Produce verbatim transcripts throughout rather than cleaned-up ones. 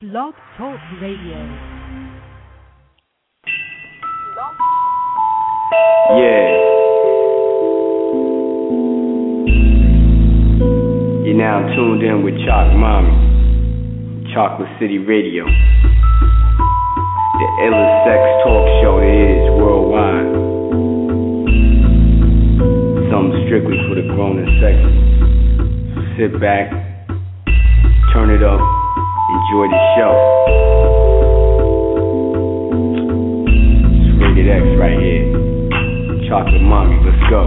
Blog Talk Radio. Yeah. You're now tuned in with Chalk Mommy, Chocolate City Radio, the illest sex talk show there is worldwide. Something strictly for the grown and sexy. Sit back, turn it up, enjoy the show. It's Rated X right here. Chocolate Mommy, let's go.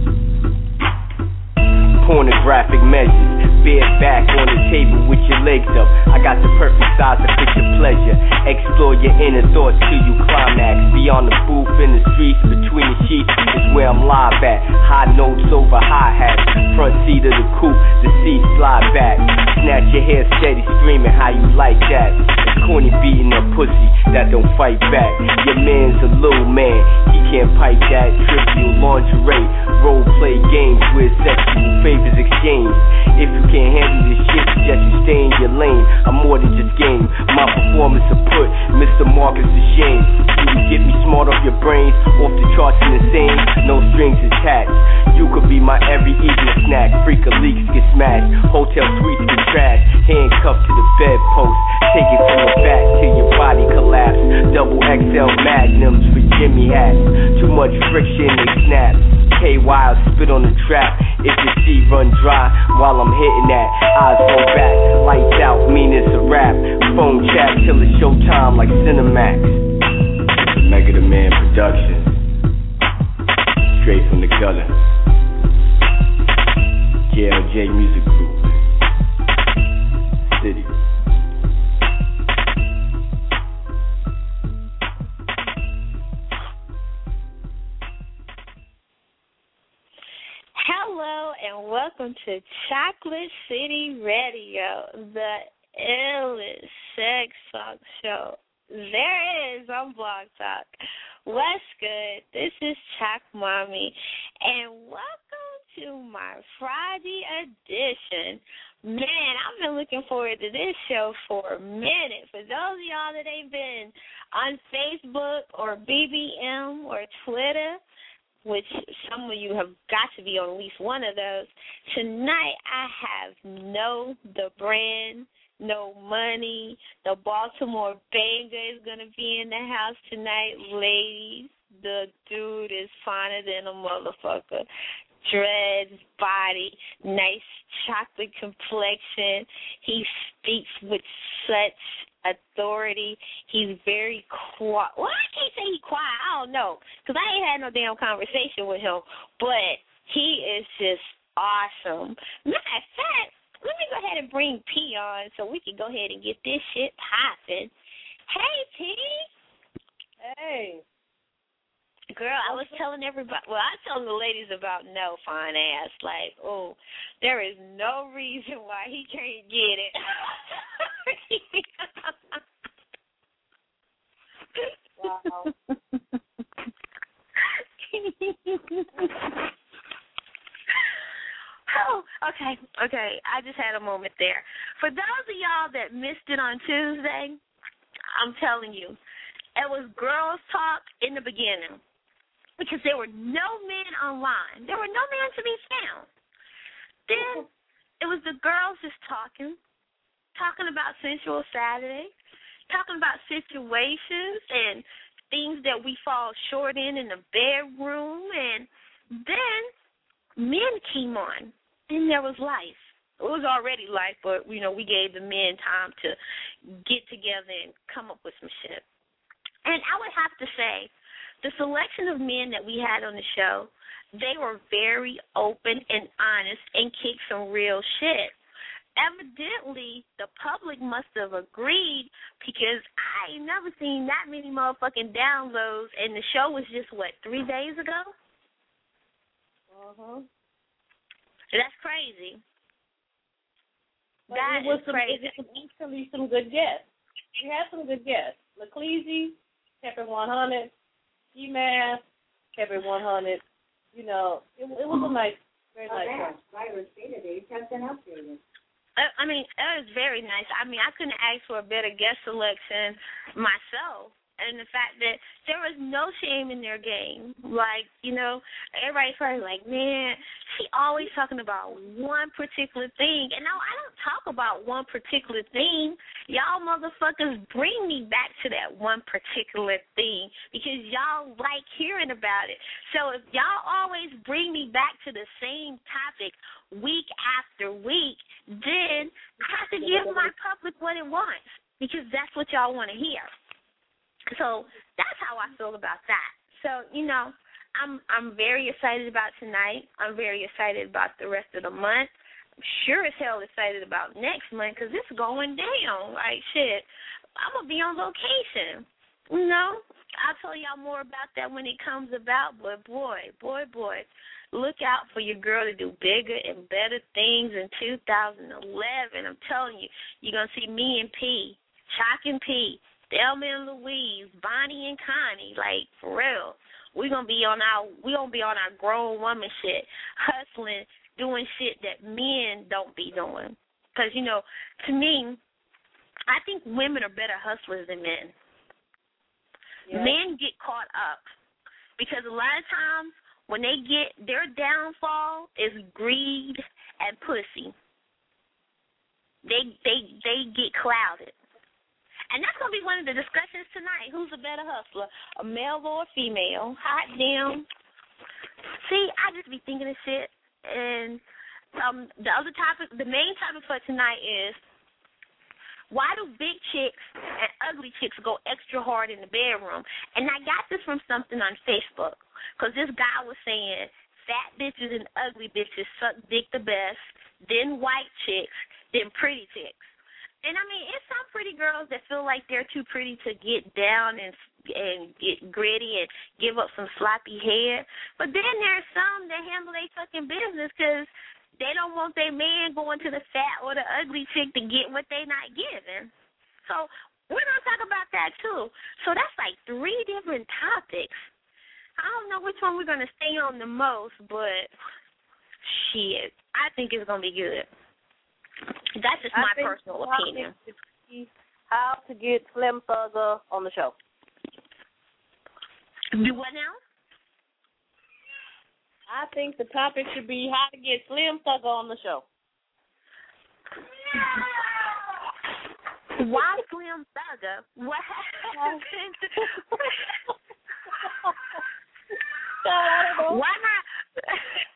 Pornographic measures, bare back on the table with your legs up. I got the perfect size to fit your pleasure. Explore your inner thoughts till you climax. Beyond the booth in the streets, between the sheets is where I'm live at. High notes over high hats. Front seat of the coupe, the seat slide back. Snatch your hair steady, screaming how you like that. It's corny beating a pussy that don't fight back. Your man's a little man, he can't pipe that. Trivial lingerie, role play games with sexual favors exchanged. If you can't handle this shit, suggest you stay in your lane. I'm more than just game. My performance will put Mister Marcus to shame. You can get me smart off your brains, off the charts and insane. No strings attached. You could be my every evening snack. Freak of leaks get smashed. Hotel suites get trashed. Handcuffed to the bedpost. Take it from the back till your body collapse. Double X L magnums for Jimmy hats. Too much friction, they snap. K Y spit on the trap. If the sea run dry while I'm hitting that, eyes roll back, lights out, mean it's a rap. Phone chat till it's showtime like Cinemax. Mega the Man Productions, straight from the gutter. J L J Music Group, City. Hello and welcome to Chocolate City Radio, the illest sex talk show there is on Blog Talk. What's good? This is Chalk Mommy, and welcome to my Friday edition. Man, I've been looking forward to this show for a minute. For those of y'all that ain't been on Facebook or B B M or Twitter, which some of you have got to be on at least one of those, tonight I have No the Brand, No Money. The Baltimore Banger is going to be in the house tonight, ladies. The dude is finer than a motherfucker. Dreads, body, nice chocolate complexion. He speaks with such authority. He's very quiet. Well, I can't say he's quiet. I don't know, because I ain't had no damn conversation with him. But he is just awesome. Matter of fact, let me go ahead and bring P on so we can go ahead and get this shit popping. Hey, P. Hey. Girl, I was telling everybody, well, I was telling the ladies about No Fine Ass, like, oh, there is no reason why he can't get it. Wow. Oh, okay, okay. I just had a moment there. For those of y'all that missed it on Tuesday, I'm telling you, it was girls talk in the beginning because there were no men online. There were no men to be found. Then it was the girls just talking, talking about Sensual Saturday, talking about situations and things that we fall short in in the bedroom, and then men came on, and there was life. It was already life, but, you know, we gave the men time to get together and come up with some shit. And I would have to say, the selection of men that we had on the show, they were very open and honest and kicked some real shit. Evidently, the public must have agreed because I ain't never seen that many motherfucking downloads, and the show was just, what, three days ago? Uh-huh. That's crazy. But that it was is some, crazy. It was actually some good guests. We had some good guests. LaCleese kept it one hundred. G-Mass kept it one hundred. You know, it, it was a nice, very nice show. Virus Saturday, Captain Updated. I mean, it was very nice. I mean, I couldn't ask for a better guest selection myself. And the fact that there was no shame in their game. Like, you know, everybody's probably like, man, she always talking about one particular thing. And no, I don't talk about one particular thing. Y'all motherfuckers bring me back to that one particular thing because y'all like hearing about it. So if y'all always bring me back to the same topic week after week, then I have to give my public what it wants because that's what y'all want to hear. So that's how I feel about that. So, you know, I'm I'm very excited about tonight. I'm very excited about the rest of the month. I'm sure as hell excited about next month because it's going down. Like, shit, I'm going to be on location. You know, I'll tell y'all more about that when it comes about. But, boy, boy, boy, look out for your girl to do bigger and better things in two thousand eleven. I'm telling you, you're going to see me and P, Chalk and P, Thelma and Louise, Bonnie and Connie, like, for real. We're going to be on our we gonna be on our grown woman shit, hustling, doing shit that men don't be doing. Because, you know, to me, I think women are better hustlers than men. Yeah. Men get caught up because a lot of times when they get, their downfall is greed and pussy. They they they get clouded. And that's going to be one of the discussions tonight. Who's a better hustler, a male or a female? Hot damn. See, I just be thinking of shit. And um, the other topic, the main topic for tonight is, why do big chicks and ugly chicks go extra hard in the bedroom? And I got this from something on Facebook because this guy was saying fat bitches and ugly bitches suck dick the best, then white chicks, then pretty chicks. And, I mean, it's some pretty girls that feel like they're too pretty to get down and and get gritty and give up some sloppy hair. But then there's some that handle their fucking business because they don't want their man going to the fat or the ugly chick to get what they not giving. So we're going to talk about that, too. So that's like three different topics. I don't know which one we're going to stay on the most, but shit, I think it's going to be good. That's just my personal opinion. How to get Slim Thugger on the show. Do what now? I think the topic should be how to get Slim Thugger on the show. Why Slim Thugger? What happened? Why not?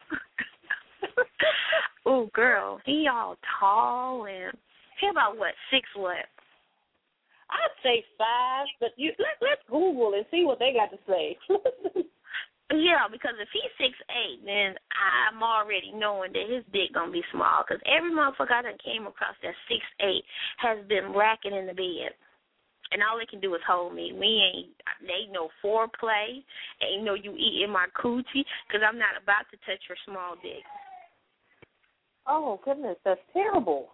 Oh, girl, he all tall and he about what, six what? I'd say five, but you let let's Google and see what they got to say. Yeah, because if he's six eight, then I'm already knowing that his dick gonna be small. Because every motherfucker I done came across that's six eight has been racking in the bed, and all they can do is hold me. We ain't they no foreplay, ain't no you eating my coochie, because I'm not about to touch your small dick. Oh, goodness, that's terrible.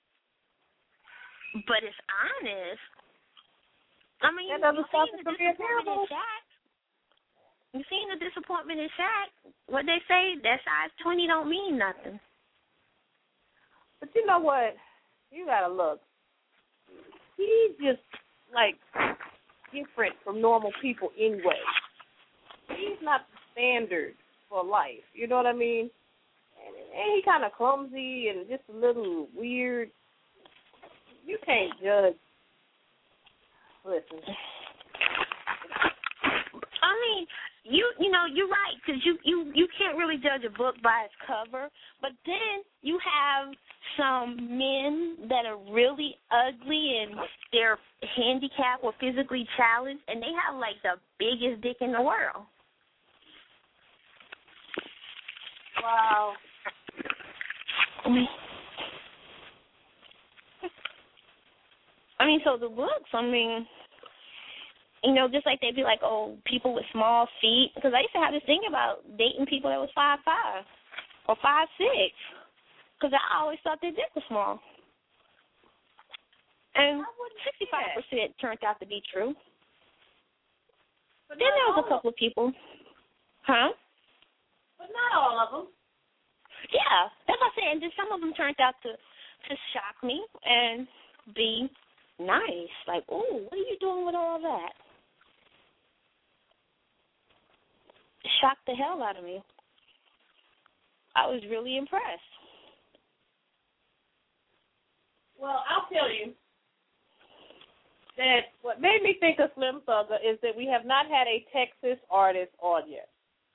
But it's honest. I mean, that you seen the disappointment in Shaq. You seen the disappointment in Shaq. What they say, that size twenty don't mean nothing. But you know what? You got to look. He's just, like, different from normal people anyway. He's not the standard for life. You know what I mean? And he kind of clumsy and just a little weird. You can't judge. Listen. I mean, you you know, you're right, because you, you, you can't really judge a book by its cover. But then you have some men that are really ugly and they're handicapped or physically challenged, and they have, like, the biggest dick in the world. Wow. I mean, I mean, so the looks, I mean, you know, just like they'd be like, oh, people with small feet. Because I used to have this thing about dating people that was five five or five six. Because I always thought their dick was small. And sixty-five percent turned out to be true. But then there was a couple of people. Huh? But not all of them. Yeah, that's what I'm saying. Just some of them turned out to to shock me and be nice. Like, ooh, what are you doing with all that? Shocked the hell out of me. I was really impressed. Well, I'll tell you that what made me think of Slim Thugger is that we have not had a Texas artist on yet.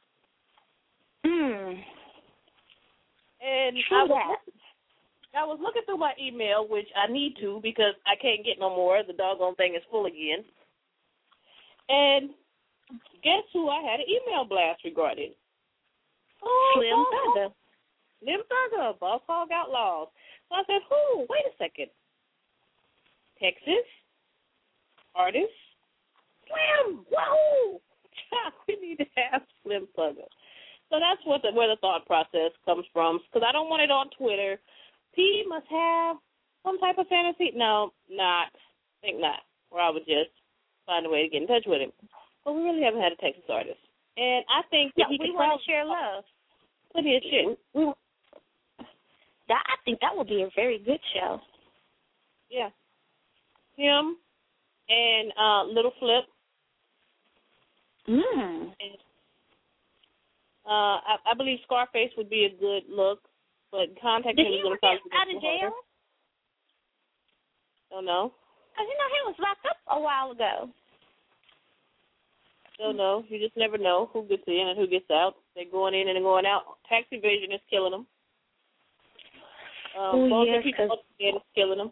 Hmm. And True I was, that. looking, I was looking through my email, which I need to because I can't get no more. The doggone thing is full again. And guess who I had an email blast regarding? Oh, Slim Boss Thugger. Hogg. Slim Thugger, Boss Hogg Outlaws. So I said, who? Wait a second. Texas artist? Slim! Whoa! We need to have Slim Thugger. So that's what the, where the thought process comes from, because I don't want it on Twitter. P must have some type of fantasy. No, not. I think not. Or I would just find a way to get in touch with him. But we really haven't had a Texas artist. And I think that Yeah, he we could want probably to share love. put his shit. We, that, I think that would be a very good show. Yeah. Him and uh, Little Flip. Mm. And, uh, I, I believe Scarface would be a good look, but contacting Did him he is going ever to get probably out of jail? Don't know. Because, you know, he was locked up a while ago. Don't know. You just never know who gets in and who gets out. They're going in and going out. Tax evasion is killing them. Um, oh, both yes, the people in is killing them.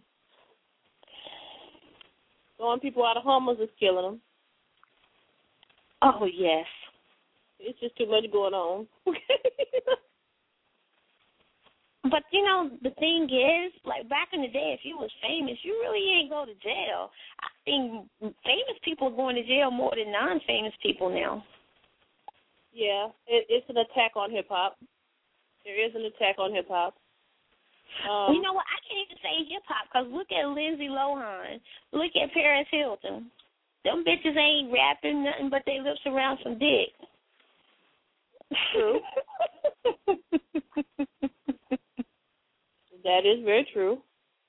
Throwing people out of Hummers is killing them. Oh, yes. It's just too much going on. But, you know, the thing is, like, back in the day, if you was famous, you really ain't go to jail. I think famous people are going to jail more than non-famous people now. Yeah, it, it's an attack on hip-hop. There is an attack on hip-hop. Um, you know what? I can't even say hip-hop, because look at Lindsay Lohan. Look at Paris Hilton. Them bitches ain't rapping nothing but they lips around some dick. True. That is very true.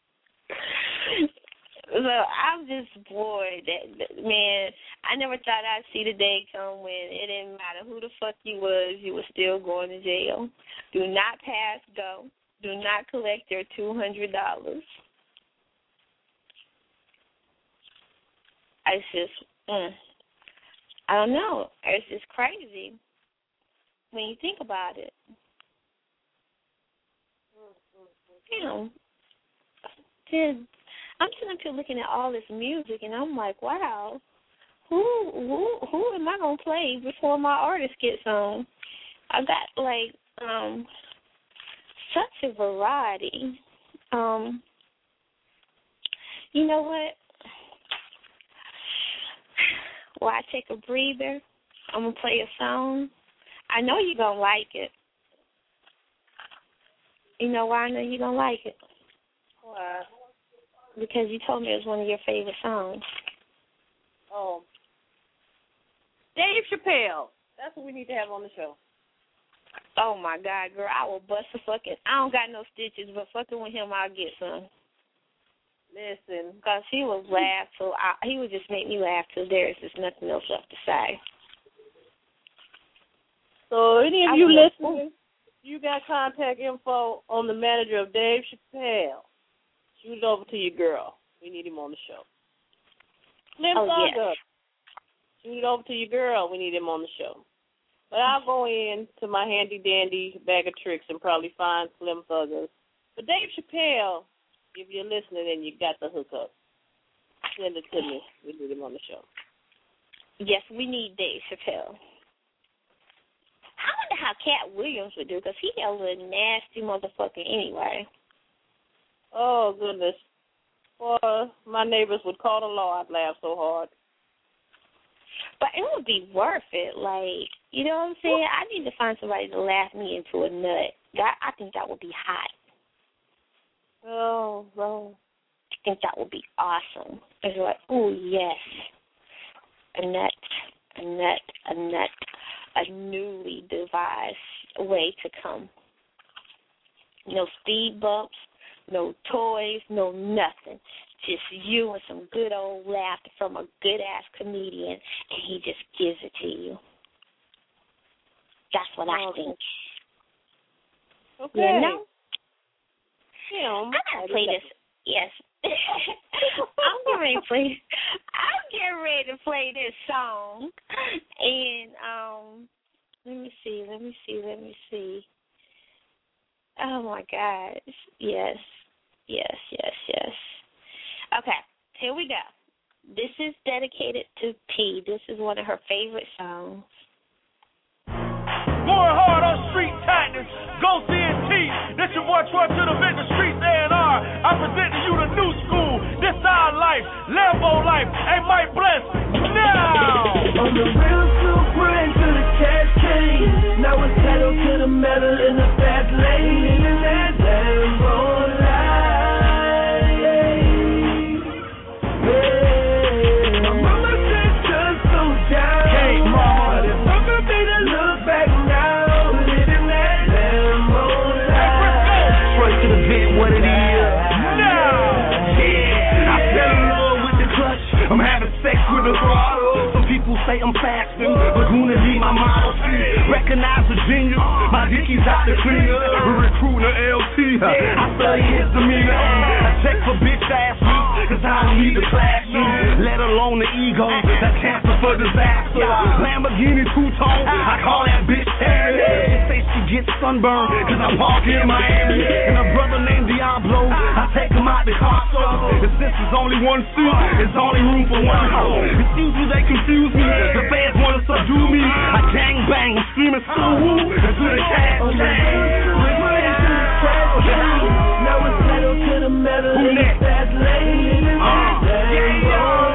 So I'm just bored. That, that man, I never thought I'd see the day come when it didn't matter who the fuck you was, you were still going to jail. Do not pass go. Do not collect your two hundred dollars. It's just, mm, I don't know. It's just crazy when you think about it. You know, dude, I'm sitting up here looking at all this music, and I'm like, wow, who who who am I gonna play before my artist gets on? I got like um such a variety. Um, you know what? While I take a breather, I'm gonna play a song. I know you're gonna like it. You know why I know you're going to like it? Why? Because you told me it was one of your favorite songs. Oh. Dave Chappelle. That's what we need to have on the show. Oh, my God, girl. I will bust a fucking... I don't got no stitches, but fucking with him, I'll get some. Listen. Because he will laugh, so I, he would just make me laugh till there's just nothing else left to say. So any of I you will. listening... You got contact info on the manager of Dave Chappelle. Shoot it over to your girl. We need him on the show. Slim oh, Thugger. Yes. Shoot it over to your girl. We need him on the show. But I'll go in to my handy-dandy bag of tricks and probably find Slim Thugger. But Dave Chappelle, if you're listening and you got the hookup, send it to me. We need him on the show. Yes, we need Dave Chappelle. I wonder how Cat Williams would do, because he a little nasty motherfucker anyway. Oh, goodness. Or my neighbors would call the law. I'd laugh so hard. But it would be worth it. Like, you know what I'm saying? I need to find somebody to laugh me into a nut. That, I think that would be hot. Oh, no. I think that would be awesome. It's like, oh, yes. A nut, a nut, a nut. A newly devised way to come. No speed bumps, no toys, no nothing. Just you and some good old laughter from a good-ass comedian, and he just gives it to you. That's what I think. Okay. You know? Yeah, I'm going to play this. Yes. I'm getting ready to play. I'm getting ready to play this song, and um, let me see, let me see, let me see. Oh my gosh! Yes, yes, yes, yes. Okay, here we go. This is dedicated to P. This is one of her favorite songs. Going hard on street tactics, go C N T. This your boy Troy to the Victor Streets A and R. I present to you the new school. This our life, Lambo life. Hey, Mike Bless, now. On the real super into the cash cane. Now it's pedal to the metal in the fast lane. In that Lambo life. Yeah. My mama said just so down. Hey, mama. But it's not gonna be to look back now. Living that Lambo life. Straight to the bit, what it is. Now. Yeah. I fell in love with the clutch. I'm having sex with the throttle. Some people say I'm fasting, but Guna be my model. Recognize Virginia, my dickies out the cleaner. Recruiter L T, I study his demeanor. I check for bitch ass weak, cause I don't need the classroom. Let alone the ego, that cancer for disaster. Lamborghini two-tone, I call that bitch Terry. She say she gets sunburned, cause I park in Miami. And a brother named Diablo, I take him out the car. And since there's only one seat, there's only room for one hole. Excuse me, they confuse me. The fans wanna subdue me. I gang bang, I'm screaming so woo until the cash came. Now it's pedal to the metal Who in the next? fast lane. Uh, yeah, yeah.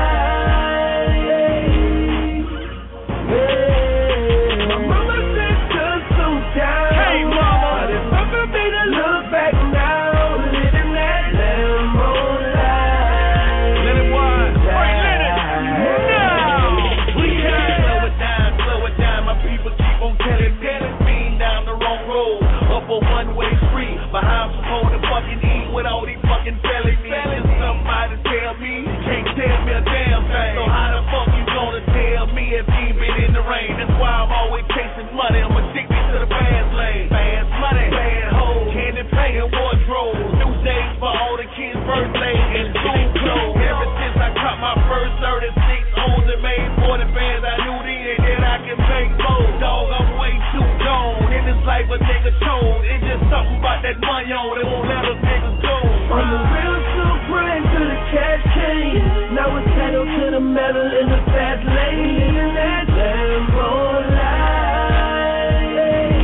My mama said just so down. Hey, mama. But it's not gonna be to look back now. Living that Lambo life. Let it wide. Right, let it. Now. We can slow it down, slow it down. My people keep on telling, telling me down the wrong road. Up a one-way street. Behind some hold and fucking eat with all these fucking felonies. Just somebody tell me, you can't tell me a damn thing. So how the fuck you gonna tell me if you ain't been in the rain? That's why I'm always chasing money. I'm addicted to the fast lane. Fast money, bad hoes, candy paint and wardrobe. New days for all the kids' birthdays and school clothes. Ever since I caught my first thirty-six O's and made forty bands, I knew then that I could make more. Dog, I'm way too gone. In this life a nigga chose. It's just something about that money on. They won't let us niggas go. On the real super into the cash cane. Now it's pedal to the metal in the fast lane. In that Lambo life.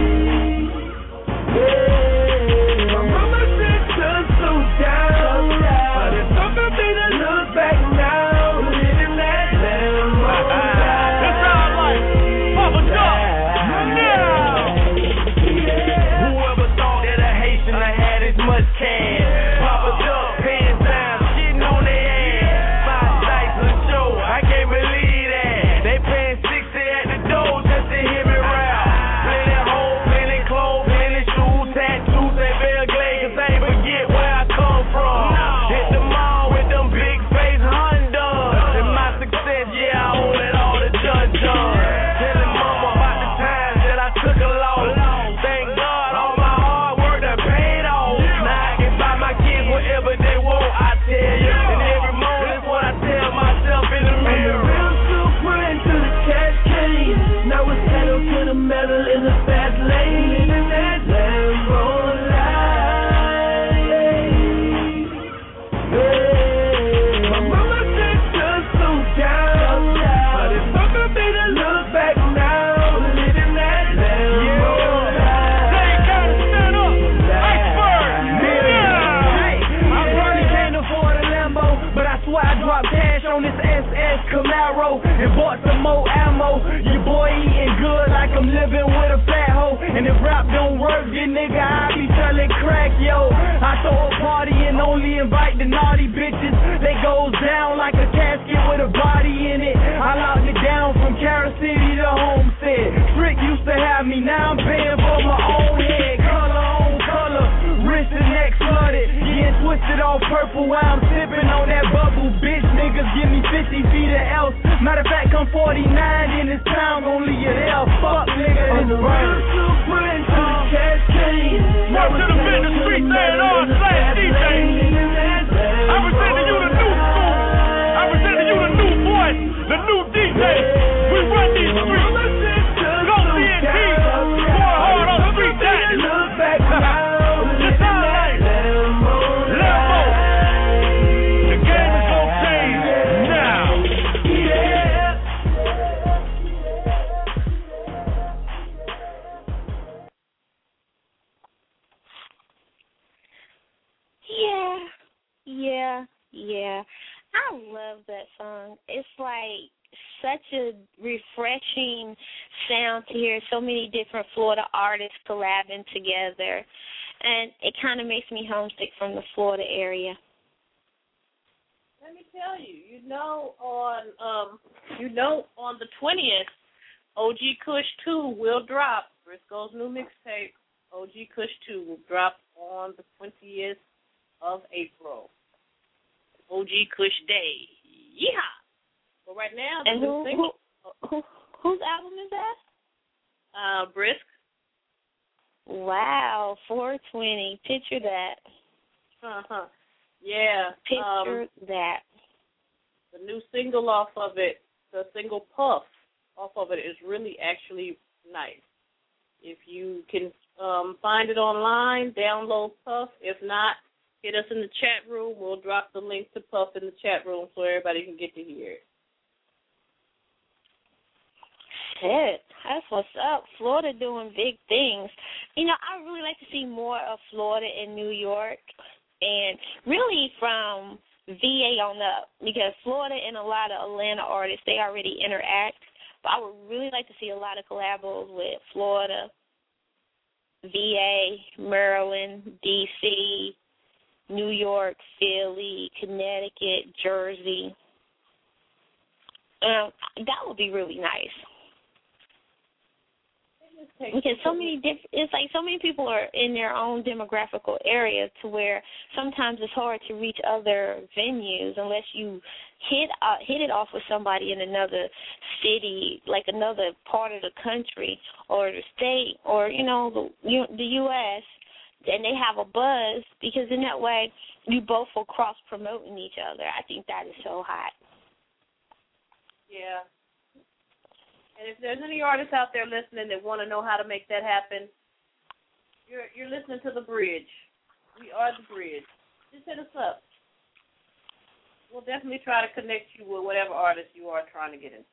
Yeah. My mama said just so down. But it's not gonna be to look back now. Living that Lambo life. That's our life. Papa Duck. Now. Whoever thought that a Haitian I had as much cash. Papa Duck, pants down, shitting on their ass. Five nights of show, I can't believe that. They paying sixty at the door just to hear me rap. Plenty hoes, plenty clothes, plenty shoes, tattoos, they feel glad cause they forget where I come from. Hit the mall with them big face Hondas. And my success, yeah, I own it all the judge done. Telling mama about the times that I took a loss. Thank God all my hard work done paid off. Now I can buy my kids whatever they want, I tell you. And every morning is what I tell myself in the On the mirror. real super into the cash cane. Now it's pedal to the metal in the fast lane. In that Lambo life. Yeah. My mama said just so down. But it's not gonna be to look back now. Living that Lambo life. They gotta stand up. Iceberg. I probably can't afford a Lambo, but I swear I dropped cash on this S S Camaro and bought some more ammo. Your boy eating good like I'm living with a fat hoe. And if rap don't work, then nigga, I be selling crack, yo. I throw a party and only invite the naughty bitches. They goes down like a casket with a body in it. I locked it down from Carol City to Homestead. Trick used to have me, now I'm paying for my own head. Color on color, wrist and neck flooded. while I'm sipping on that bubble. Bitch, niggas give me fifty feet of else. Matter of fact, I'm forty-nine in this town, gon' leave you there. Fuck, nigga, in the bird. March to the business street saying all slash D J. I presenting you the new school. I presenting you the new voice, the new D J. We run these streets. Go C N T. More hard on street daddies. It's all right. Lambo. The game is gonna change now. Yeah, yeah, yeah. I love that song. It's like such a refreshing sound to hear so many different Florida artists collabing together. And it kind of makes me homesick from the Florida area. Let me tell you, you know on um you know on the twentieth, O G Kush two will drop. Briscoe's new mixtape, O G Kush two, will drop on the twentieth of April. O G Kush Day. Yeehaw! But right now, the and new who, single, who, who, whose album is that? uh, Brisk. Wow, four twenty. Picture that. Uh-huh. Yeah. Picture um, that. The new single off of it, the single Puff off of it is really actually nice. If you can um, find it online, download Puff. If not, hit us in the chat room. We'll drop the link to Puff in the chat room so everybody can get to hear it. Shit, that's what's up. Florida doing big things. You know, I really like to see more of Florida and New York, and really from V A on up, because Florida and a lot of Atlanta artists, they already interact. But I would really like to see a lot of collabos with Florida, V A, Maryland, D C, New York, Philly, Connecticut, Jersey. Um, that would be really nice. Because so many diff- it's like so many people are in their own demographical area to where sometimes it's hard to reach other venues unless you hit uh, hit it off with somebody in another city, like another part of the country or the state or you know the U- the U S and they have a buzz, because in that way you both will cross promoting each other. I think that is so hot. Yeah. And if there's any artists out there listening that want to know how to make that happen, you're you're listening to The Bridge. We are The Bridge. Just hit us up. We'll definitely try to connect you with whatever artist you are trying to get in.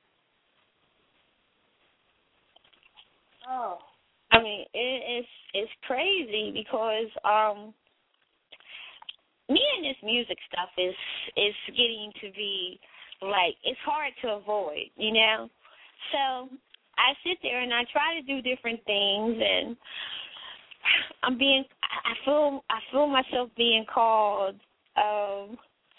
Oh. I mean, it, it's it's crazy because um, me and this music stuff is is getting to be like, it's hard to avoid, you know. So I sit there and I try to do different things, and I'm being, I feel, I feel myself being called um,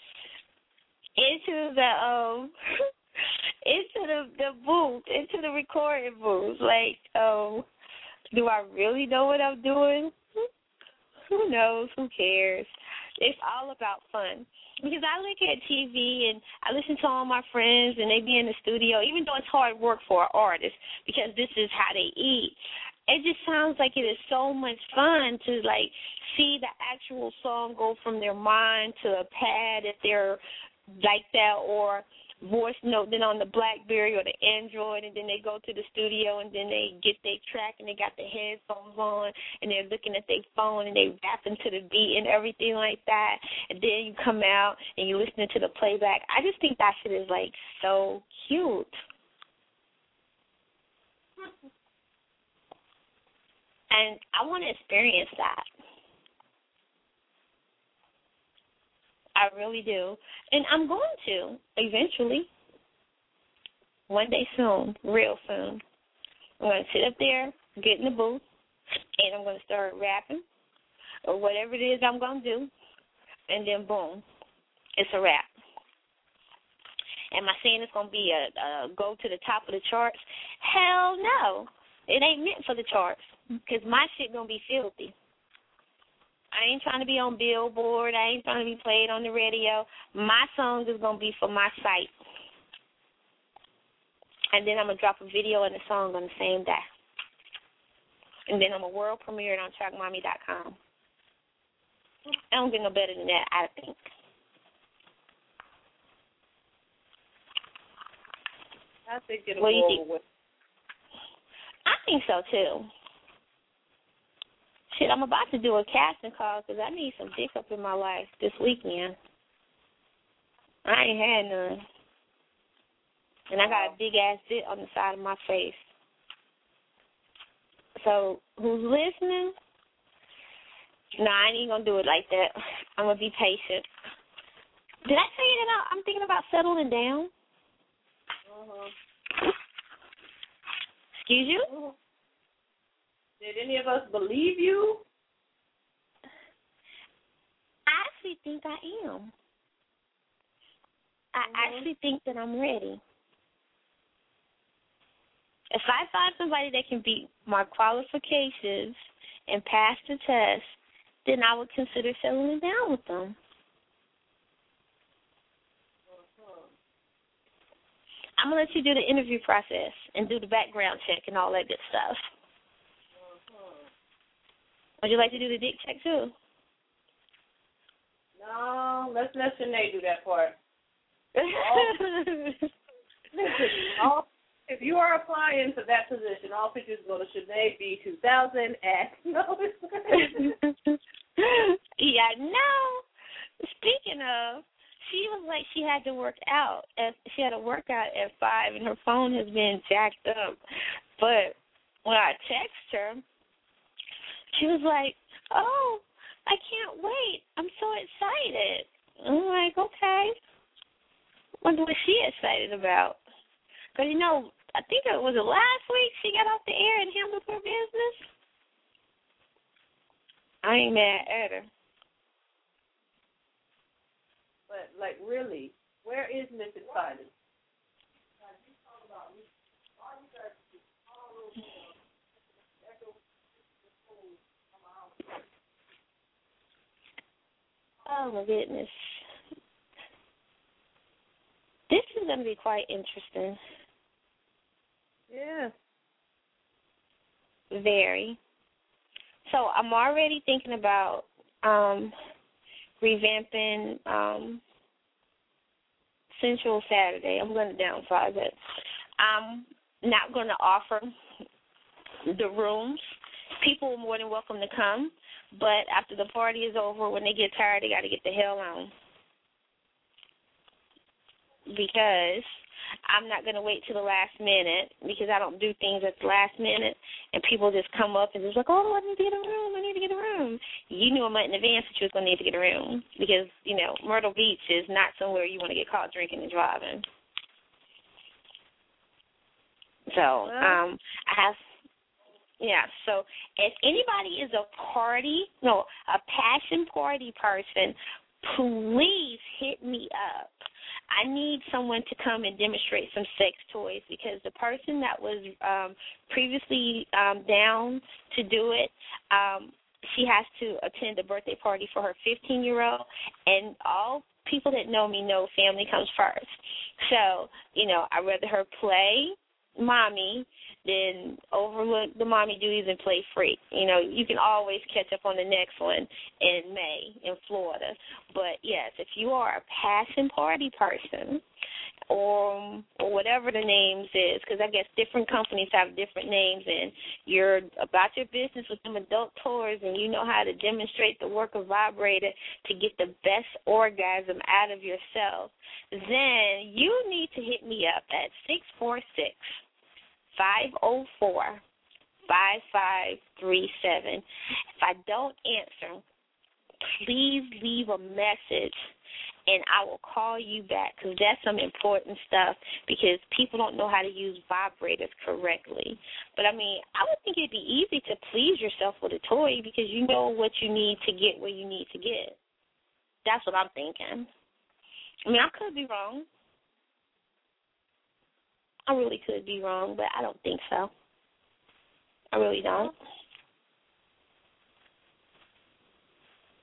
into the, um, into the, the booth, into the recording booth. Like, um, do I really know what I'm doing? Who knows? Who cares? It's all about fun. Because I look at T V and I listen to all my friends and they be in the studio, even though it's hard work for an artist because this is how they eat. It just sounds like it is so much fun to, like, see the actual song go from their mind to a pad if they're like that, or voice note then on the BlackBerry or the Android, and then they go to the studio and then they get their track and they got the headphones on and they're looking at their phone and they rapping to the beat and everything like that, and then you come out and you're listening to the playback. I just think that shit is, like, so cute. And I want to experience that. I really do. And I'm going to eventually. One day soon, real soon. I'm going to sit up there, get in the booth, and I'm going to start rapping or whatever it is I'm going to do. And then, boom, it's a rap. Am I saying it's going to be a, a go to the top of the charts? Hell no. It ain't meant for the charts because my shit going to be filthy. I ain't trying to be on Billboard. I ain't trying to be played on the radio. My song is going to be for my site. And then I'm going to drop a video and a song on the same day. And then I'm a world premiere it on track mommy dot com. I don't get no better than that, I think. I think it'll What do you go think? over with. I think so, too. Shit, I'm about to do a casting call because I need some dick up in my life this weekend. I ain't had none. And I got a big-ass dick on the side of my face. So, who's listening? No, I ain't going to do it like that. I'm going to be patient. Did I tell you that I'm thinking about settling down? Uh-huh. Excuse you? Uh-huh. Did any of us believe you? I actually think I am. I Mm-hmm. actually think that I'm ready. If I find somebody that can beat my qualifications and pass the test, then I would consider settling down with them. Uh-huh. I'm going to let you do the interview process and do the background check and all that good stuff. Would you like to do the dick check, too? No, let's let Shanae do that part. All, listen, all, if you are applying for that position, all pictures go to Shanae B two thousand at no. Yeah, no. Speaking of, she was like she had to work out. At, she had a workout at five, and her phone has been jacked up. But when I text her, she was like, oh, I can't wait. I'm so excited. I'm like, okay. Wonder what she excited about. Because, you know, I think it was last week she got off the air and handled her business. I ain't mad at her. But, like, really, where is Miss Excited? Oh, my goodness. This is going to be quite interesting. Yeah. Very. So I'm already thinking about um, revamping um, Central Saturday. I'm going to downsize it. I'm not going to offer the rooms. People are more than welcome to come, but after the party is over, when they get tired, they got to get the hell on. Because I'm not going to wait till the last minute, because I don't do things at the last minute, and people just come up and just like, oh, I need to get a room, I need to get a room. You knew a month in advance that you was going to need to get a room, because, you know, Myrtle Beach is not somewhere you want to get caught drinking and driving. So, um, I have, yeah, so if anybody is a party, no, a passion party person, please hit me up. I need someone to come and demonstrate some sex toys, because the person that was um, previously um, down to do it, um, she has to attend a birthday party for her fifteen-year-old, and all people that know me know family comes first. So, you know, I'd rather her play mommy than overlook the mommy duties and play freak. You know, you can always catch up on the next one in May in Florida. But, yes, if you are a passion party person or or whatever the names is, because I guess different companies have different names, and you're about your business with them adult tours and you know how to demonstrate the work of vibrator to get the best orgasm out of yourself, then you need to hit me up at six four six, five oh four, five five three seven. If I don't answer, please leave a message, and I will call you back, because that's some important stuff, because people don't know how to use vibrators correctly. But, I mean, I would think it would be easy to please yourself with a toy, because you know what you need to get where you need to get. That's what I'm thinking. I mean, I could be wrong. I really could be wrong, but I don't think so. I really don't.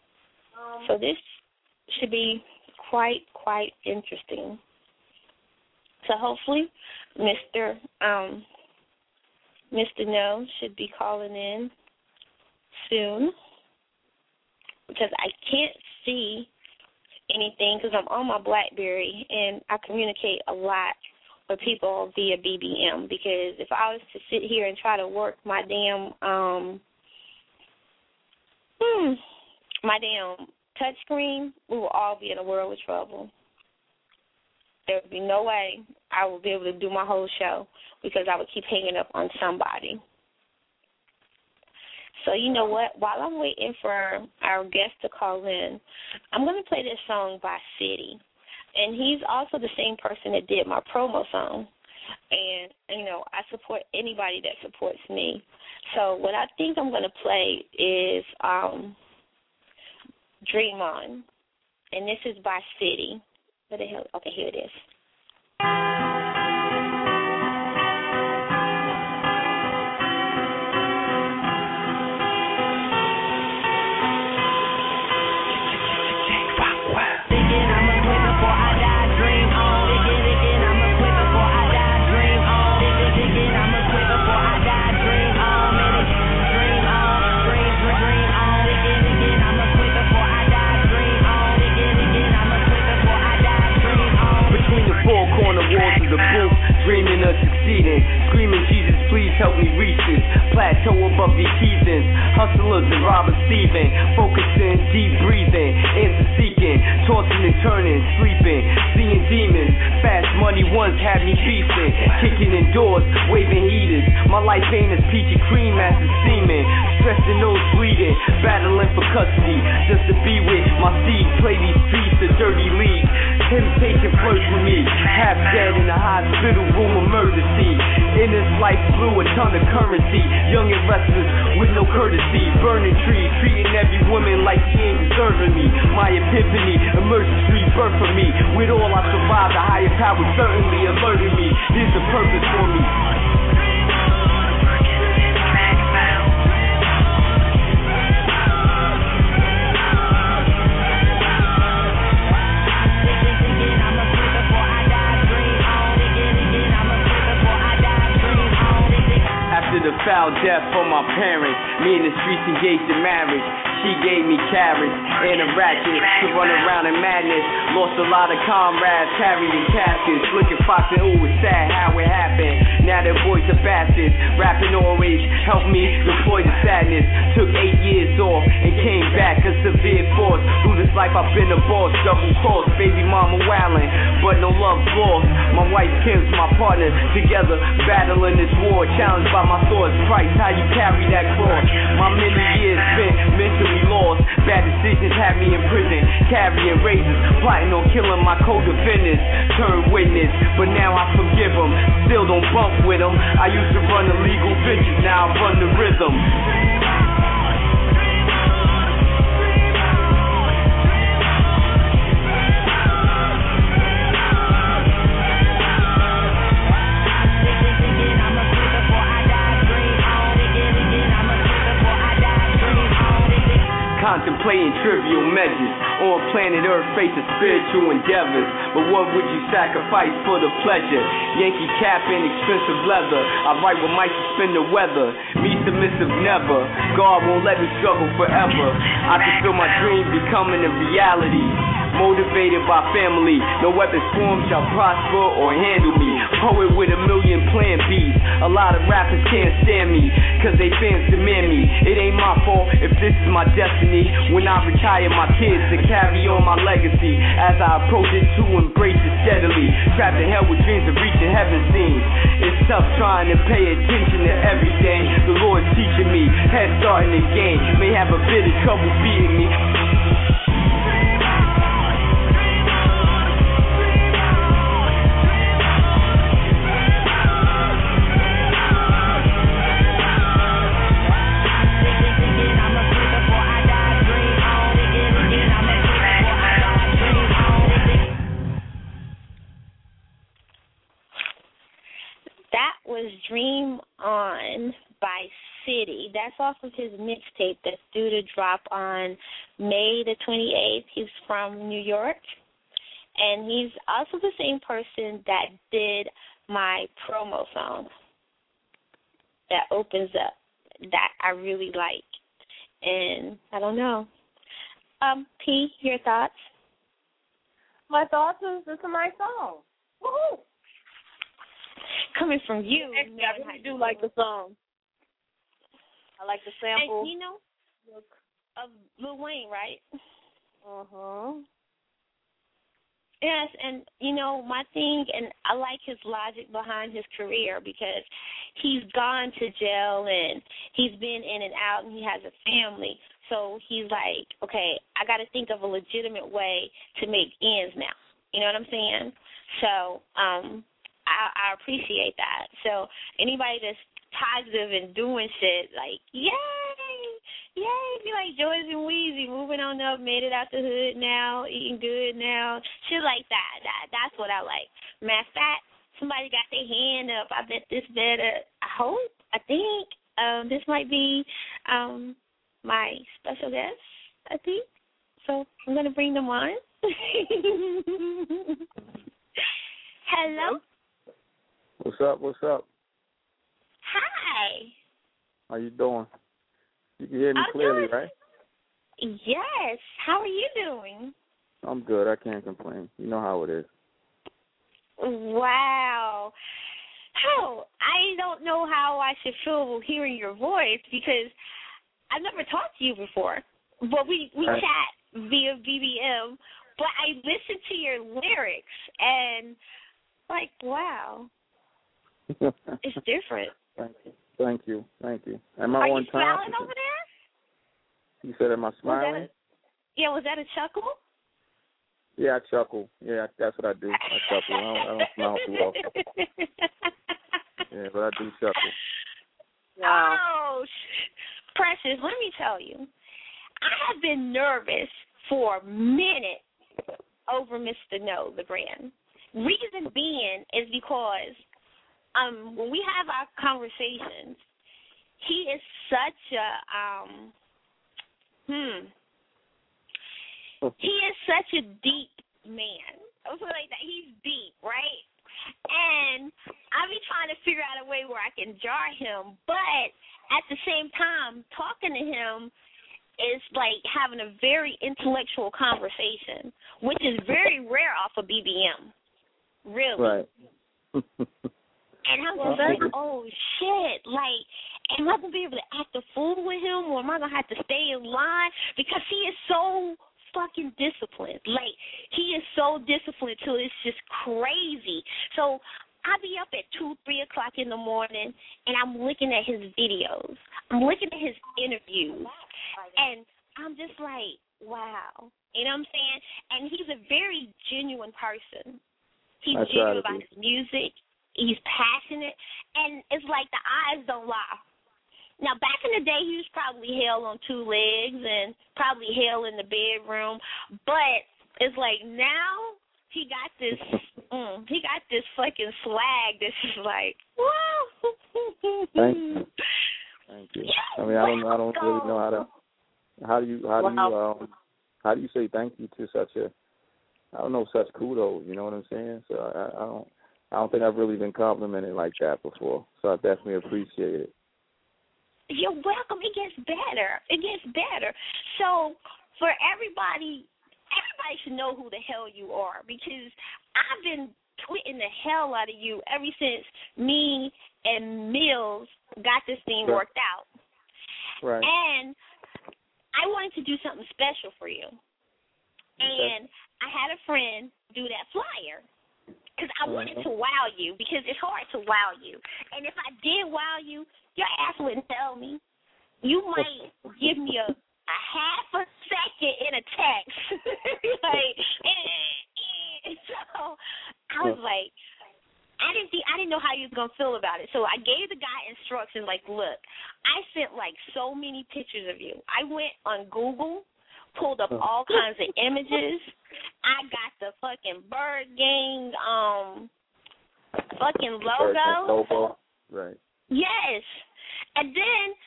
So this should be quite, quite interesting. So hopefully Mister Um, Mister No should be calling in soon because I can't see anything because I'm on my BlackBerry and I communicate a lot with people via B B M because if I was to sit here and try to work my damn um hmm, my damn touch screen, we will all be in a world of trouble. There would be no way I would be able to do my whole show because I would keep hanging up on somebody. So you know what? While I'm waiting for our guest to call in, I'm going to play this song by City. And he's also the same person that did my promo song. And, you know, I support anybody that supports me. So what I think I'm going to play is um, Dream On. And this is by City. What the hell? Okay, here it is. The booth, dreaming of succeeding, screaming, Jesus, please help me reach this plateau above these heathens, hustlers and Robert Steven, focusing, deep breathing, answer seeking, tossing and turning, sleeping, seeing demons, fast money once had me beefing, kicking indoors, waving heaters, my life ain't as peachy cream as a semen, stressed and nose bleeding, battling for custody, just to be with my seed, play these streets a dirty league, temptation flirts with me, half dead in a hospital room emergency, in this life blew a ton of currency, young and restless with no courtesy, burning trees, treating every woman like she ain't deserving me, my epiphany, emergency birth for me, with all I survived, the higher power certainly alerted me, here's the purpose for me. After the foul death of my parents, me and the streets engaged in marriage. She gave me carrots and a ratchet to run around in madness. Lost a lot of comrades, carried in caskets. Looking fox and ooh, it's sad how it happened. Now their boys are bastards. Rapping always helped me deploy the sadness. Took eight years off and came back a severe force. Through this life I've been a boss, double cross, baby mama wildin', but no love lost. My wife Kim's my partner, together battling this war. Challenged by my thoughts, Christ, how you carry that cross. My many years spent mentally lost. Bad decisions had me in prison, carrying razors, plotting on killing my co-defendants. Turned witness, but now I forgive them. Still don't bump with them. I used to run illegal bitches, now I run the rhythm. Contemplating trivial measures on planet Earth, facing spiritual endeavors. But what would you sacrifice for the pleasure? Yankee cap and expensive leather. I write what might suspend the weather. Me submissive never. God won't let me struggle forever. I can feel my dream becoming a reality. Motivated by family, no weapons formed shall prosper or handle me. Poet with a million plan B's. A lot of rappers can't stand me, cause they fans demand me. It ain't my fault if this is my destiny. When I retire my kids to carry on my legacy, as I approach it to embrace it steadily. Trapped in hell with dreams of reaching heaven scenes. It's tough trying to pay attention to everything the Lord's teaching me. Head starting the game, may have a bit of trouble beating me. Was Dream On by City. That's off of his mixtape that's due to drop on May the twenty-eighth. He's from New York. And he's also the same person that did my promo song that opens up that I really like. And I don't know. Um, P, your thoughts? My thoughts is it's a nice song. Woohoo! Coming from you. Actually, I really do like the song. I like the sample. And, you know, of Lil Wayne, right? Uh-huh. Yes, and, you know, my thing, and I like his logic behind his career because he's gone to jail and he's been in and out and he has a family. So he's like, okay, I got to think of a legitimate way to make ends now. You know what I'm saying? So um, I, I appreciate that. So anybody that's positive and doing shit, like, yay, yay, be like Joyce and Weezy, moving on up, made it out the hood now, eating good now, shit like that. That That's what I like. Matter of fact, somebody got their hand up. I bet this better, I hope, I think, um, this might be um, my special guest, I think. So I'm going to bring them on. Hello? What's up? What's up? Hi. How you doing? You can hear me I'm clearly, doing, right? Yes. How are you doing? I'm good. I can't complain. You know how it is. Wow. Oh, I don't know how I should feel hearing your voice because I've never talked to you before. But we, we right. chat via B B M, but I listen to your lyrics and, like, wow. It's different. Thank you. Thank you. Thank you. Am I Are on you time? smiling over there? You said, am I smiling? Was that a, yeah, was that a chuckle? Yeah, I chuckle. Yeah, that's what I do. I chuckle. I don't, I don't smile too often. Yeah, but I do chuckle. Wow. Oh, Precious, let me tell you, I have been nervous for a minute over Mister No, the brand. Reason being is because um, when we have our conversations, he is such a, um, hmm, he is such a deep man. I feel like that. He's deep, right? And I be trying to figure out a way where I can jar him, but at the same time, talking to him is like having a very intellectual conversation, which is very rare off of B B M. Really. Right. And I was like, oh, shit. Like, am I going to be able to act a fool with him, or am I going to have to stay in line? Because he is so fucking disciplined. Like, he is so disciplined till it's just crazy. So I be up at two, three o'clock in the morning, and I'm looking at his videos. I'm looking at his interviews, and I'm just like, wow. You know what I'm saying? And he's a very genuine person. He's That's genuine right. about his music. He's passionate, and it's like the eyes don't lie. Now, back in the day, he was probably hell on two legs and probably hell in the bedroom, but it's like now he got this, mm, he got this fucking swag that's just like, whoa. Thank you. Thank you. I mean, I don't, I don't really know how to. How do you, how do you, um, how do you say thank you to such a, I don't know, such kudos? You know what I'm saying? So I, I don't. I don't think I've really been complimented like that before, so I definitely appreciate it. You're welcome. It gets better. It gets better. So for everybody, everybody should know who the hell you are, because I've been tweeting the hell out of you ever since me and Mills got this thing Right. worked out. Right. And I wanted to do something special for you. Okay. And I had a friend do that flyer. Because I wanted Uh-huh. to wow you, because it's hard to wow you. And if I did wow you, your ass wouldn't tell me. You might give me a, a half a second in a text. like, eh, eh. So I was like, I didn't think, I didn't know how you was going to feel about it. So I gave the guy instructions like, look, I sent like so many pictures of you. I went on Google, pulled up all kinds of images. I got the fucking Bird Gang um fucking logo. Logo. Right. Yes. And then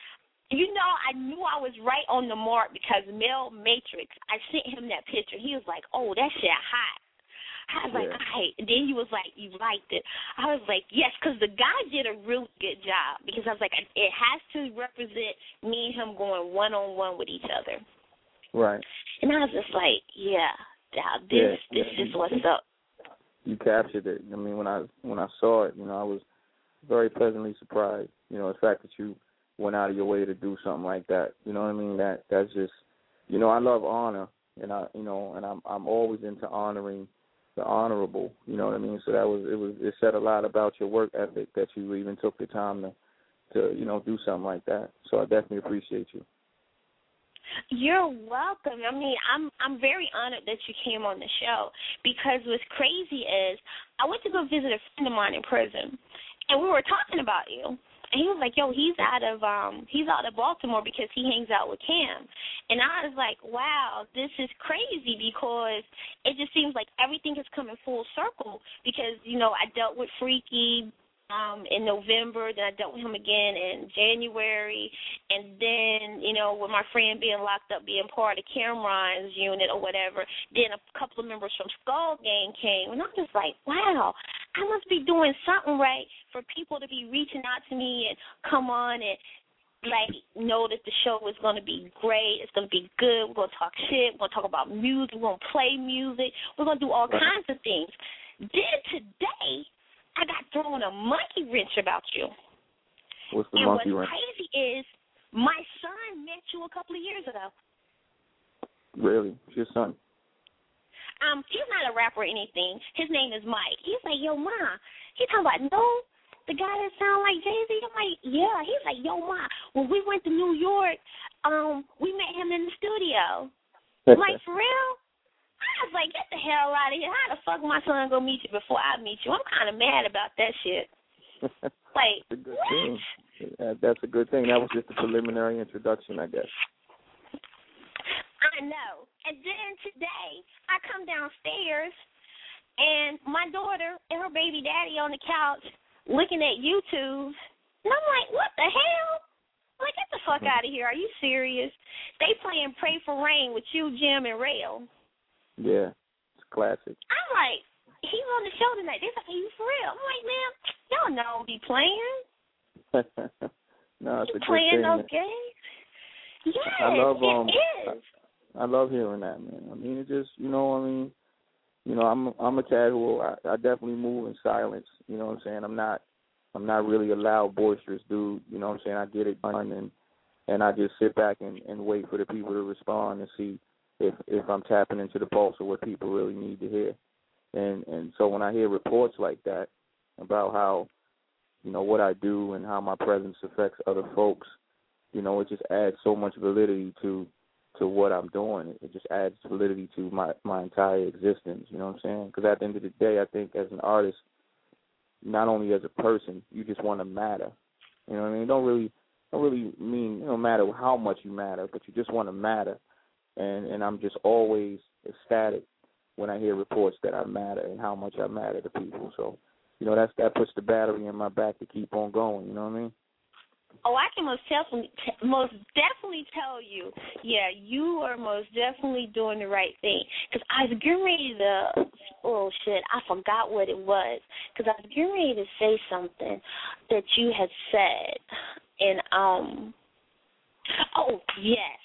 You know, I knew I was right on the mark because Mel Matrix, I sent him that picture. He was like, oh, that shit hot. I was like, yeah. all right. And then he was like, you liked it. I was like, yes, because the guy did a really good job. Because I was like, it has to represent me and him going one-on-one with each other. Right. And I was just like, yeah, this, yeah, this yeah. is what's up. You captured it. I mean, when I when I saw it, you know, I was very pleasantly surprised. You know, the fact that you went out of your way to do something like that. You know what I mean? That that's just, you know, I love honor, and I, you know, and I'm I'm always into honoring the honorable. You know what I mean? So that was it was it said a lot about your work ethic that you even took the time to to you know do something like that. So I definitely appreciate you. You're welcome. I mean, I'm I'm very honored that you came on the show because what's crazy is I went to go visit a friend of mine in prison, and we were talking about you. And he was like, yo, he's out of um he's out of Baltimore because he hangs out with Cam. And I was like, wow, this is crazy because it just seems like everything is coming full circle because, you know, I dealt with Freaky um in November, then I dealt with him again in January, and then, you know, with my friend being locked up, being part of Cameron's unit or whatever, then a couple of members from Skull Gang came, and I'm just like, wow, I must be doing something right for people to be reaching out to me and come on and, like, know that the show is going to be great, it's going to be good, we're going to talk shit, we're going to talk about music, we're going to play music, we're going to do all kinds of things. Then today, I got thrown a monkey wrench about you. What's the and monkey what's wrench? crazy is my son met you a couple of years ago. Really? It's your son? Um, he's not a rapper or anything. His name is Mike. He's like, yo, Ma. He's talking about, no, the guy that sound like Jay-Z? I'm like, yeah. He's like, yo, Ma, when we went to New York, um, we met him in the studio. I'm like, for real? I was like, get the hell out of here. How the fuck my son gonna meet you before I meet you? I'm kind of mad about that shit. Like, that's a good what? thing. Yeah, that's a good thing. That was just a preliminary introduction, I guess. I know. And then today, I come downstairs, and my daughter and her baby daddy on the couch looking at YouTube, and I'm like, what the hell? I'm like, get the fuck out of here. Are you serious? They playing Pray for Rain with you, Jim, and Rail. Yeah, it's classic. I'm like, he's on the show tonight. They're like, are you for real? I'm like, man, y'all know I'll be playing. No, it's you a good playing thing. no Man. games? Yes, I love um, it is. I, I love hearing that, man. I mean, it just, you know, I mean, you know, I'm I'm a casual. I, I definitely move in silence. You know what I'm saying? I'm not, I'm not really a loud, boisterous dude. You know what I'm saying? I get it done, and and I just sit back and, and wait for the people to respond and see if if I'm tapping into the pulse of what people really need to hear. And and so when I hear reports like that about how, you know, what I do and how my presence affects other folks, you know, it just adds so much validity to to what I'm doing. It just adds validity to my, my entire existence, you know what I'm saying? Because at the end of the day, I think as an artist, not only as a person, you just want to matter. You know what I mean? It don't really, don't really mean, you know, matter how much you matter, but you just want to matter. And, and I'm just always ecstatic when I hear reports that I matter and how much I matter to people. So, you know, that's that puts the battery in my back to keep on going, you know what I mean? Oh, I can most definitely, most definitely tell you, yeah, you are most definitely doing the right thing. Because I was getting ready to, oh, shit, I forgot what it was. Because I was getting ready to say something that you had said. And, um, oh, yes.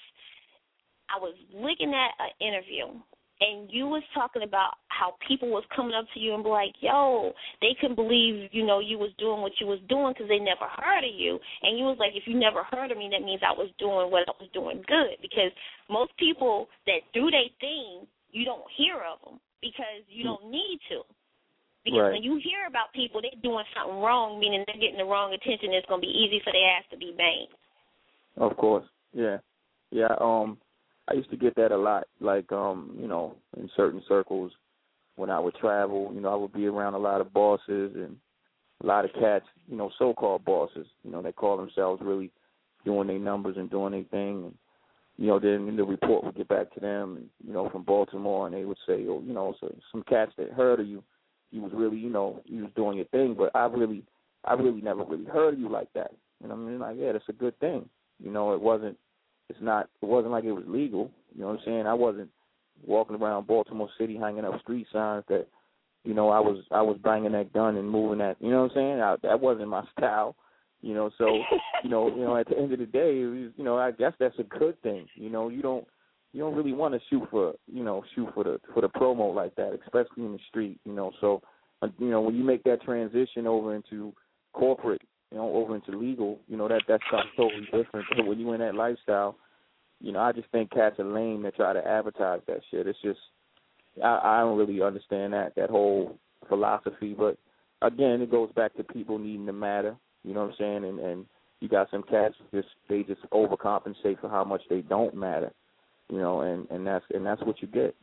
I was looking at an interview, and you was talking about how people was coming up to you and be like, yo, they couldn't believe, you know, you was doing what you was doing because they never heard of you. And you was like, if you never heard of me, that means I was doing what I was doing good. Because most people that do their thing, you don't hear of them because you don't need to. Because right. when you hear about people, they're doing something wrong, meaning they're getting the wrong attention, it's going to be easy for their ass to be banged. Of course, yeah. Yeah, um... I used to get that a lot, like, um, you know, in certain circles when I would travel. You know, I would be around a lot of bosses and a lot of cats, you know, so-called bosses. You know, they call themselves really doing their numbers and doing their thing. And, you know, then the report would get back to them, and, you know, from Baltimore, and they would say, oh, you know, so some cats that heard of you, you was really, you know, you was doing your thing, but I really, I really never really heard of you like that. You know what I mean? Like, yeah, that's a good thing. You know, it wasn't. It's not. It wasn't like it was legal. You know what I'm saying? I wasn't walking around Baltimore City hanging up street signs that, you know, I was I was banging that gun and moving that. You know what I'm saying? I, that wasn't my style. You know, so you know, you know, at the end of the day, it was, you know, I guess that's a good thing. You know, you don't you don't really want to shoot for you know shoot for the for the promo like that, especially in the street. You know, so uh, you know when you make that transition over into corporate, you know, over into legal, you know, that that's something totally different. But when you in that lifestyle, you know, I just think cats are lame that try to advertise that shit. It's just, I, I don't really understand that, that whole philosophy. But, again, it goes back to people needing to matter, you know what I'm saying? And, and you got some cats, just they just overcompensate for how much they don't matter, you know, and, and that's and that's what you get.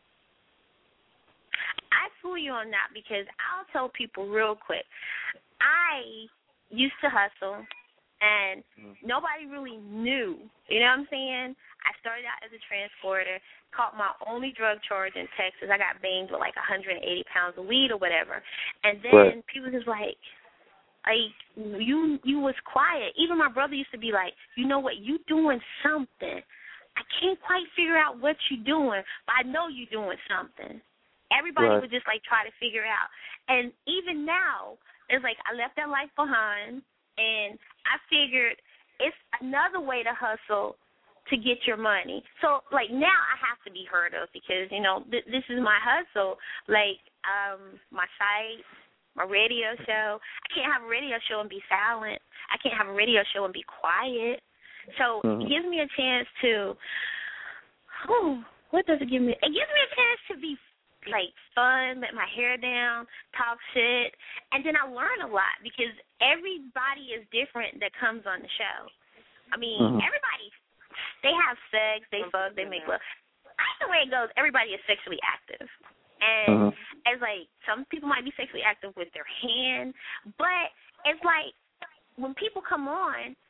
I fool you on that because I'll tell people real quick. I used to hustle. And nobody really knew, you know what I'm saying? I started out as a transporter, caught my only drug charge in Texas. I got banged with like one hundred eighty pounds of weed or whatever. And then right. people just like, like, you you was quiet. Even my brother used to be like, you know what, you doing something. I can't quite figure out what you doing, but I know you doing something. Everybody right. would just like try to figure out. And even now, it's like I left that life behind. And I figured it's another way to hustle to get your money. So, like, now I have to be heard of because, you know, th- this is my hustle. Like, um, my site, my radio show. I can't have a radio show and be silent. I can't have a radio show and be quiet. So mm-hmm. it gives me a chance to, oh, what does it give me? It gives me a chance to be like fun, let my hair down, talk shit, and then I learn a lot because everybody is different that comes on the show. I mean, mm-hmm. everybody, they have sex, they fuck, they make love. That's the way it goes. Everybody is sexually active. And mm-hmm. it's like some people might be sexually active with their hand, but it's like when people come on,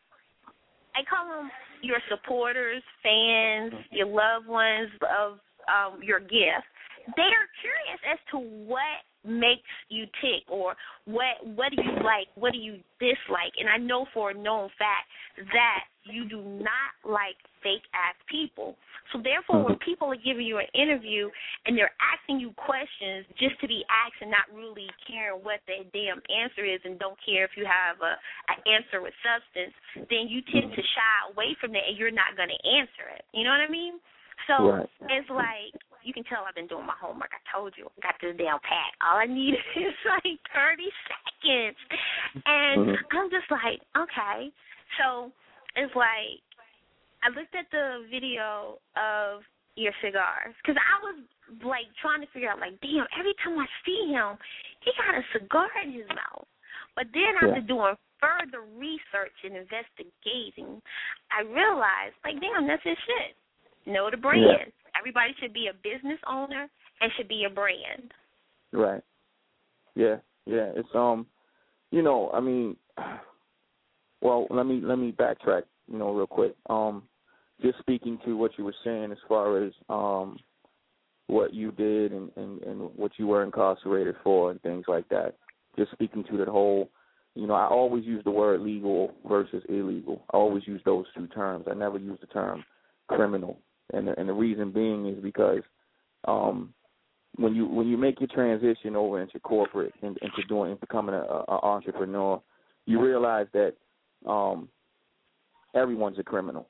I call them your supporters, fans, your loved ones of um, your gift. They are curious as to what makes you tick or what what do you like, what do you dislike. And I know for a known fact that you do not like fake-ass people. So therefore, when people are giving you an interview and they're asking you questions just to be asked and not really caring what their damn answer is and don't care if you have a, an answer with substance, then you tend to shy away from that and you're not going to answer it. You know what I mean? So right. it's like, you can tell I've been doing my homework. I told you. I got this down pat. All I need is like thirty seconds. And mm-hmm. I'm just like, okay. So it's like I looked at the video of your cigars because I was like trying to figure out like, damn, every time I see him, he got a cigar in his mouth. But then yeah. after doing further research and investigating, I realized like, damn, that's his shit. Know the brand. Yeah. Everybody should be a business owner and should be a brand. Right. Yeah, yeah. It's um, you know, I mean, well, let me let me backtrack, you know, real quick. Um, just speaking to what you were saying as far as um, what you did and, and, and what you were incarcerated for and things like that. Just speaking to that whole, you know, I always use the word legal versus illegal. I always use those two terms. I never use the term criminal. And the, and the reason being is because um, when you when you make your transition over into corporate and into doing into becoming an entrepreneur, you realize that um, everyone's a criminal.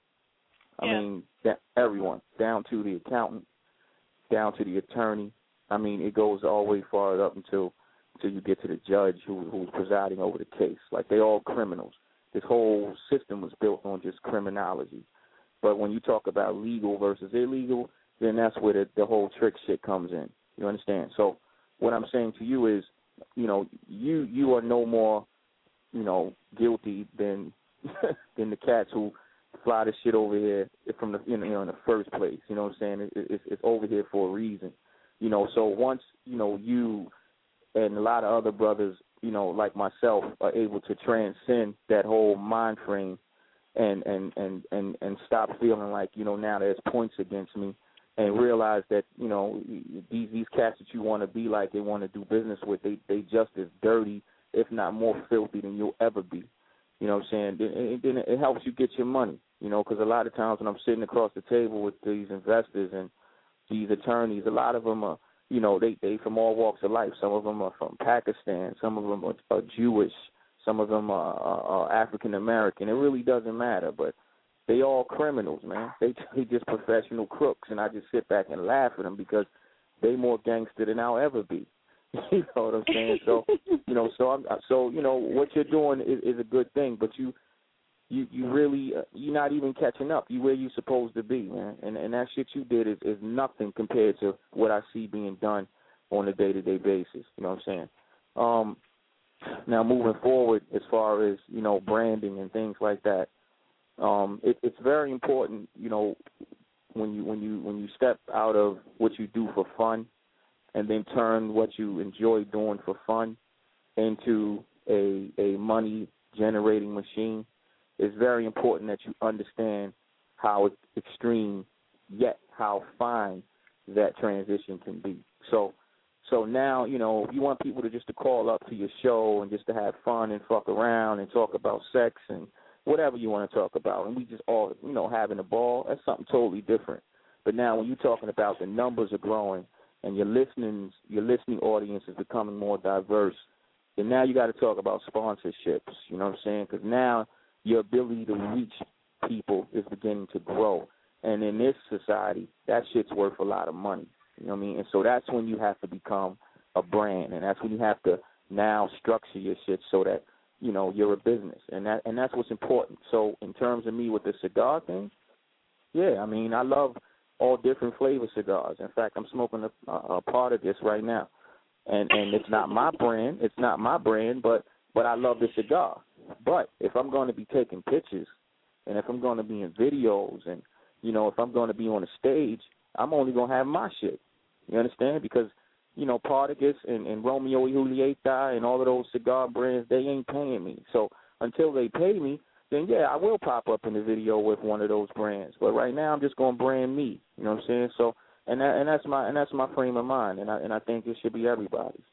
I yeah. mean, that everyone, down to the accountant, down to the attorney. I mean, it goes all the way far up until until you get to the judge who who's presiding over the case. Like, they all criminals. This whole system was built on just criminology. But when you talk about legal versus illegal, then that's where the, the whole trick shit comes in. You understand? So what I'm saying to you is, you know, you you are no more, you know, guilty than than the cats who fly the shit over here from the you know in the first place. You know what I'm saying? It, it, it's over here for a reason. You know, so once you know you and a lot of other brothers, you know, like myself, are able to transcend that whole mind frame. And, and, and, and, and stop feeling like, you know, now there's points against me and realize that, you know, these these cats that you want to be like, they want to do business with, they, they just as dirty, if not more filthy than you'll ever be. You know know what I'm saying? Then, then it helps you get your money, you know, because a lot of times when I'm sitting across the table with these investors and these attorneys, a lot of them are, you know, they they from all walks of life. Some of them are from Pakistan. Some of them are, are Jewish. Some of them are, are, are African American. It really doesn't matter, but they all criminals, man. They they just professional crooks, and I just sit back and laugh at them because they more gangster than I'll ever be. You know what I'm saying? So, you know, so I'm, so you know what you're doing is, is a good thing, but you you you really uh, you're not even catching up. You where you're supposed to be, man. And and that shit you did is, is nothing compared to what I see being done on a day-to-day basis. You know what I'm saying? Um, now moving forward, as far as you know, branding and things like that, um, it, it's very important. You know, when you when you when you step out of what you do for fun, and then turn what you enjoy doing for fun into a a money generating machine. It's very important that you understand how extreme yet how fine that transition can be. So so now, you know, if you want people to just to call up to your show and just to have fun and fuck around and talk about sex and whatever you want to talk about, and we just all, you know, having a ball, that's something totally different. But now when you're talking about the numbers are growing and your listening your listening audience is becoming more diverse, then now you got to talk about sponsorships, you know what I'm saying? Because now your ability to reach people is beginning to grow. And in this society, that shit's worth a lot of money, you know what I mean? And so that's when you have to become a brand, and that's when you have to now structure your shit so that, you know, you're a business. And that and that's what's important. So in terms of me with the cigar thing, yeah, I mean, I love all different flavor cigars. In fact, I'm smoking a, a part of this right now. And and it's not my brand. It's not my brand, but, but I love the cigar. But if I'm going to be taking pictures and if I'm going to be in videos and, you know, if I'm going to be on a stage, I'm only going to have my shit. You understand? Because, you know, Partagas and, and Romeo y Julieta and all of those cigar brands, they ain't paying me. So until they pay me, then, yeah, I will pop up in the video with one of those brands. But right now I'm just going to brand me. You know what I'm saying? So and that, and that's my and that's my frame of mind, and I and I think it should be everybody's.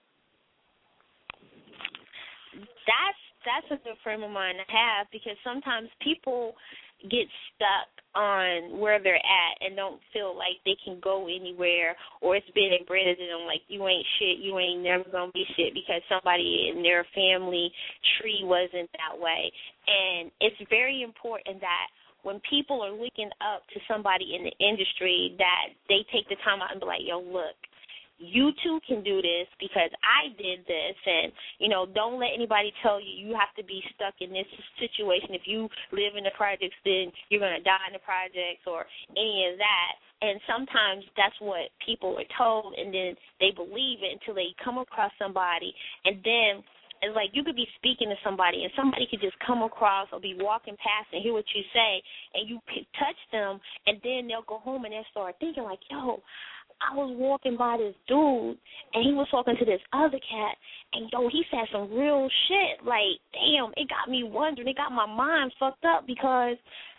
That's that's a good frame of mind to have, because sometimes people get stuck on where they're at and don't feel like they can go anywhere, or it's been embedded in them like you ain't shit, you ain't never gonna be shit because somebody in their family tree wasn't that way. And it's very important that when people are looking up to somebody in the industry, that they take the time out and be like, yo, look, you too can do this because I did this. And, you know, don't let anybody tell you you have to be stuck in this situation. If you live in the projects, then you're going to die in the projects or any of that. And sometimes that's what people are told, and then they believe it until they come across somebody. And then it's like you could be speaking to somebody, and somebody could just come across or be walking past and hear what you say, and you touch them, and then they'll go home and they'll start thinking like, yo, I was walking by this dude, and he was talking to this other cat, and, yo, he said some real shit. Like, damn, it got me wondering. It got my mind fucked up because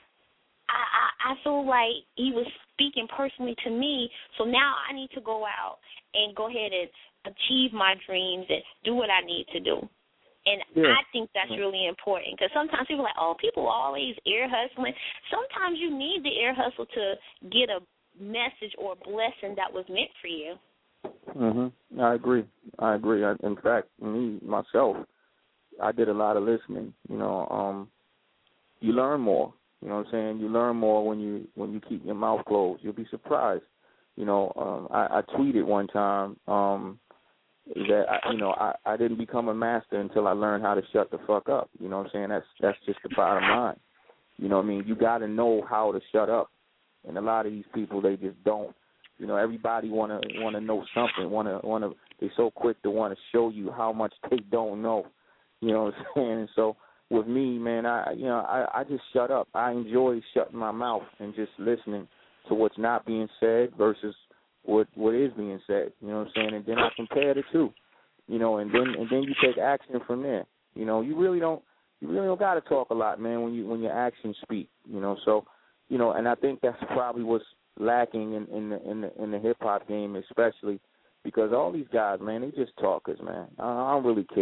I, I, I feel like he was speaking personally to me, so now I need to go out and go ahead and achieve my dreams and do what I need to do. And yeah. I think that's really important, because sometimes people are like, oh, people are always ear hustling. Sometimes you need the ear hustle to get a message or blessing that was meant for you. Mhm. I agree. I agree. I, in fact, me myself, I did a lot of listening. You know, um, you learn more. You know what I'm saying? You learn more when you when you keep your mouth closed. You'll be surprised. You know, um, I, I tweeted one time um, that I, you know I, I didn't become a master until I learned how to shut the fuck up. You know what I'm saying? That's that's just the bottom line. You know what I mean? You got to know how to shut up. And a lot of these people, they just don't. You know, everybody wanna wanna know something. Wanna wanna. They're so quick to want to show you how much they don't know. You know what I'm saying? And so with me, man, I you know I, I just shut up. I enjoy shutting my mouth and just listening to what's not being said versus what what is being said. You know what I'm saying? And then I compare the two. You know, and then and then you take action from there. You know, you really don't you really don't got to talk a lot, man, when you when your actions speak. You know, so. You know, and I think that's probably what's lacking in, in the in the in the hip hop game, especially because all these guys, man, they just talkers, man. I, I don't really care.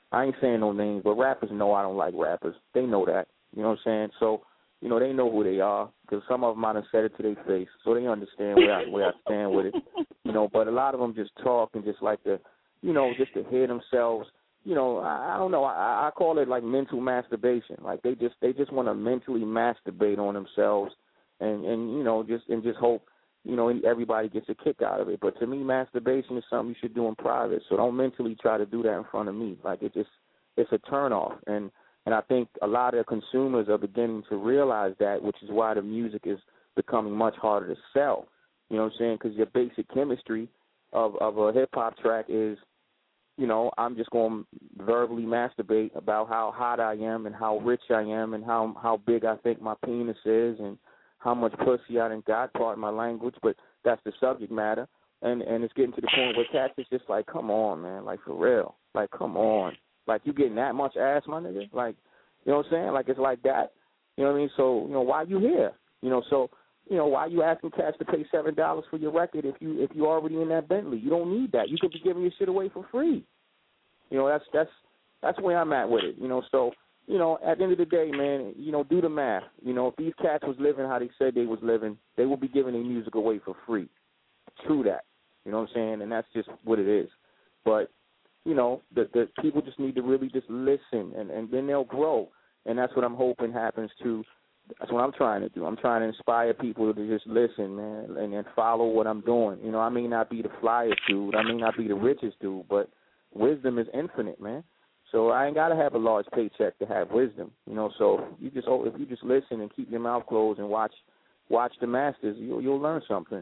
I ain't saying no names, but rappers know I don't like rappers. They know that. You know what I'm saying? So, you know, they know who they are because some of them might have said it to their face, so they understand where I, where I stand with it. You know, but a lot of them just talk and just like to, you know, just to hear themselves. You know, I, I don't know. I, I call it like mental masturbation. Like they just they just want to mentally masturbate on themselves, and and you know just and just hope you know everybody gets a kick out of it. But to me, masturbation is something you should do in private. So don't mentally try to do that in front of me. Like it just it's a turnoff. And and I think a lot of consumers are beginning to realize that, which is why the music is becoming much harder to sell. You know what I'm saying? Because your basic chemistry of of a hip hop track is, you know, I'm just going to verbally masturbate about how hot I am and how rich I am and how how big I think my penis is and how much pussy I done got, pardon my language, but that's the subject matter. And and it's getting to the point where cats is just like, come on, man, like for real. Like, come on. Like, you getting that much ass, my nigga? Like, you know what I'm saying? Like, it's like that. You know what I mean? So, you know, why you here? You know, so, you know, why you asking cats to pay seven dollars for your record if you if you already in that Bentley? You don't need that. You could be giving your shit away for free. You know, that's that's that's where I'm at with it. You know, so, you know, at the end of the day, man, you know, do the math. You know, if these cats was living how they said they was living, they would be giving their music away for free. True that. You know what I'm saying? And that's just what it is. But, you know, the the people just need to really just listen, and, and then they'll grow. And that's what I'm hoping happens to. That's what I'm trying to do. I'm trying to inspire people to just listen, man, and, and follow what I'm doing. You know, I may not be the flyest dude. I may not be the richest dude, but wisdom is infinite, man. So I ain't got to have a large paycheck to have wisdom. You know, so you just if you just listen and keep your mouth closed and watch watch the masters, you'll, you'll learn something.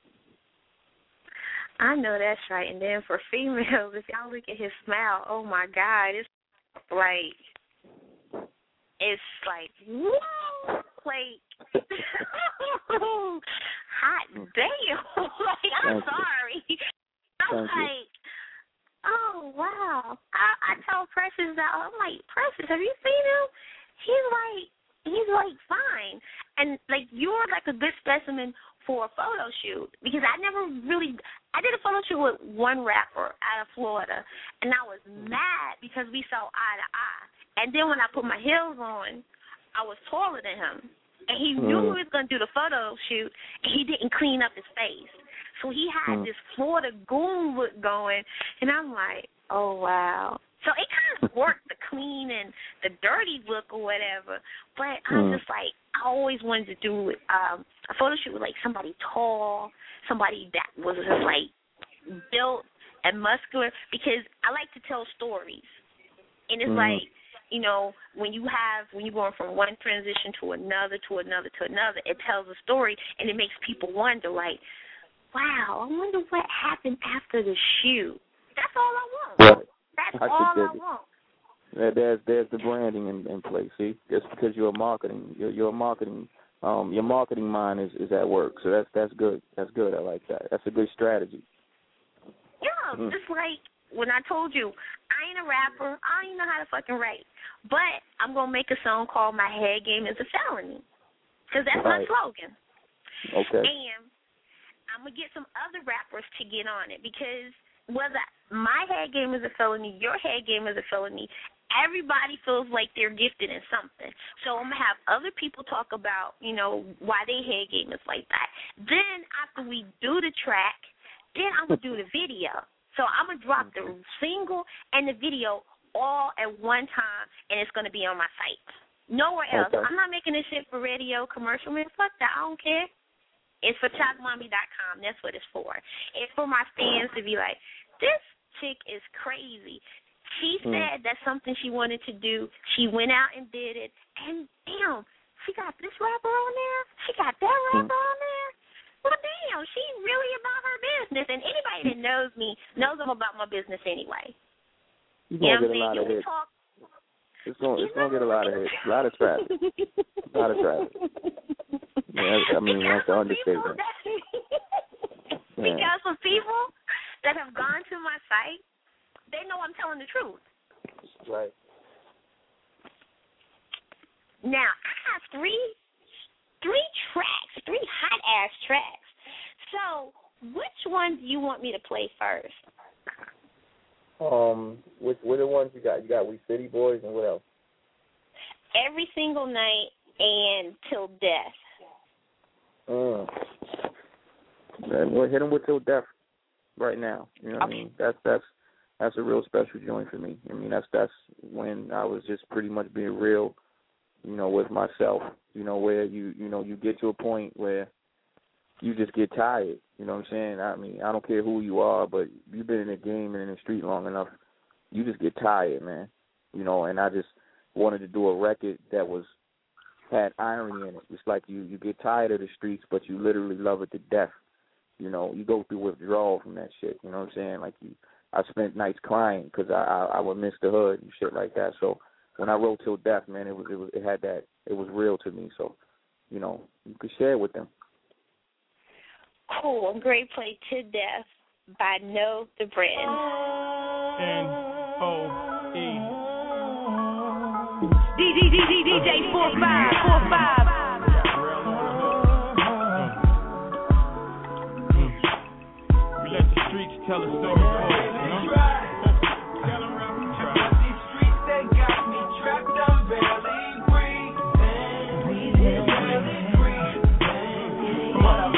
I know that's right. And then for females, if y'all look at his smile, oh, my God, it's like, it's like, whoa, like, hot damn. Like, I'm Thank sorry. You. I'm Thank like, you. oh, wow. I, I told Precious that, I'm like, Precious, have you seen him? He's like, he's like fine. And, like, you're like a good specimen for a photo shoot, because I never really, I did a photo shoot with one rapper out of Florida, and I was mad because we saw eye to eye. And then when I put my heels on, I was taller than him, and he mm. knew he was going to do the photo shoot, and he didn't clean up his face. So he had mm. this Florida goon look going, and I'm like, oh, wow. So it kind of worked, the clean and the dirty look or whatever, but I'm mm. just like, I always wanted to do um, a photo shoot with, like, somebody tall, somebody that was just, like, built and muscular, because I like to tell stories. And it's mm. like, you know, when you have, when you're going from one transition to another, to another, to another, it tells a story, and it makes people wonder, like, wow, I wonder what happened after the shoot. That's all I want. Right. That's I all I want. There's there's the branding in, in place. See, just because you're a marketing, you're, you're a marketing, um, your marketing mind is, is at work. So that's that's good. That's good. I like that. That's a good strategy. Yeah, mm. Just like when I told you, I ain't a rapper. I don't even know how to fucking rap, but I'm gonna make a song called "My Head Game Is a Felony," because that's right. My slogan. Okay. And I'm gonna get some other rappers to get on it, because whether my head game is a felony, your head game is a felony, everybody feels like they're gifted in something. So I'm going to have other people talk about, you know, why their head game is like that. Then after we do the track, then I'm going to do the video. So I'm going to drop the single and the video all at one time, and it's going to be on my site. Nowhere else. Okay. I'm not making this shit for radio, commercial, man. Fuck that. I don't care. It's for chalk mommy dot com. That's what it's for. It's for my fans to be like, this chick is crazy. She mm. said that's something she wanted to do. She went out and did it. And, damn, she got this rapper on there? She got that rapper mm. on there? Well, damn, she's really about her business. And anybody that knows me knows I'm about my business anyway. You're going to get a lot of hits. Talk, it's going it's to get a lot of hits. A lot of traffic. A lot of traffic. Yeah, I mean, that's the understatement. Because for people that have gone to my site, they know I'm telling the truth. Right. Now, I have three three tracks, three hot-ass tracks. So which one do you want me to play first? Um, which what are the ones you got? You got We City Boys and what else? Every Single Night and Till Death. Mm. Man, we'll hit them with Till Death right now. You know what okay. I mean? That's that's that's a real special joint for me. I mean, that's that's when I was just pretty much being real, you know, with myself. You know, where you you know you get to a point where you just get tired. You know what I'm saying? I mean, I don't care who you are, but you've been in the game and in the street long enough, you just get tired, man. You know, and I just wanted to do a record that was had irony in it. It's like you, you get tired of the streets, but you literally love it to death. You know, you go through withdrawal from that shit. You know what I'm saying? Like, you, I spent nights crying because I, I I would miss the hood and shit like that. So when I wrote Till Death, man, it was it was it had that it was real to me. So, you know, you could share it with them. Cool. I'm great play To Death by No the Brand. N O E D D D D D J four five four five. We let the streets tell a story for us, you know? These streets, they got me trapped, I'm barely breathing. Barely breathing. Come on.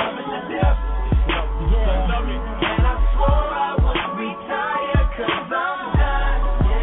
And I swore I would retire, cause I'm not.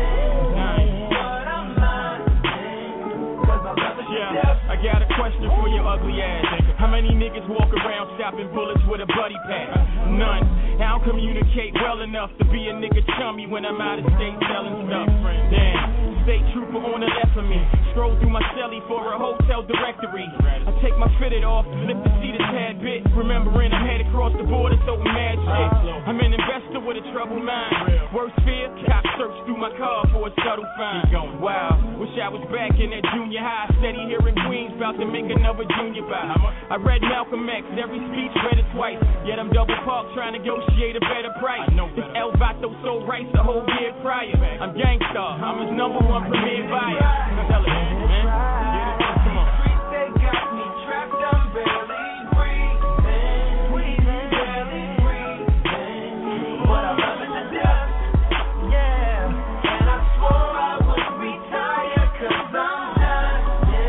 But I'm not. Cause I love it to death. I got a question for your ugly ass. How many niggas walk around stopping bullets with a buddy pack? None. I don't communicate well enough to be a nigga chummy when I'm out of state selling stuff. Damn. State trooper on the left of me. Scroll through my celly for a hotel directory. I take my fitted off, lift the seat a tad bit. Remembering I'm headed across the border, so mad shit. I'm an investor with a troubled mind. Worst fear, cops search through my car for a subtle find. Wow, wish I was back in that junior high. Steady here in Queens, about to make another junior buy. I read Malcolm X, every speech read it twice. Yet I'm double parked trying to negotiate a better price. This El Vato so rice a whole year prior. I'm gangsta, I'm his number one premier buyer. Tell it, man. Come on. Streets, they got me trapped, I'm barely breathing. Barely breathing. But I love it to death. Yeah. And I swore I would retire, cause I'm not.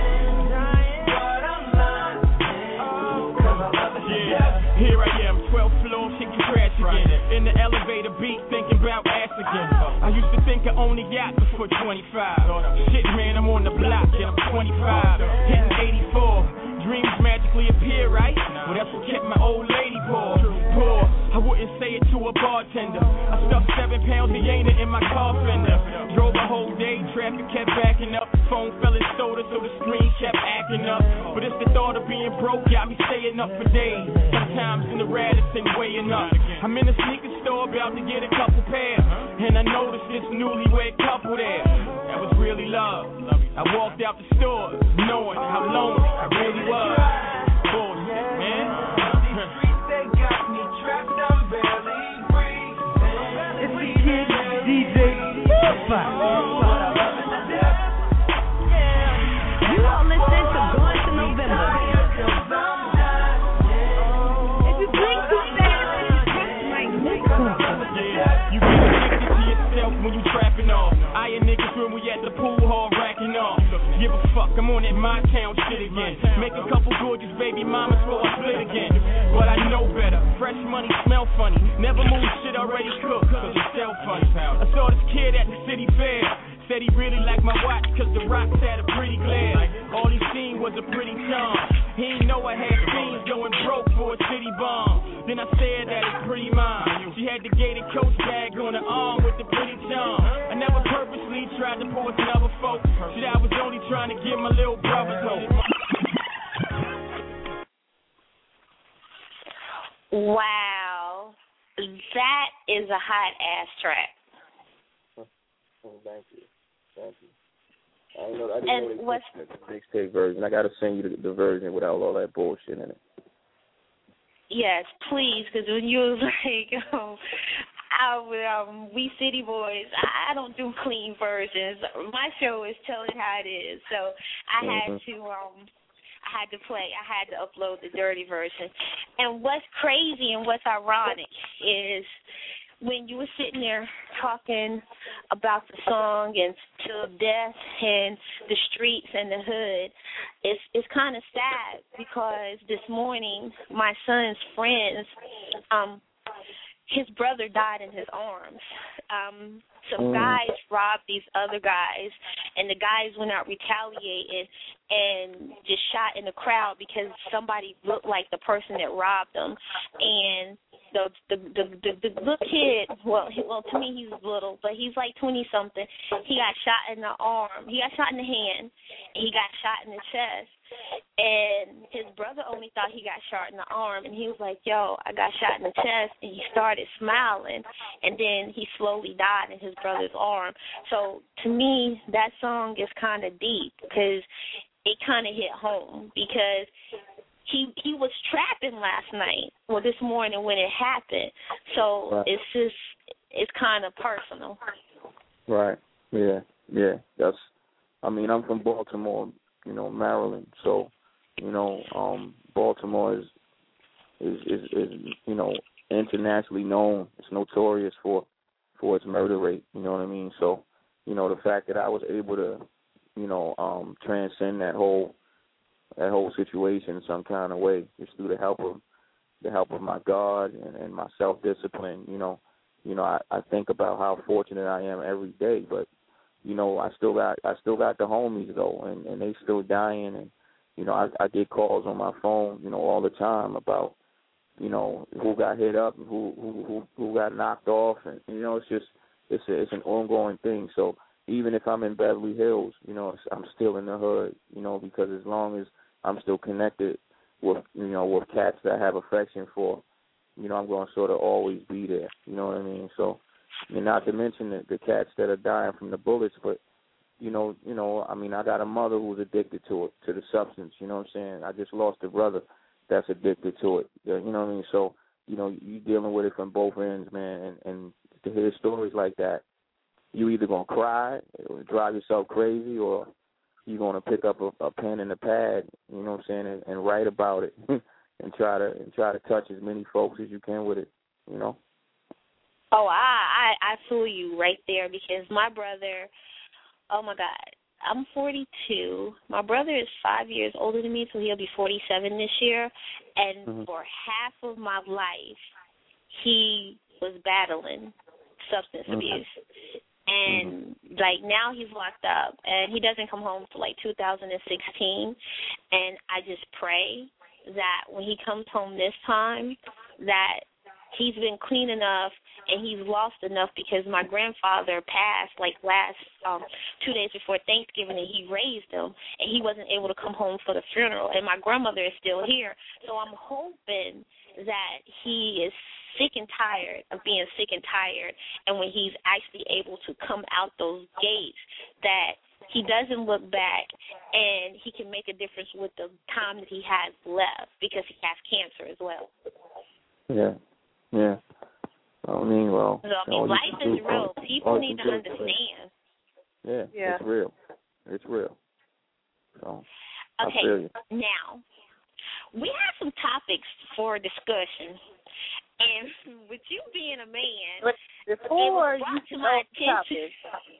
But I'm not. Cause I love it to death. Here I am, twelfth floor, chicken crash again. In the elevator beat, thinking about ass again. I used to think I only got before twenty-five. Shit, man, I'm on the block, and I'm twenty-five. Hitting eighty-four. Dreams magically appear, right? Well, that's what kept my old lady poor. Poor. I wouldn't say it to a bartender. I stuffed seven pounds of Yana in my car fender. Drove a whole day, traffic kept backing up. Phone fell in soda, so the screen kept acting up. But it's the thought of being broke got me staying up for days. Sometimes in the Radisson weighing up. I'm in a sneaker store about to get a couple pairs, and I noticed this newlywed couple there. That was really love. I walked out the store knowing how lonely I really was. Bullshit, man. These streets, they got me trapped, I'm barely breathing. It's the kid D J four five. You all listen to Going to November. If you blink too fast, it's like this. You get addicted to yourself when you trapping off. I and niggas when we at the pool hall racking off. Give a fuck, I'm on that my town shit again. Make a couple gorgeous baby mamas before I split again. But I know better, fresh money smell funny. Never move shit already cooked, cause it sell funny. I saw this kid at the city fair. Said he really liked my watch cause the rocks had a pretty glare. All he seen was a pretty charm. He ain't know I had fiends going broke for a city bomb. Then I said that it's pretty mom. She had the gated coach bag on her arm with the pretty charm. I never purposely tried to force another folk. Shit, I was only trying to give my little brother's hope. Wow. That is a hot ass track. Oh, thank you. Thank you. I didn't know, I didn't And know what's the mixtape version. I got to send you the, the version without all that bullshit in it. Yes, please, because when you was like, um, I, um, We City Boys, I don't do clean versions. My show is telling how it is, so I mm-hmm. had to, um, I had to play, I had to upload the dirty version. And what's crazy and what's ironic is when you were sitting there talking about the song and till death and the streets and the hood, it's it's kind of sad because this morning my son's friends, um, his brother died in his arms. Um, some mm. guys robbed these other guys, and the guys went out retaliated and just shot in the crowd because somebody looked like the person that robbed them. And the the the the, the little kid, well, he, well to me he's little, but he's like twenty something. He got shot in the arm. He got shot in the hand. And he got shot in the chest. And his brother only thought he got shot in the arm, and he was like, yo, I got shot in the chest, and he started smiling, and then he slowly died in his brother's arm. So to me, that song is kind of deep because it kind of hit home because he he was trapping last night, well, this morning when it happened. So right. it's just, it's kind of personal. Right, yeah, yeah. That's, I mean, I'm from Baltimore, you know, Maryland. So, you know, um, Baltimore is, is, is, is, you know, internationally known. It's notorious for, for its murder rate, you know what I mean? So, you know, the fact that I was able to, you know, um, transcend that whole, that whole situation in some kind of way, just through the help of, the help of my God and, and my self-discipline, you know, you know, I, I think about how fortunate I am every day, but, you know, I still got I still got the homies though, and, and they still dying, and you know, I, I get calls on my phone, you know, all the time about, you know, who got hit up and who who who, who got knocked off, and you know, it's just it's a, it's an ongoing thing. So even if I'm in Beverly Hills, you know, it's, I'm still in the hood, you know, because as long as I'm still connected with, you know, with cats that I have affection for, you know, I'm going to sort of always be there. You know what I mean? So. And not to mention the, the cats that are dying from the bullets, but you know, you know, I mean, I got a mother who's addicted to it, to the substance. You know what I'm saying? I just lost a brother that's addicted to it. You know what I mean? So, you know, you dealing with it from both ends, man. And, and to hear stories like that, you either gonna cry or drive yourself crazy, or you're gonna pick up a, a pen and a pad. You know what I'm saying? And, and write about it and try to and try to touch as many folks as you can with it. You know. Oh, I, I I feel you right there because my brother, oh, my God, I'm forty-two. My brother is five years older than me, so he'll be forty-seven this year. And mm-hmm. for half of my life, he was battling substance mm-hmm. abuse. And, mm-hmm. like, now he's locked up, and he doesn't come home till, like, two thousand sixteen. And I just pray that when he comes home this time, that he's been clean enough and he's lost enough because my grandfather passed like last um, two days before Thanksgiving, and he raised him, and he wasn't able to come home for the funeral, and my grandmother is still here. So I'm hoping that he is sick and tired of being sick and tired, and when he's actually able to come out those gates, that he doesn't look back and he can make a difference with the time that he has left because he has cancer as well. Yeah. Yeah, I mean, well, so, I mean, life is real. People need to understand. Yeah, yeah, it's real. It's real. So, okay, now we have some topics for discussion, and with you being a man, before it was brought you to my attention.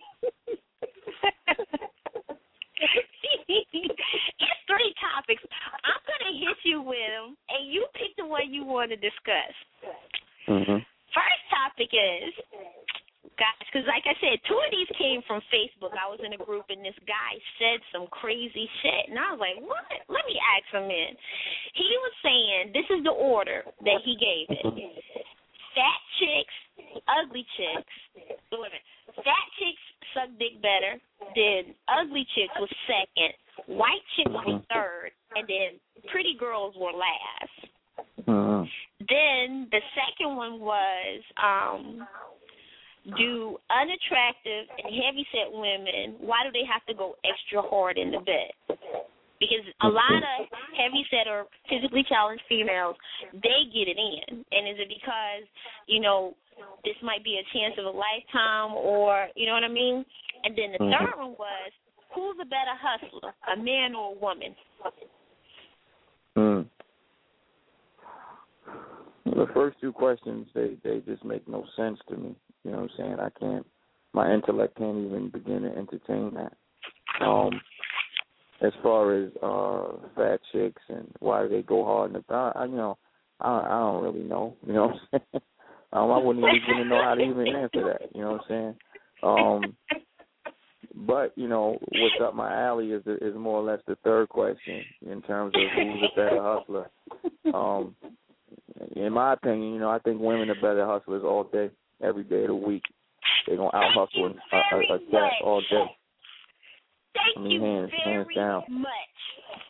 It's three topics. I'm gonna hit you with them, and you pick the one you want to discuss. Mm-hmm. First topic is, guys, because like I said, two of these came from Facebook. I was in a group, and this guy said some crazy shit, and I was like, what? Let me ask him in. He was saying, this is the order that he gave it. Fat chicks, ugly chicks. Wait a minute. Fat chicks suck dick better. Then ugly chicks was second. White chicks were third. And then pretty girls were last. Uh-huh. Then the second one was um, do unattractive and heavyset women, why do they have to go extra hard in the bed? Because a lot of heavyset or physically challenged females, they get it in. And is it because, you know, this might be a chance of a lifetime or, you know what I mean? And then the third one was, who's a better hustler, a man or a woman? Mm. The first two questions, they, they just make no sense to me. You know what I'm saying? I can't, my intellect can't even begin to entertain that. Um, as far as uh, fat chicks and why do they go hard in the thigh, I, you know, I, I don't really know. You know what I'm saying? um, I wouldn't even know how to even answer that. You know what I'm saying? Um, but, you know, what's up my alley is is more or less the third question in terms of who's a better hustler. Um, in my opinion, you know, I think women are better hustlers all day, every day of the week. They're going to out-hustle a, a, a cat all day. Thank I mean, you hands, very hands down. much.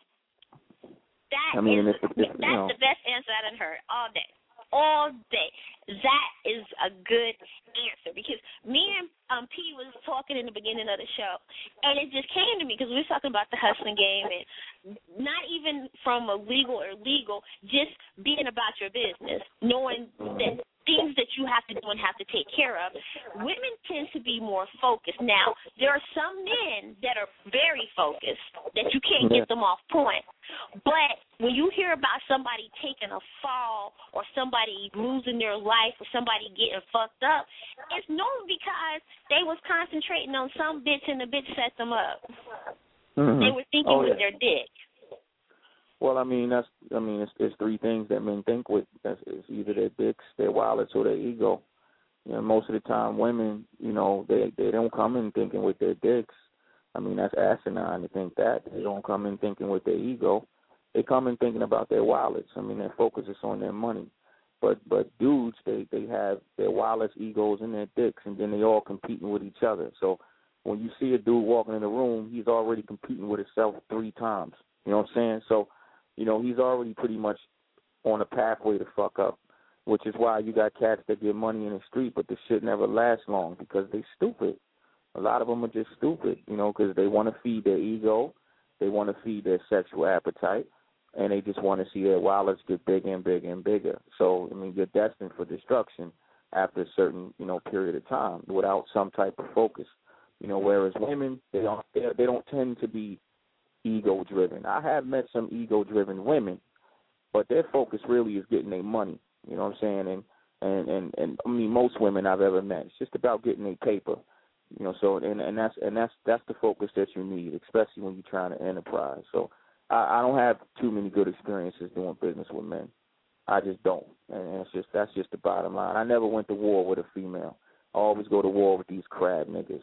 That I mean, is, if, if, that's you know, the best answer I done heard all day. All day. That is a good answer because me and um, P was talking in the beginning of the show, and it just came to me because we were talking about the hustling game and not even from a legal or legal, just being about your business, knowing that things that you have to do and have to take care of. Women tend to be more focused. Now, there are some men that are very focused that you can't get them off point. But when you hear about somebody taking a fall or somebody losing their life or somebody getting fucked up, it's normally because they was concentrating on some bitch and the bitch set them up. Mm-hmm. They were thinking oh, yeah. with their dick. Well, I mean, that's I mean, it's, it's three things that men think with. That's, it's either their dicks, their wallets, or their ego. You know, most of the time, women, you know, they they don't come in thinking with their dicks. I mean, that's asinine to think that. They don't come in thinking with their ego. They come in thinking about their wallets. I mean, their focus is on their money. But but dudes, they, they have their wallets, egos, and their dicks, and then they all competing with each other. So when you see a dude walking in the room, he's already competing with himself three times. You know what I'm saying? So, you know, he's already pretty much on a pathway to fuck up, which is why you got cats that get money in the street, but the shit never lasts long because they stupid. A lot of them are just stupid, you know, because they want to feed their ego, they want to feed their sexual appetite, and they just want to see their wallets get bigger and bigger and bigger. So, I mean, you're destined for destruction after a certain, you know, period of time without some type of focus. You know, whereas women, they don't, they, they don't tend to be ego-driven. I have met some ego-driven women, but their focus really is getting their money. You know what I'm saying? And, and, and, and I mean, most women I've ever met, it's just about getting their paper. You know, so and, and that's and that's that's the focus that you need, especially when you're trying to enterprise. So I, I don't have too many good experiences doing business with men. I just don't, and it's just that's just the bottom line. I never went to war with a female. I always go to war with these crab niggas.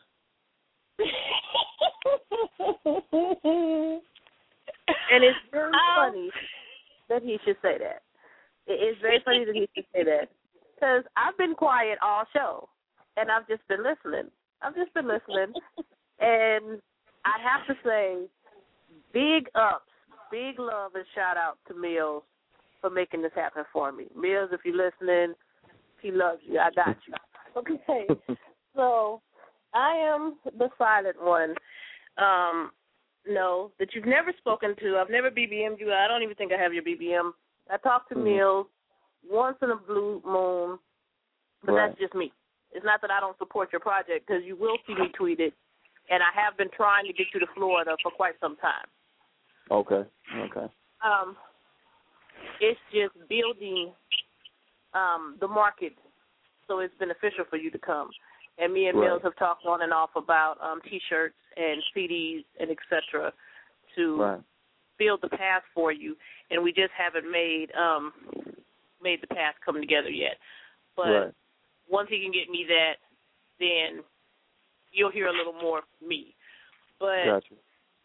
And it's very um, funny that he should say that. It is very funny that he should say that because I've been quiet all show, and I've just been listening. I've just been listening, and I have to say, big ups, big love and shout out to Mills for making this happen for me. Mills, if you're listening, he loves you. I got you. Okay, so I am the silent one. Um, no, that you've never spoken to. I've never B B M'd you. I don't even think I have your B B M. I talk to mm-hmm. Mills once in a blue moon, but right. that's just me. It's not that I don't support your project because you will see me tweet it, and I have been trying to get you to Florida for quite some time. Okay, okay. Um, it's just building um, the market so it's beneficial for you to come. And me and right. Mills have talked on and off about um, T-shirts and C Ds and et cetera to right. build the path for you, and we just haven't made um, made the path come together yet. But right. once he can get me that, then you'll hear a little more from me. But gotcha.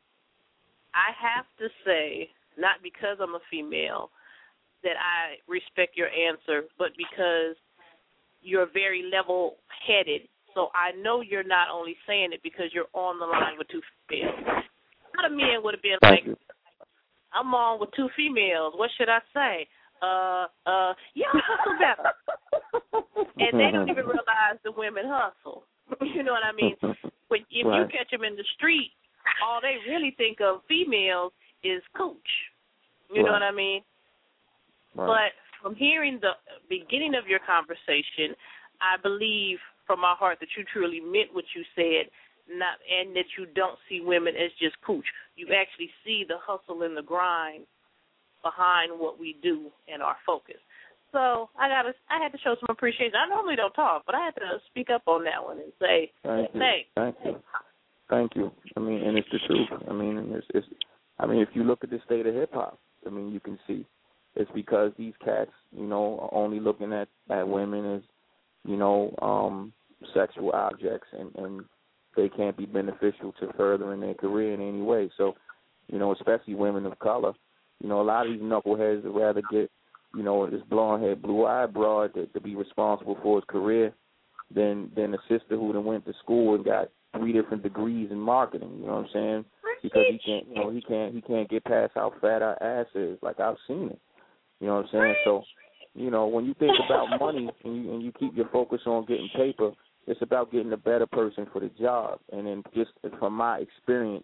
I have to say, not because I'm a female, that I respect your answer, but because you're very level-headed. So I know you're not only saying it because you're on the line with two females. A lot of men would have been Thank like, you. I'm on with two females. What should I say? Uh, uh, y'all hustle better. And they don't even realize the women hustle. You know what I mean? When, if right. you catch them in the street, all they really think of females is cooch. You right. know what I mean? Right. But from hearing the beginning of your conversation, I believe from my heart that you truly meant what you said, not and that you don't see women as just cooch. You actually see the hustle and the grind behind what we do and our focus. So I got to, I had to show some appreciation. I normally don't talk, but I had to speak up on that one and say, Thank you. thanks. Thank you. Thank you. I mean, and it's the truth. I mean, it's, it's I mean, if you look at the state of hip hop, I mean, you can see it's because these cats, you know, are only looking at, at women as, you know, um, sexual objects, and, and they can't be beneficial to furthering their career in any way. So, you know, especially women of color, you know, a lot of these knuckleheads would rather get, you know, this blonde-haired, blue-eyed broad to, to be responsible for his career than than a sister who done went to school and got three different degrees in marketing. You know what I'm saying? Because he can't, you know, he can't he can't get past how fat our ass is. Like, I've seen it. You know what I'm saying? So, you know, when you think about money and you and you keep your focus on getting paper, it's about getting a better person for the job. And then just from my experience,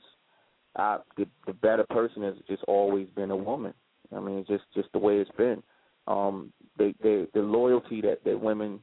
I, the, the better person has just always been a woman. I mean, it's just, just the way it's been. Um, they, they, the loyalty that, that women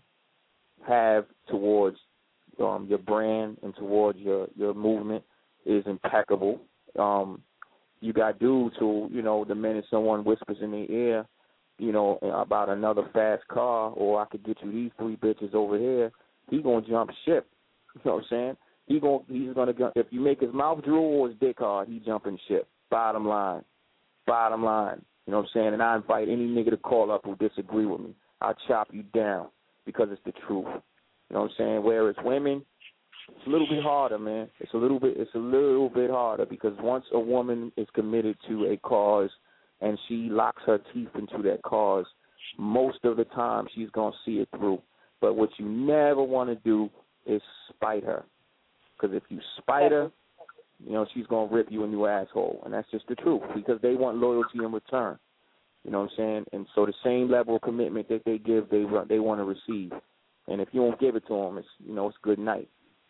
have towards um, your brand and towards your, your movement is impeccable. Um, you got dudes who, you know, the minute someone whispers in their ear, you know, about another fast car, or I could get you these three bitches over here, he gonna jump ship. You know what I'm saying? He gonna he's gonna if you make his mouth drool or his dick hard, he jumping ship. Bottom line, bottom line. You know what I'm saying? And I invite any nigga to call up who disagree with me. I'll chop you down because it's the truth. You know what I'm saying? Whereas women, it's a little bit harder, man. It's a little bit it's a little bit harder because once a woman is committed to a cause and she locks her teeth into that cause, most of the time she's gonna see it through. But what you never want to do is spite her. Because if you spite her, you know, she's going to rip you a new asshole. And that's just the truth because they want loyalty in return. You know what I'm saying? And so the same level of commitment that they give, they they want to receive. And if you don't give it to them, it's, you know, it's good night.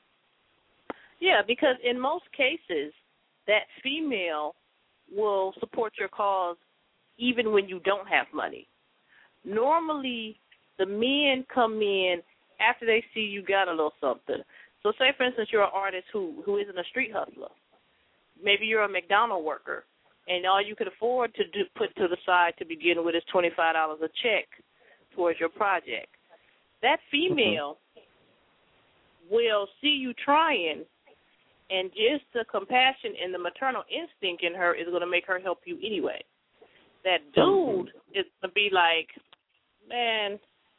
Yeah, because in most cases, that female will support your cause even when you don't have money. Normally, the men come in after they see you got a little something. So say, for instance, you're an artist who, who isn't a street hustler. Maybe you're a McDonald's worker, and all you could afford to do, put to the side to begin with is twenty-five dollars a check towards your project. That female mm-hmm. will see you trying, and just the compassion and the maternal instinct in her is going to make her help you anyway. That dude is going to be like, man,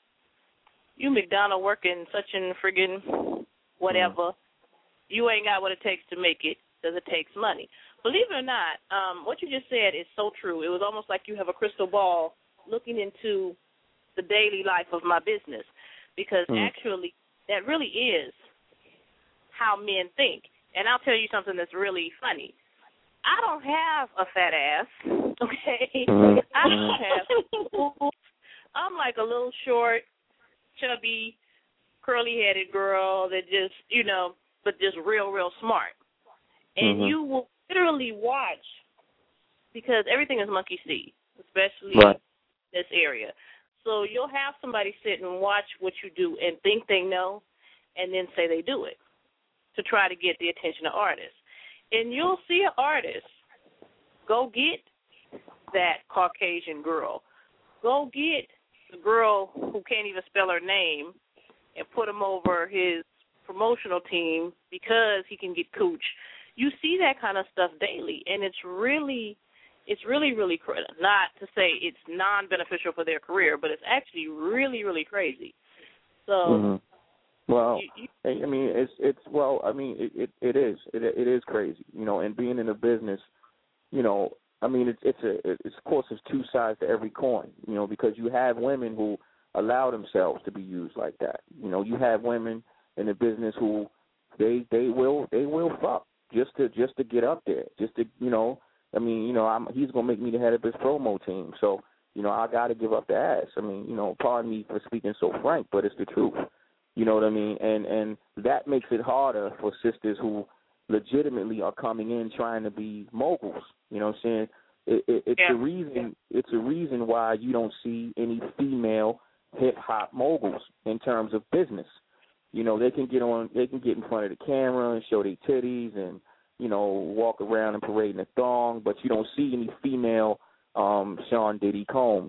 you McDonald working such and friggin' whatever, mm-hmm. you ain't got what it takes to make it because it takes money. Believe it or not, um, what you just said is so true. It was almost like you have a crystal ball looking into the daily life of my business because mm-hmm. actually that really is how men think. And I'll tell you something that's really funny. I don't have a fat ass, okay? Mm-hmm. I don't have boobs. I'm like a little short, chubby, curly-headed girl that just, you know, but just real, real smart. And mm-hmm. you will literally watch, because everything is monkey see, especially right. in this area. So you'll have somebody sit and watch what you do and think they know and then say they do it to try to get the attention of artists. And you'll see an artist go get that Caucasian girl, go get the girl who can't even spell her name and put him over his promotional team because he can get cooch. You see that kind of stuff daily, and it's really, it's really, really crazy. Not to say it's non-beneficial for their career, but it's actually really, really crazy. So, mm-hmm. well, you, you, I mean, it's it's well, I mean, it it, it is it it is crazy, you know. And being in a business, you know, I mean, it's it's a it's of course, there's two sides to every coin, you know, because you have women who allow themselves to be used like that. You know, you have women in the business who they they will they will fuck just to just to get up there, just to, you know, I mean, you know, I'm, he's gonna make me the head of his promo team, so, you know, I got to give up the ass. I mean, you know, pardon me for speaking so frank, but it's the truth. You know what I mean? And and that makes it harder for sisters who legitimately are coming in trying to be moguls. You know what I'm saying? It, it, it's yeah. a reason. It's a reason why you don't see any female hip hop moguls in terms of business. You know, they can get on, they can get in front of the camera and show their titties and, you know, walk around and parade in a thong, but you don't see any female um, Sean Diddy Combs.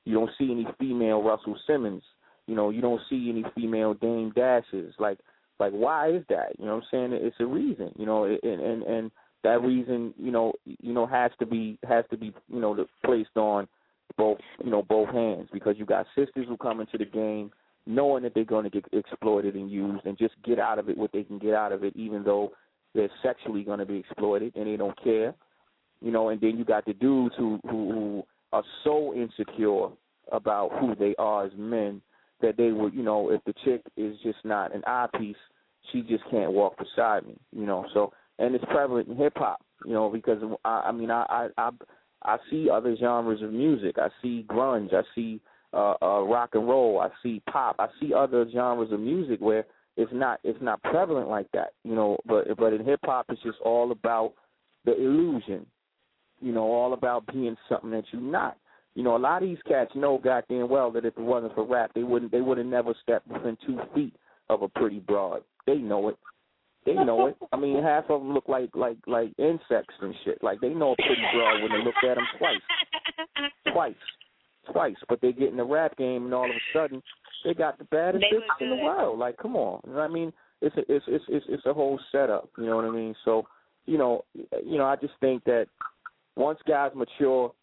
You don't see any female Russell Simmons. You know, you don't see any female Dame Dashes. Like, like why is that? You know what I'm saying? It's a reason. You know, and and, and that reason, you know, you know, has to be has to be, you know, placed on both, you know, both hands, because you got sisters who come into the game knowing that they're going to get exploited and used and just get out of it what they can get out of it, even though they're sexually going to be exploited and they don't care. You know, and then you got the dudes who, who, who are so insecure about who they are as men that they would, you know, if the chick is just not an eyepiece, she just can't walk beside me, you know. So, and it's prevalent in hip hop, you know, because I, I mean, I, I, I, I see other genres of music. I see grunge. I see uh, uh, rock and roll. I see pop. I see other genres of music where it's not, it's not prevalent like that, you know. But, but in hip hop, it's just all about the illusion, you know, all about being something that you're not. You know, a lot of these cats know goddamn well that if it wasn't for rap, they wouldn't, they would have never stepped within two feet of a pretty broad. They know it. They know it. I mean, half of them look like like like insects and shit. Like, they know a pretty broad when they look at them twice, twice, twice. But they get in the rap game, and all of a sudden, they got the baddest bitch in the world. Like, come on. You know what I mean? It's a, it's it's it's it's a whole setup. You know what I mean? So, you know, you know, I just think that once guys mature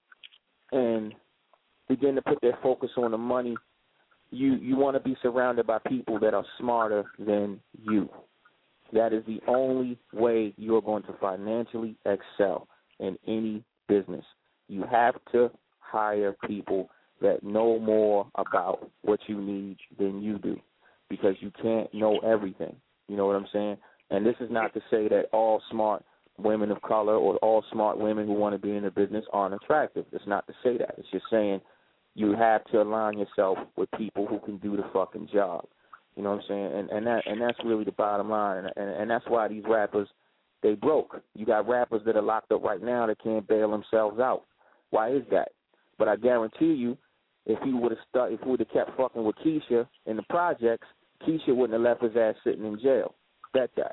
and begin to put their focus on the money, you you want to be surrounded by people that are smarter than you. That is the only way you're going to financially excel in any business. You have to hire people that know more about what you need than you do, because you can't know everything. You know what I'm saying? And this is not to say that all smart women of color or all smart women who want to be in the business aren't attractive. It's not to say that. It's just saying you have to align yourself with people who can do the fucking job. You know what I'm saying? And and that and that's really the bottom line. And, and and that's why these rappers, they broke. You got rappers that are locked up right now that can't bail themselves out. Why is that? But I guarantee you, if he would have stu- if he would have kept fucking with Keisha in the projects, Keisha wouldn't have left his ass sitting in jail. Bet that.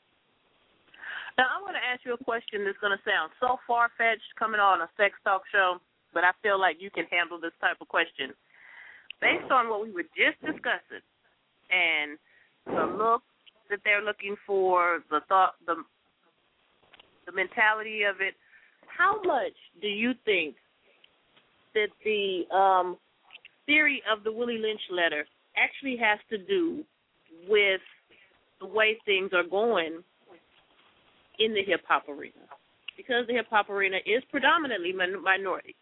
Now, I'm going to ask you a question that's going to sound so far-fetched coming on a sex talk show, but I feel like you can handle this type of question. Based on what we were just discussing, and the look that they're looking for, the thought, the the mentality of it, how much do you think that the um, theory of the Willie Lynch letter actually has to do with the way things are going in the hip-hop arena? Because the hip-hop arena is predominantly min- minority.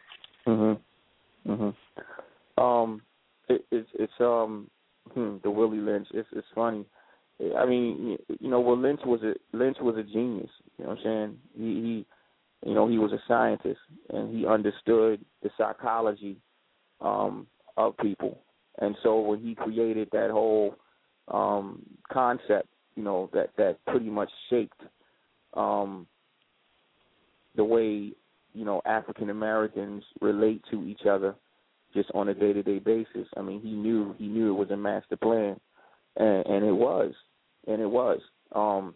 Mm-hmm. Mm-hmm. Um, it, it's, it's, um, Hmm, the Willie Lynch. It's it's funny. I mean, you know, well, Lynch was a Lynch was a genius. You know what I'm saying? He, he you know, he was a scientist, and he understood the psychology um, of people. And so when he created that whole um, concept, you know, that that pretty much shaped um, the way, you know, African Americans relate to each other just on a day-to-day basis. I mean, he knew he knew it was a master plan, and, and it was, and it was. Um,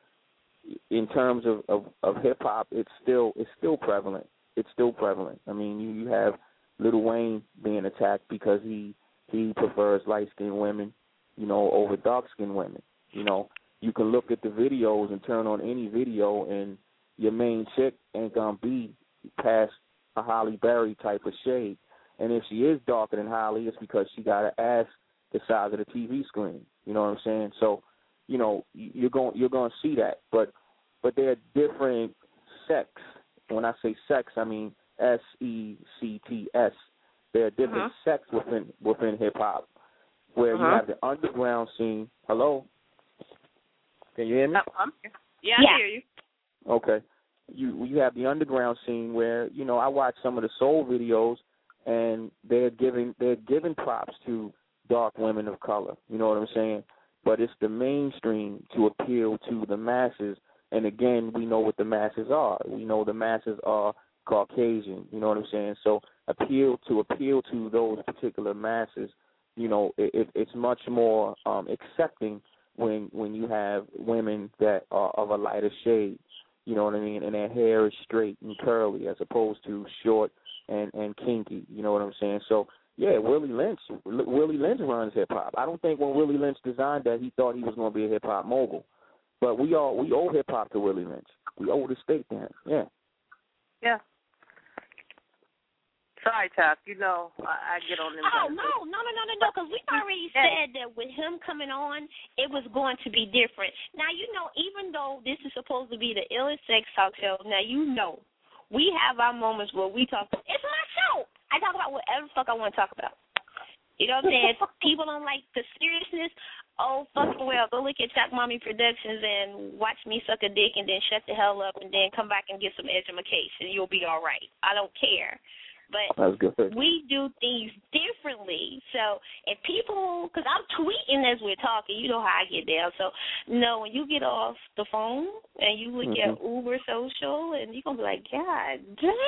in terms of, of, of hip hop, it's still it's still prevalent. It's still prevalent. I mean, you, you have Lil Wayne being attacked because he he prefers light-skinned women, you know, over dark-skinned women. You know, you can look at the videos and turn on any video, and your main chick ain't gonna be past a Halle Berry type of shade. And if she is darker than Holly, it's because she got an ass the size of the T V screen. You know what I'm saying? So, you know, you're going you're going to see that. But but they're different sex. When I say sex, I mean S E C T S. There are different uh-huh. sex within within hip hop, where uh-huh. you have the underground scene. Hello, can you hear me? Oh, I'm here. Yeah, yeah, I hear you. Okay, you you have the underground scene where, you know, I watch some of the soul videos, and they're giving they're giving props to dark women of color. You know what I'm saying? But it's the mainstream to appeal to the masses. And again, we know what the masses are. We know the masses are Caucasian. You know what I'm saying? So appeal to appeal to those particular masses. You know, it, it, it's much more um, accepting when when you have women that are of a lighter shade. You know what I mean? And their hair is straight and curly, as opposed to short, and, and kinky. You know what I'm saying? So, yeah, Willie Lynch, Willie Lynch runs hip-hop. I don't think when Willie Lynch designed that, he thought he was going to be a hip-hop mogul. But we all we owe hip-hop to Willie Lynch. We owe the state to him, yeah. Yeah. Sorry, Chuck. You know, I, I get on them. Oh, no, no, no, no, no, no, because we already said that with him coming on, it was going to be different. Now, you know, even though this is supposed to be the illest sex talk show, now, you know, we have our moments where we talk. It's my show. I talk about whatever the fuck I want to talk about. You know what I'm saying? If people don't like the seriousness, oh, fucking well, go look at Chuck Mommy Productions and watch me suck a dick and then shut the hell up and then come back and get some education. You'll be all right. I don't care. But we do things differently. So if people, because I'm tweeting as we're talking, you know how I get down. So, no, when you get off the phone and you look mm-hmm. at Uber Social, and you're going to be like, God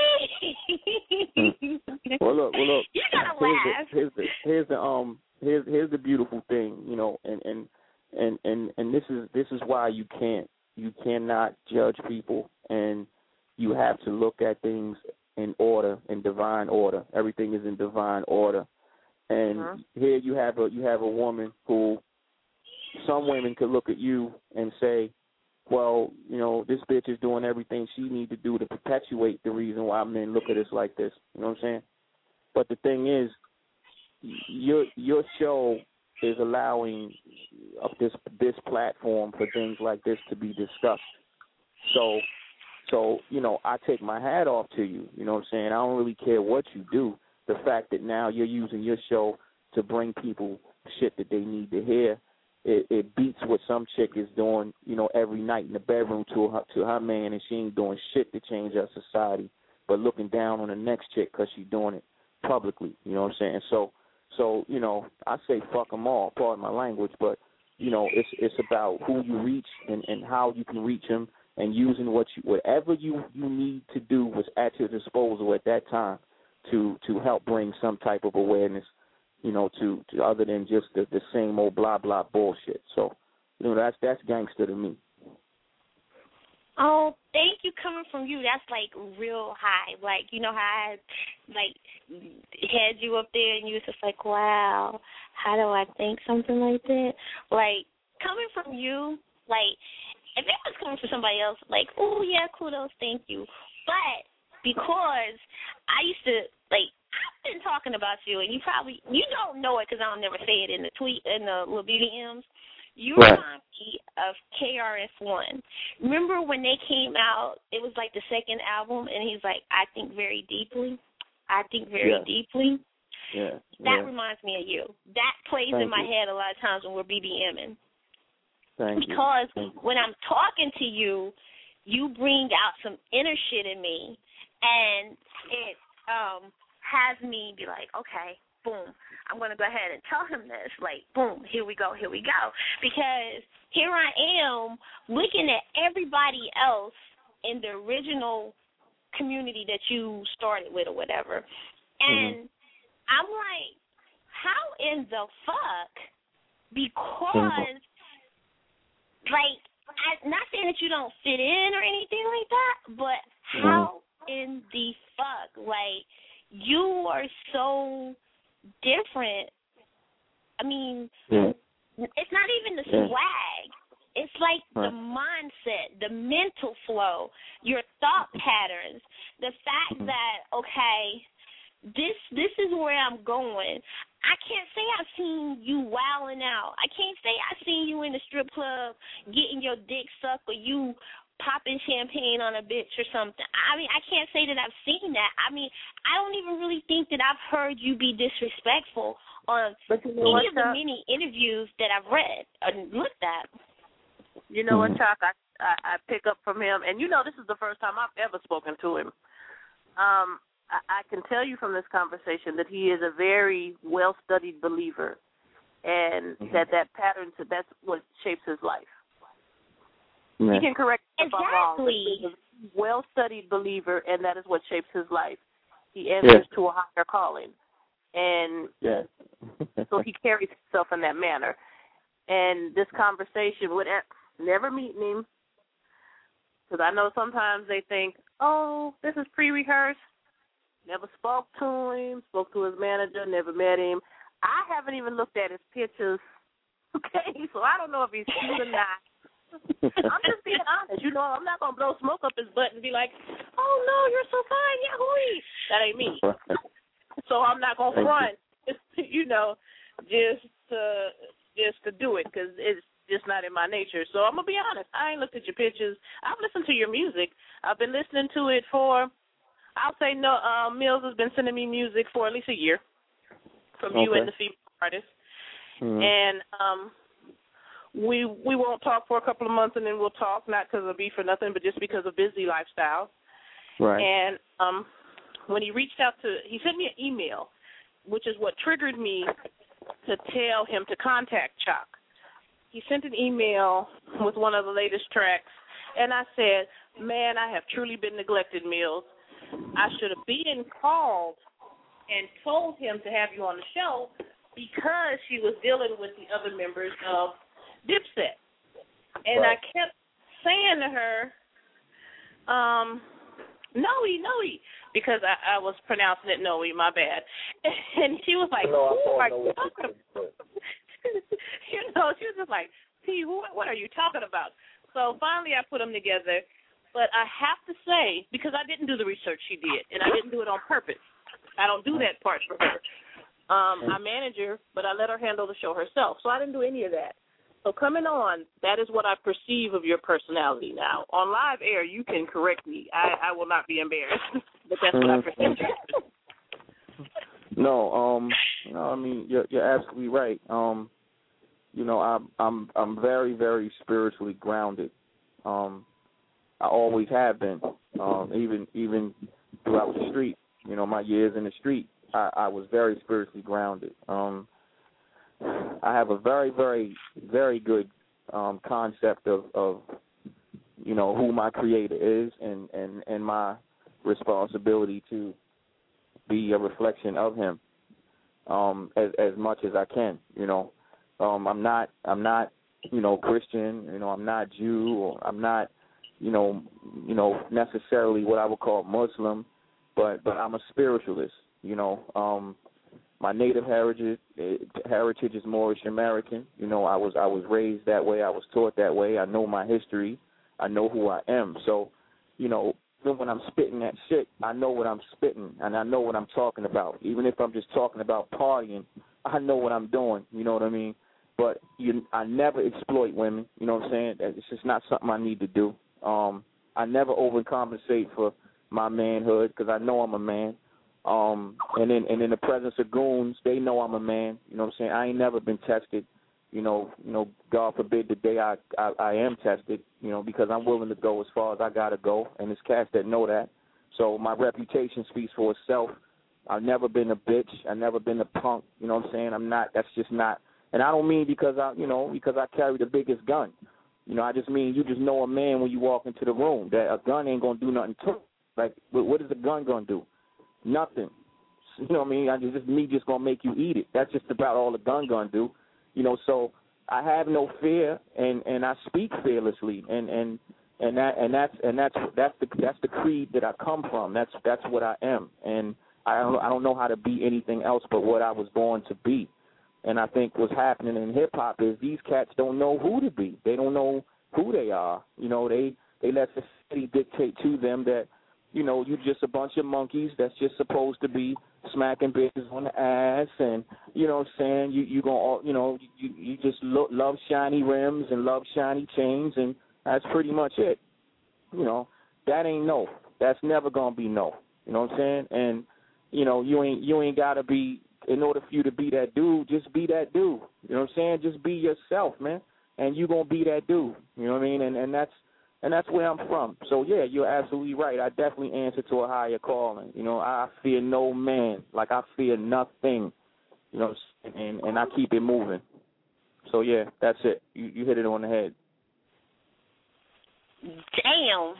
dang. Mm. Well, look, well, look. You got to laugh. Here's the, here's the, um, here's, here's the beautiful thing, you know, and, and, and, and, and this is this is why you can't, you cannot judge people, and you have to look at things in order, in divine order. Everything is in divine order. And uh-huh. here you have a you have a woman who, some women could look at you and say, well, you know, this bitch is doing everything she need to do to perpetuate the reason why men look at us like this. You know what I'm saying? But the thing is, your your show is allowing of this this platform for things like this to be discussed. So So, you know, I take my hat off to you. You know what I'm saying? I don't really care what you do. The fact that now you're using your show to bring people shit that they need to hear, it, it beats what some chick is doing, you know, every night in the bedroom to her, to her man, and she ain't doing shit to change our society, but looking down on the next chick because she's doing it publicly. You know what I'm saying? So, so you know, I say fuck them all, pardon my language, but, you know, it's it's about who you reach and, and how you can reach them, and using what you, whatever you, you need to do was at your disposal at that time to, to help bring some type of awareness, you know, to, to other than just the, the same old blah blah bullshit. So, you know, that's that's gangster to me. Oh, thank you. Coming from you, that's like real high. Like, you know how I like had you up there and you was just like, wow, how do I think something like that? Like, coming from you, like, if it was coming from somebody else, like, oh, yeah, kudos, thank you. But because I used to, like, I've been talking about you, and you probably, you don't know it because I don't never say it in the tweet, in the little B D Ms. You remind me of K R S One. Remember when they came out, it was like the second album, and he's like, I think very deeply. I think very yeah. deeply. Yeah. That yeah. reminds me of you. That plays Thank in my you. head a lot of times when we're BBMing. Thank because you. when I'm talking to you, you bring out some inner shit in me, and it um has me be like, okay, boom, I'm going to go ahead and tell him this. Like, boom, here we go, here we go. Because here I am looking at everybody else in the original community that you started with or whatever, and mm-hmm. I'm like, how in the fuck? Because... Mm-hmm. Like, I, not saying that you don't fit in or anything like that, but how mm-hmm. in the fuck? Like, you are so different. I mean, mm-hmm. it's not even the mm-hmm. swag. It's like right. the mindset, the mental flow, your thought patterns, the fact mm-hmm. that, okay, this this is where I'm going. I can't say I've seen you wilding out. I can't say I've seen you in the strip club getting your dick sucked or you popping champagne on a bitch or something. I mean, I can't say that I've seen that. I mean, I don't even really think that I've heard you be disrespectful on but you know any of the Chuck? many interviews that I've read and looked at. You know what, Chuck? I, I I pick up from him, and you know this is the first time I've ever spoken to him. Um. I can tell you from this conversation that he is a very well-studied believer, and mm-hmm. that that pattern, that's what shapes his life. Yeah. He can correct me if I'm wrong. He's a well-studied believer, and that is what shapes his life. He answers yeah. to a higher calling, and yeah. so he carries himself in that manner. And this conversation would never meeting him, because I know sometimes they think, oh, this is pre-rehearsed. Never spoke to him, spoke to his manager, never met him. I haven't even looked at his pictures, okay? So I don't know if he's cute or not. I'm just being honest. You know, I'm not going to blow smoke up his butt and be like, oh, no, you're so fine, Yahoo! That ain't me. So I'm not going to front, you know, just to, just to do it because it's just not in my nature. So I'm going to be honest. I ain't looked at your pictures. I've listened to your music. I've been listening to it for, I'll say, no. Uh, Mills has been sending me music for at least a year from okay. you and the female artist. Mm-hmm. And um, we we won't talk for a couple of months and then we'll talk, not because of beef or nothing, but just because of busy lifestyle. Right. And um, when he reached out to, he sent me an email, which is what triggered me to tell him to contact Chalk. He sent an email with one of the latest tracks, and I said, man, I have truly been neglected, Mills. I should have been called and told him to have you on the show because she was dealing with the other members of Dipset. And right. I kept saying to her, um, Noe, Noe, because I, I was pronouncing it Noe, my bad. And she was like, no, who are you talking about? You know, she was just like, P, what are you talking about? So finally I put them together. But I have to say, because I didn't do the research she did, and I didn't do it on purpose. I don't do that part for her. Um, I manage her, but I let her handle the show herself. So I didn't do any of that. So coming on, that is what I perceive of your personality now. On live air, you can correct me. I, I will not be embarrassed. But that's what I perceive. No, um, no, I mean you're you're absolutely right. Um, you know, I'm I'm I'm very very spiritually grounded. Um, I always have been. Um, even even throughout the street, you know, my years in the street, I, I was very spiritually grounded. Um, I have a very very very good um, concept of, of you know who my creator is and, and, and my responsibility to be a reflection of him um, as as much as I can. You know, um, I'm not I'm not you know Christian. You know, I'm not Jew, or I'm not you know you know necessarily what I would call Muslim, but but I'm a spiritualist. You know, um, my native heritage heritage is Moorish American. You know, I was I was raised that way. I was taught that way. I know my history. I know who I am. So, you know. Even when I'm spitting that shit, I know what I'm spitting, and I know what I'm talking about. Even if I'm just talking about partying, I know what I'm doing, you know what I mean? But you, I never exploit women, you know what I'm saying? It's just not something I need to do. Um, I never overcompensate for my manhood because I know I'm a man. Um, and, in, and in the presence of goons, they know I'm a man, you know what I'm saying? I ain't never been tested. You know, you know, God forbid the day I, I I am tested, you know, because I'm willing to go as far as I gotta go, and there's cats that know that. So my reputation speaks for itself. I've never been a bitch. I've never been a punk. You know what I'm saying? I'm not. That's just not. And I don't mean because I, you know, because I carry the biggest gun. You know, I just mean you just know a man when you walk into the room that a gun ain't gonna do nothing to him. Like, what is a gun gonna do? Nothing. You know what I mean? I just, just me just gonna make you eat it. That's just about all a gun gonna do. You know, so I have no fear, and, and I speak fearlessly, and, and and that and that's and that's that's the that's the creed that I come from. That's that's what I am, and I don't I don't know how to be anything else but what I was born to be. And I think what's happening in hip hop is these cats don't know who to be. They don't know who they are. You know, they they let the city dictate to them that, you know, you're just a bunch of monkeys that's just supposed to be smacking bitches on the ass, and you know what I'm saying, you you gonna you know you you just lo- love shiny rims and love shiny chains, and that's pretty much it. You know, that ain't no. That's never gonna be no. You know what I'm saying? And you know, you ain't you ain't gotta be, in order for you to be that dude, just be that dude. You know what I'm saying? Just be yourself, man, and you gonna be that dude. You know what I mean? And and that's And that's where I'm from. So, yeah, you're absolutely right. I definitely answer to a higher calling. You know, I fear no man. Like, I fear nothing. You know, and, and I keep it moving. So, yeah, that's it. You, you hit it on the head. Damn.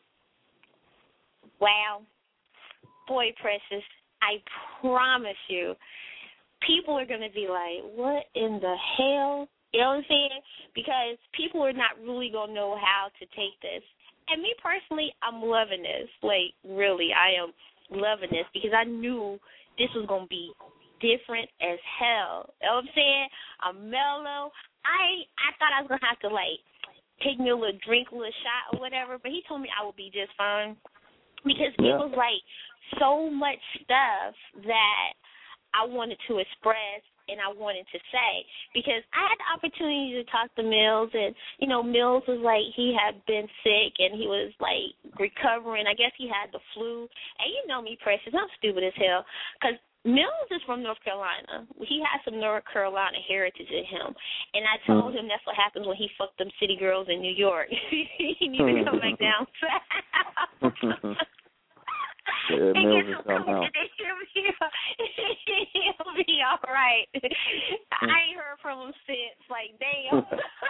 Wow. Boy, Precious, I promise you, people are going to be like, what in the hell? You know what I'm saying? Because people are not really going to know how to take this. And me personally, I'm loving this. Like, really, I am loving this because I knew this was gonna be different as hell. You know what I'm saying? I'm mellow. I I thought I was gonna have to like take me a little drink, a little shot or whatever, but he told me I would be just fine because yeah. it was like so much stuff that I wanted to express and I wanted to say because I had the opportunity to talk to Mills, and, you know, Mills was like, he had been sick and he was like recovering. I guess he had the flu. And you know me, Precious, I'm stupid as hell because Mills is from North Carolina. He has some North Carolina heritage in him. And I told him that's what happens when he fucked them city girls in New York. He needs to come back down south. Yeah, Mills is something else. He'll be all right. I ain't heard from him since. Like, damn.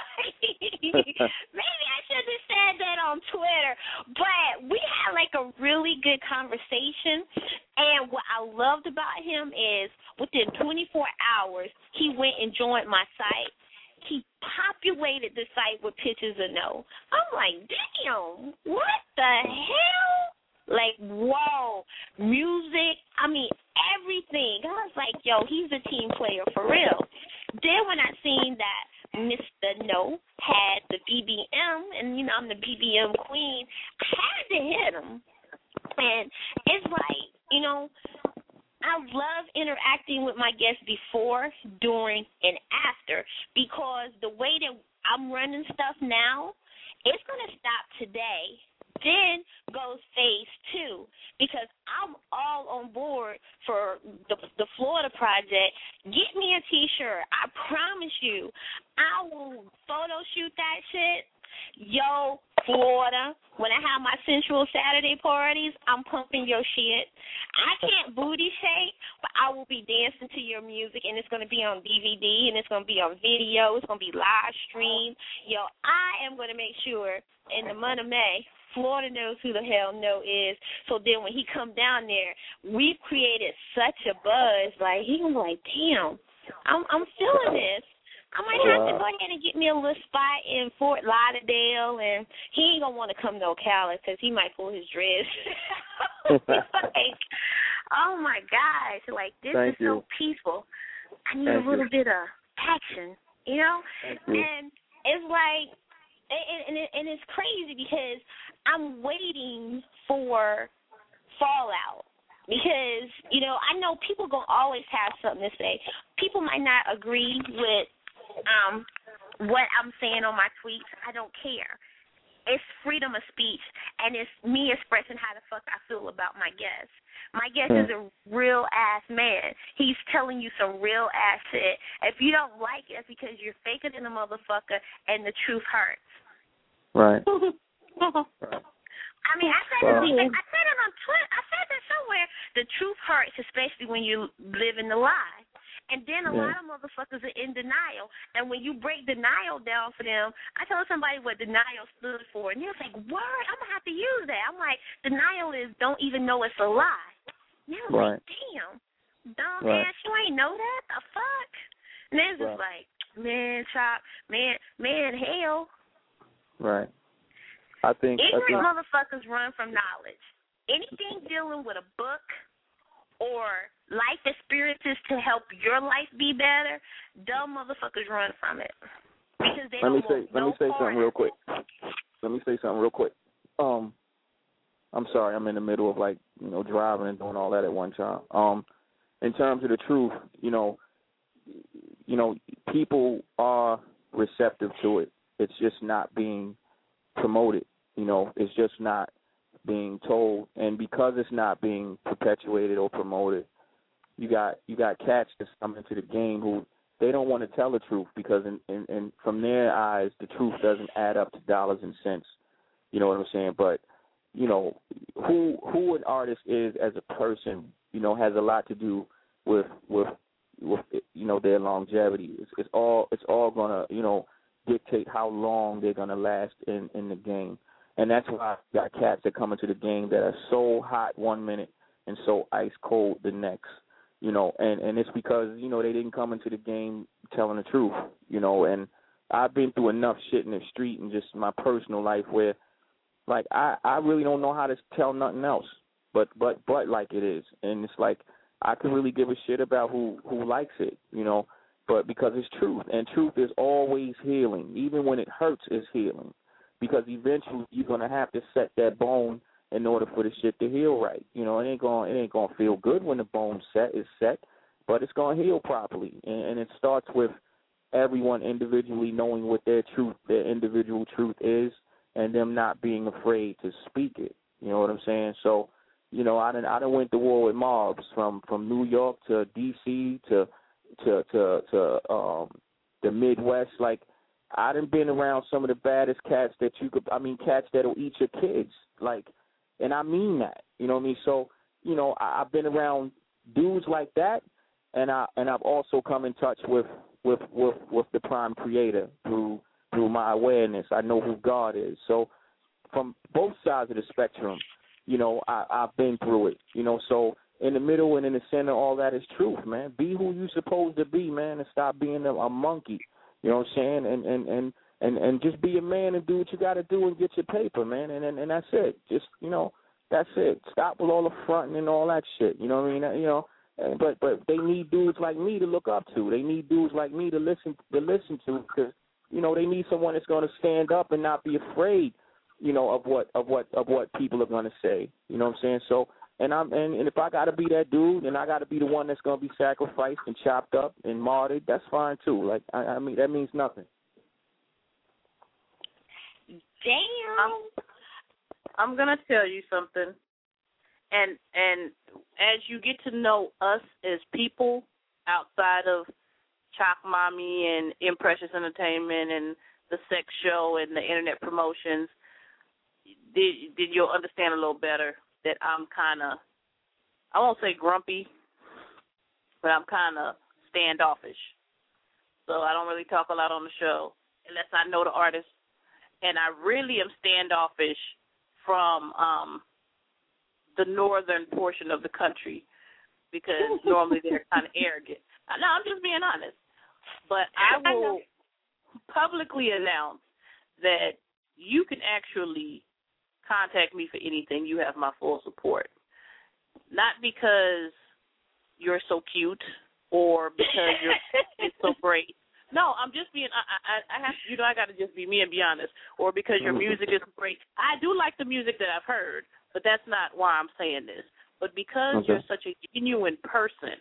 Maybe I should have said that on Twitter. But we had, like, a really good conversation. And what I loved about him is within twenty-four hours, he went and joined my site. He populated the site with pictures of no. I'm like, damn, what the hell? Like, whoa, music, I mean, everything. I was like, yo, he's a team player for real. Then when I seen that Mister No had the B B M, and, you know, I'm the B B M queen, I had to hit him. And it's like, you know, I love interacting with my guests before, during, and after because the way that I'm running stuff now, it's going to stop today. Then goes phase two because I'm all on board for the the Florida project. Get me a T-shirt. I promise you, I will photo shoot that shit. Yo, Florida, when I have my sensual Saturday parties, I'm pumping your shit. I can't booty shake, but I will be dancing to your music, and it's going to be on D V D, and it's going to be on video. It's going to be live streamed. Yo, I am going to make sure in the month of May, Florida knows who the hell No is. So then when he come down there, we've created such a buzz. Like, he was like, damn, I'm, I'm feeling this. I might have to go ahead and get me a little spot in Fort Lauderdale, and he ain't going to want to come to Ocala because he might pull his dress. Like, oh, my gosh. Like, this Thank is you. so peaceful. I need Thank a little you. bit of action, you know? Thank you. And it's like, and, and, and it's crazy because I'm waiting for fallout. Because, you know, I know people going to always have something to say. People might not agree with um, what I'm saying on my tweets. I don't care. It's freedom of speech, and it's me expressing how the fuck I feel about my guest. My guest hmm. is a real-ass man. He's telling you some real-ass shit. If you don't like it, it's because you're faker than a motherfucker, and the truth hurts. Right. right. I mean, I said, well, it, I said it on Twitter. I said that somewhere. The truth hurts, especially when you live in the lie. And then a yeah. lot of motherfuckers are in denial. And when you break denial down for them, I told somebody what denial stood for, and they was like, word, I'm going to have to use that. I'm like, denial is don't even know it's a lie. And they was right. like, damn, dumb right. ass, you ain't know that? The fuck? And they was just right. like, man, chop, man, man, hell. Right. I think Ignorant I think, motherfuckers run from knowledge. Anything dealing with a book or life experiences to help your life be better, dumb motherfuckers run from it because they let me don't say want let no me say part. something real quick. Let me say something real quick. Um, I'm sorry, I'm in the middle of like you know driving and doing all that at one time. Um, in terms of the truth, you know, you know, people are receptive to it. It's just not being promoted. You know, it's just not being told, and because it's not being perpetuated or promoted, you got you got cats that's come into the game who they don't want to tell the truth because, in, in, in from their eyes, the truth doesn't add up to dollars and cents. You know what I'm saying? But you know, who who an artist is as a person, you know, has a lot to do with with with you know their longevity. It's, it's all it's all gonna you know dictate how long they're gonna last in, in the game. And that's why I got cats that come into the game that are so hot one minute and so ice cold the next, you know, and, and it's because, you know, they didn't come into the game telling the truth, you know, and I've been through enough shit in the street and just my personal life where, like, I, I really don't know how to tell nothing else. but but but like it is, and it's like I can really give a shit about who who likes it, you know, but because it's truth, and truth is always healing, even when it hurts, it's healing, because eventually you're gonna have to set that bone in order for the shit to heal right. You know, it ain't gonna it ain't gonna feel good when the bone's set is set, but it's gonna heal properly, and, and it starts with everyone individually knowing what their truth, their individual truth is, and them not being afraid to speak it. You know what I'm saying? So, you know, I done I done went to war with mobs from, from New York to D C to to to to um the Midwest. Like, I done been around some of the baddest cats that you could. I mean, cats that'll eat your kids. Like, and I mean that. You know what I mean? So, you know, I, I've been around dudes like that, and I and I've also come in touch with. With, with with the Prime Creator through through my awareness. I know who God is. So from both sides of the spectrum, you know, I, I've been through it. You know, so in the middle and in the center, all that is truth, man. Be who you supposed to be, man, and stop being a, a monkey. You know what I'm saying? And and, and, and and just be a man and do what you got to do and get your paper, man. And, and and that's it. Just, you know, that's it. Stop with all the fronting and all that shit. You know what I mean? You know. But but they need dudes like me to look up to. They need dudes like me to listen to listen to because, you know, they need someone that's going to stand up and not be afraid, you know, of what of what of what people are going to say. You know what I'm saying? So and I'm and, and if I got to be that dude, and I got to be the one that's going to be sacrificed and chopped up and martyred, that's fine too. Like I, I mean, that means nothing. Damn. I'm, I'm gonna tell you something. And and as you get to know us as people outside of Chalk Mommy and Imprecious Entertainment and the sex show and the internet promotions, then, then you'll understand a little better that I'm kind of, I won't say grumpy, but I'm kind of standoffish. So I don't really talk a lot on the show unless I know the artist. And I really am standoffish from um, the northern portion of the country because normally they're kind of arrogant. No, I'm just being honest. But I will publicly announce that you can actually contact me for anything. You have my full support. Not because you're so cute or because you're it's so great. No, I'm just being, I, I, I have to, you know, I got to just be me and be honest. Or because your music is great. I do like the music that I've heard, but that's not why I'm saying this. But because okay. you're such a genuine person.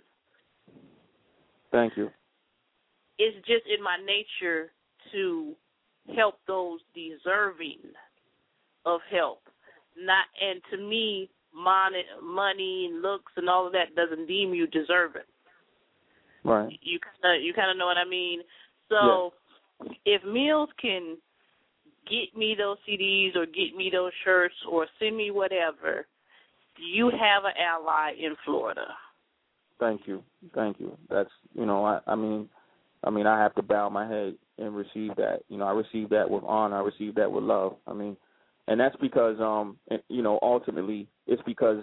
Thank you. It's just in my nature to help those deserving of help. Not, and to me, money, money and looks and all of that doesn't deem you deserving. Right. You kind of you kind of know what I mean. So yeah. If Mills can get me those C Ds or get me those shirts or send me whatever, you have an ally in Florida. Thank you, thank you. That's you know I, I mean I mean I have to bow my head and receive that. You know I receive that with honor. I receive that with love. I mean, and that's because um you know ultimately it's because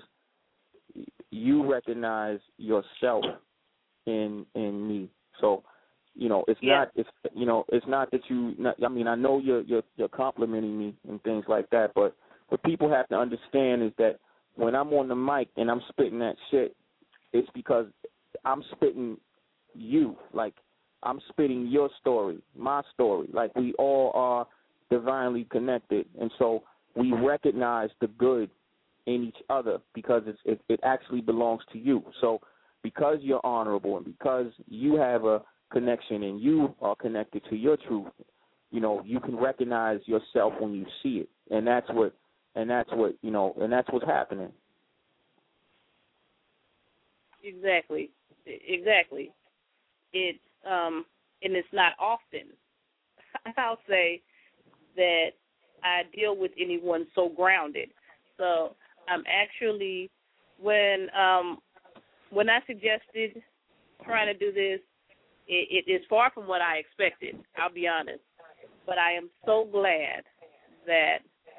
you recognize yourself in in me. So, you know, it's yeah. not it's you know, it's not that you not, I mean, I know you're you're you're complimenting me and things like that, but what people have to understand is that when I'm on the mic and I'm spitting that shit, it's because I'm spitting you. Like I'm spitting your story, my story. Like we all are divinely connected, and so we recognize the good in each other because it's, it it actually belongs to you. So because you're honorable and because you have a connection and you are connected to your truth, you know, you can recognize yourself when you see it. And that's what, and that's what, you know, and that's what's happening. Exactly. Exactly. It's, um, and it's not often, I'll say, that I deal with anyone so grounded. So I'm actually, when, um, When I suggested trying to do this, it, it is far from what I expected, I'll be honest. But I am so glad that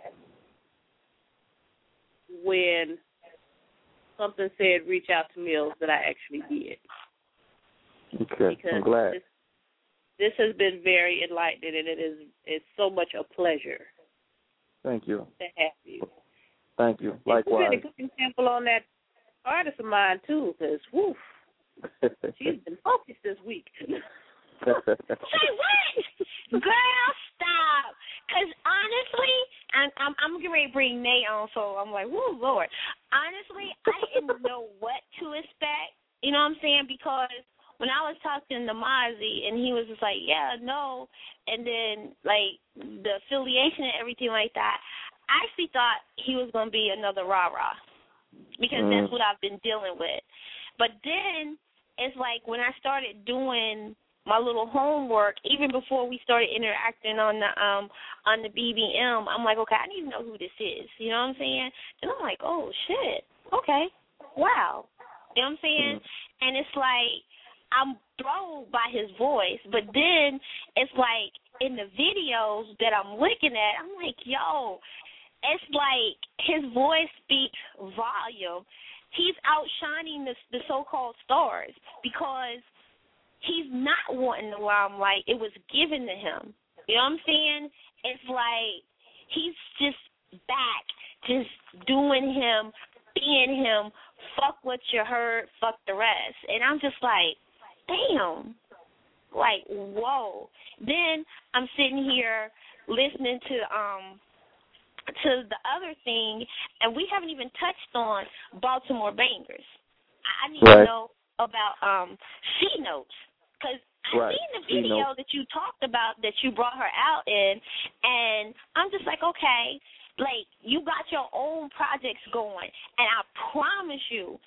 when something said reach out to Mills that I actually did. Okay, because I'm glad. This, this has been very enlightening, and it is it's so much a pleasure. Thank you. To have you. Thank you. You Likewise. did a good example on that artist of mine, too, because, woof, she's been focused this week. Say what? Girl, stop. Because honestly, I'm, I'm, I'm getting ready to bring Nate on, so I'm like, whoa, Lord. Honestly, I didn't know what to expect. You know what I'm saying? Because when I was talking to Mozzie, and he was just like, yeah, no, and then, like, the affiliation and everything like that, I actually thought he was going to be another rah-rah because mm. that's what I've been dealing with. But then it's like when I started doing my little homework, even before we started interacting on the um on the B B M, I'm like, okay, I need to know who this is. You know what I'm saying? And I'm like, oh, shit. Okay. Wow. You know what I'm saying? Mm. And it's like I'm thrown by his voice, but then it's like in the videos that I'm looking at, I'm like, yo, it's like his voice speaks volume. He's outshining the, the so-called stars because he's not wanting the limelight. It was given to him. You know what I'm saying? It's like he's just back, just doing him, being him, fuck what you heard, fuck the rest. And I'm just like, damn. Like, whoa. Then I'm sitting here listening to um to the other thing, and we haven't even touched on Baltimore Bangers. I need right. to know about um C Notes. Because I right. seen the video that you talked about that you brought her out in, and I'm just like, okay, like, you got your own projects going, and I promise you,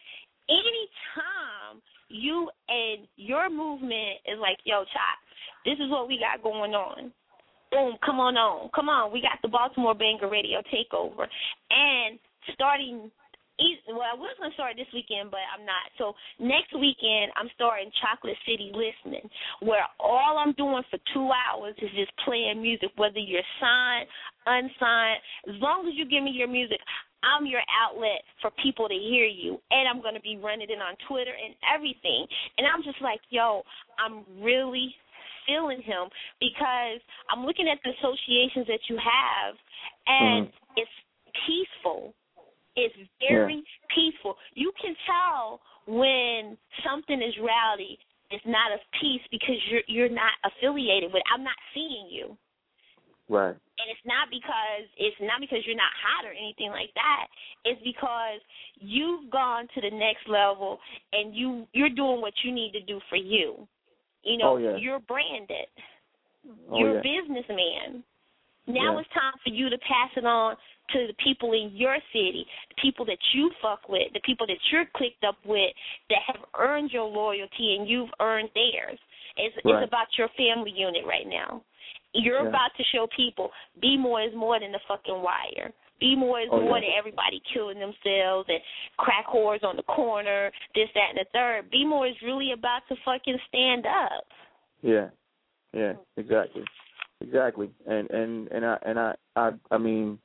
anytime you and your movement is like, yo, Chop, this is what we got going on. Boom, come on on. Come on, we got the Baltimore Banger Radio Takeover. And starting Well, I was going to start this weekend, but I'm not. So next weekend, I'm starting Chocolate City Listening, where all I'm doing for two hours is just playing music, whether you're signed, unsigned. As long as you give me your music, I'm your outlet for people to hear you. And I'm going to be running it on Twitter and everything. And I'm just like, yo, I'm really feeling him because I'm looking at the associations that you have, and mm-hmm. it's peaceful. It's very yeah. peaceful. You can tell when something is rowdy, it's not of peace because you're you're not affiliated with. I'm not seeing you. Right. And it's not because it's not because you're not hot or anything like that. It's because you've gone to the next level and you you're doing what you need to do for you. You know, oh, yeah. you're branded. Oh, you're yeah. a businessman. Now yeah. it's time for you to pass it on to the people in your city, the people that you fuck with, the people that you're clicked up with that have earned your loyalty and you've earned theirs. It's, right. it's about your family unit right now. You're yeah. about to show people Be More is more than the fucking wire. Be More is oh, more yeah. than everybody killing themselves and crack whores on the corner, this, that, and the third. Be More is really about to fucking stand up. Yeah, yeah, exactly. Exactly, and and and I and I I, I mean,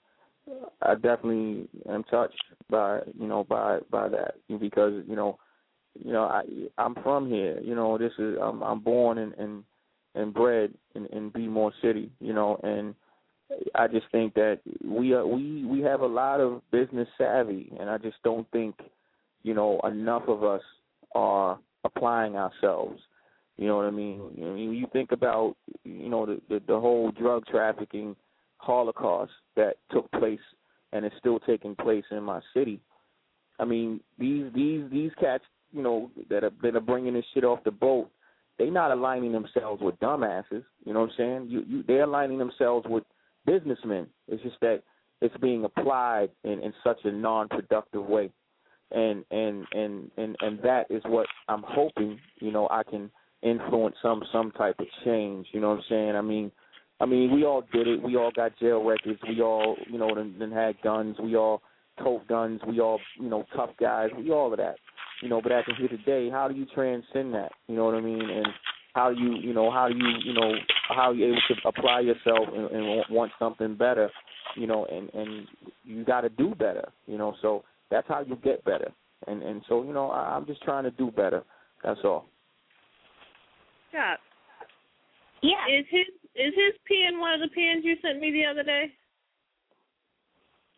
I definitely am touched by you know by by that because you know you know I I'm from here. You know this is I'm I'm born and and, and bred in, in Be More City. You know, and I just think that we are we we have a lot of business savvy, and I just don't think you know enough of us are applying ourselves. You know what I mean? I mean, you think about, you know, the, the, the whole drug trafficking holocaust that took place and is still taking place in my city. I mean, these these these cats, you know, that are, that are bringing this shit off the boat, they not aligning themselves with dumbasses. You know what I'm saying? You, you, they're aligning themselves with businessmen. It's just that it's being applied in, in such a non-productive way. And, and, and, and, and that is what I'm hoping, you know, I can influence some some type of change, you know what I'm saying? I mean, I mean, we all did it. We all got jail records. We all, you know, then, then had guns. We all tote guns. We all, you know, tough guys. We all of that, you know. But at the end of the day, how do you transcend that? You know what I mean? And how do you, you know, how do you, you know, how are you able to apply yourself and, and want something better, you know? And and you got to do better, you know. So that's how you get better. And and so, you know, I, I'm just trying to do better. That's all. Chop. Yeah. Is his is his pen one of the pens you sent me the other day?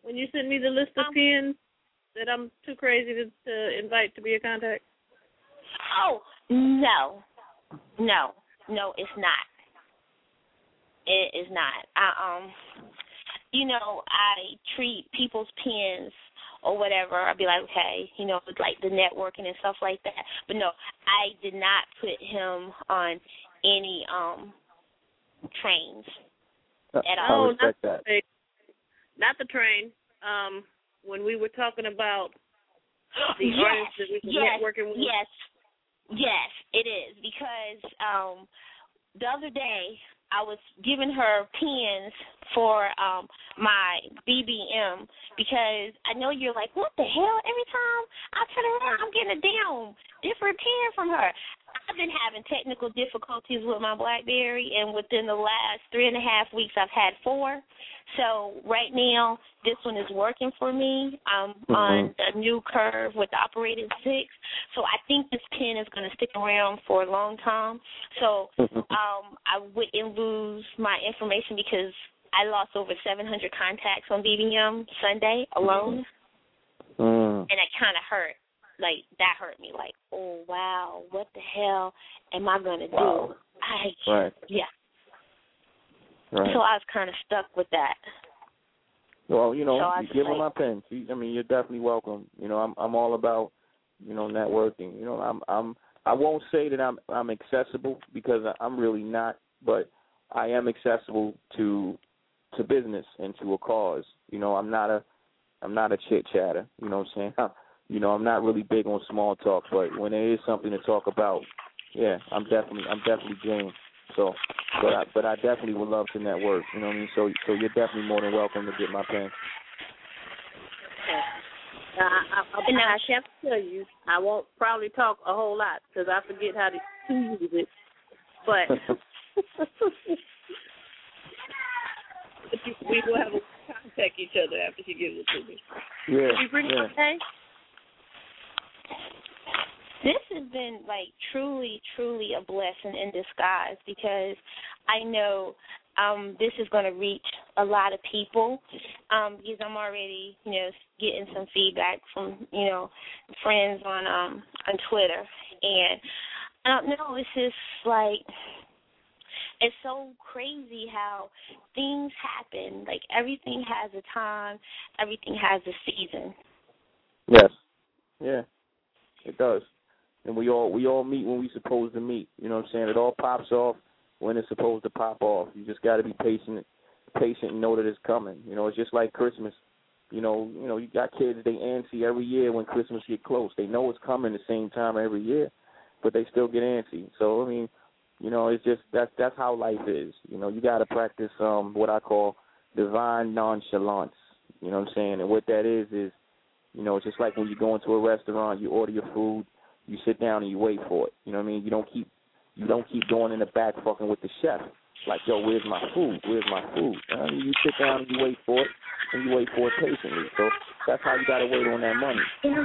when you send me the list of Um, pins that I'm too crazy to, to invite to be a contact? Oh, no. No. No, it's not. It is not. I, um, you know, I treat people's pins or whatever. I'd be like, okay, you know, like the networking and stuff like that. But no, I did not put him on any um trains at I all. respect not that. The, not the train. Um, when we were talking about the yes, artists that we were yes, networking with. yes, yes, it is because um, the other day I was giving her pins for um, my B B M because I know you're like, what the hell? Every time I turn around, I'm getting a damn different pin from her. I've been having technical difficulties with my BlackBerry, and within the last three and a half weeks, I've had four. So right now, this one is working for me. I'm mm-hmm. on the new curve with the operating six. So I think this pin is going to stick around for a long time. So um, I wouldn't lose my information because I lost over seven hundred contacts on B B M Sunday alone, mm. and it kind of hurt. Like, that hurt me. Like, oh, wow, what the hell am I going to wow. do? I, right. Yeah. Right. So I was kind of stuck with that. Well, you know, so you give her my pen. She, I mean, you're definitely welcome. You know, I'm I'm all about, you know, networking. You know, I'm I'm I won't say that I'm I'm accessible because I'm really not, but I am accessible to to business and to a cause. You know, I'm not a I'm not a chit chatter. You know what I'm saying? You know, I'm not really big on small talk, but when there is something to talk about, yeah, I'm definitely I'm definitely game. So, but I, but I definitely would love to network. You know what I mean? So so you're definitely more than welcome to get my pen. Uh, I, I, I, I have to tell you, I won't probably talk a whole lot because I forget how to, to use it. But we will have to contact each other after she gives it to me. Yeah. Did you bring yeah. it okay? This has been, like, truly, truly a blessing in disguise because I know um, this is going to reach a lot of people um, because I'm already, you know, getting some feedback from, you know, friends on um, on Twitter. And I don't know, it's just, like, it's so crazy how things happen. Like, everything has a time. Everything has a season. Yes. Yeah, it does. And we all we all meet when we're supposed to meet. You know what I'm saying? It all pops off when it's supposed to pop off. You just got to be patient, patient, and know that it's coming. You know, it's just like Christmas. You know, you know, you got kids. They antsy every year when Christmas get close. They know it's coming the same time every year, but they still get antsy. So I mean, you know, it's just that's that's how life is. You know, you got to practice um what I call divine nonchalance. You know what I'm saying? And what that is is, you know, it's just like when you go into a restaurant, you order your food. You sit down and you wait for it. You know what I mean? You don't keep you don't keep going in the back fucking with the chef. Like, yo, where's my food? Where's my food? I mean, you sit down and you wait for it, and you wait for it patiently. So that's how you got to wait on that money.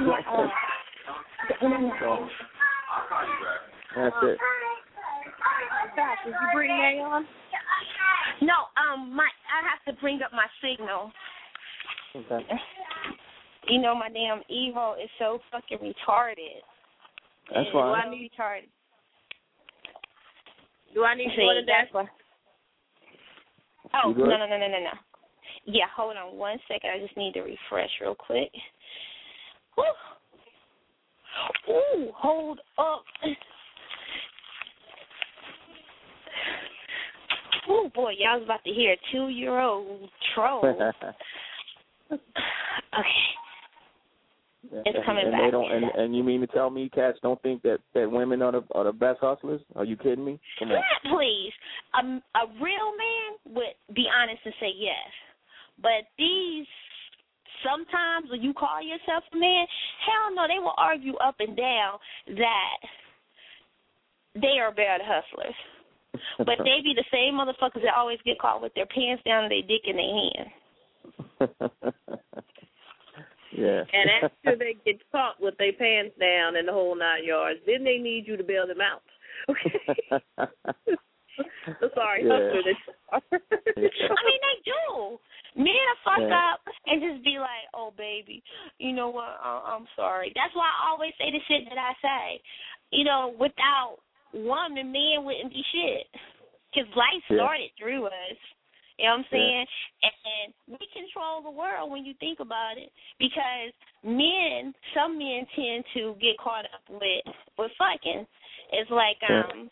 So, that's it. Did you bring A on? No, um, my I have to bring up my signal. Okay. You know, my damn Evo is so fucking retarded. That's and fine. Do I need retarded? Do I need See, more than that? What... Oh, no, no, no, no, no, no. Yeah, hold on one second. I just need to refresh real quick. Whew. Ooh, hold up. Oh, boy, y'all was about to hear a two-year-old troll. Okay. It's coming and back. They don't, and, and you mean to tell me cats don't think that, that women are the are the best hustlers? Are you kidding me? Come on. Please. Um, a real man would be honest and say yes. But these, sometimes when you call yourself a man, hell no, they will argue up and down that they are better hustlers. But they be the same motherfuckers that always get caught with their pants down and their dick in their hand. Yeah. And after they get caught with their pants down and the whole nine yards, then they need you to bail them out. Okay. So sorry, yeah. hustler. I mean, they do. Men fuck yeah. up and just be like, oh, baby, you know what, I- I'm sorry. That's why I always say the shit that I say. You know, without woman, men wouldn't be shit. Because life started yeah. through us. You know what I'm saying? Yeah. And we control the world when you think about it. Because men, some men tend to get caught up with, with fucking. It's like, um,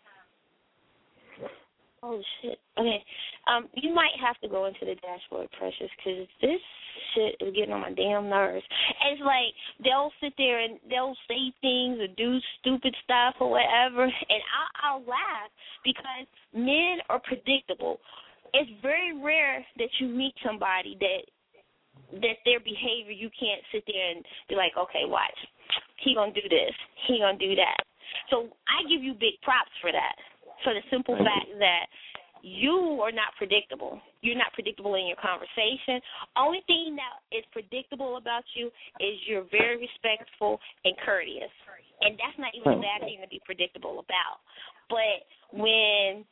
oh, shit. Okay. Um, you might have to go into the dashboard, Precious, because this shit is getting on my damn nerves. And it's like they'll sit there and they'll say things or do stupid stuff or whatever, and I'll, I'll laugh because men are predictable. It's very rare that you meet somebody that that their behavior, you can't sit there and be like, okay, watch, he gonna do this, he gonna do that. So I give you big props for that, for the simple fact that you are not predictable. You're not predictable in your conversation. Only thing that is predictable about you is you're very respectful and courteous. And that's not even a bad thing to be predictable about. But when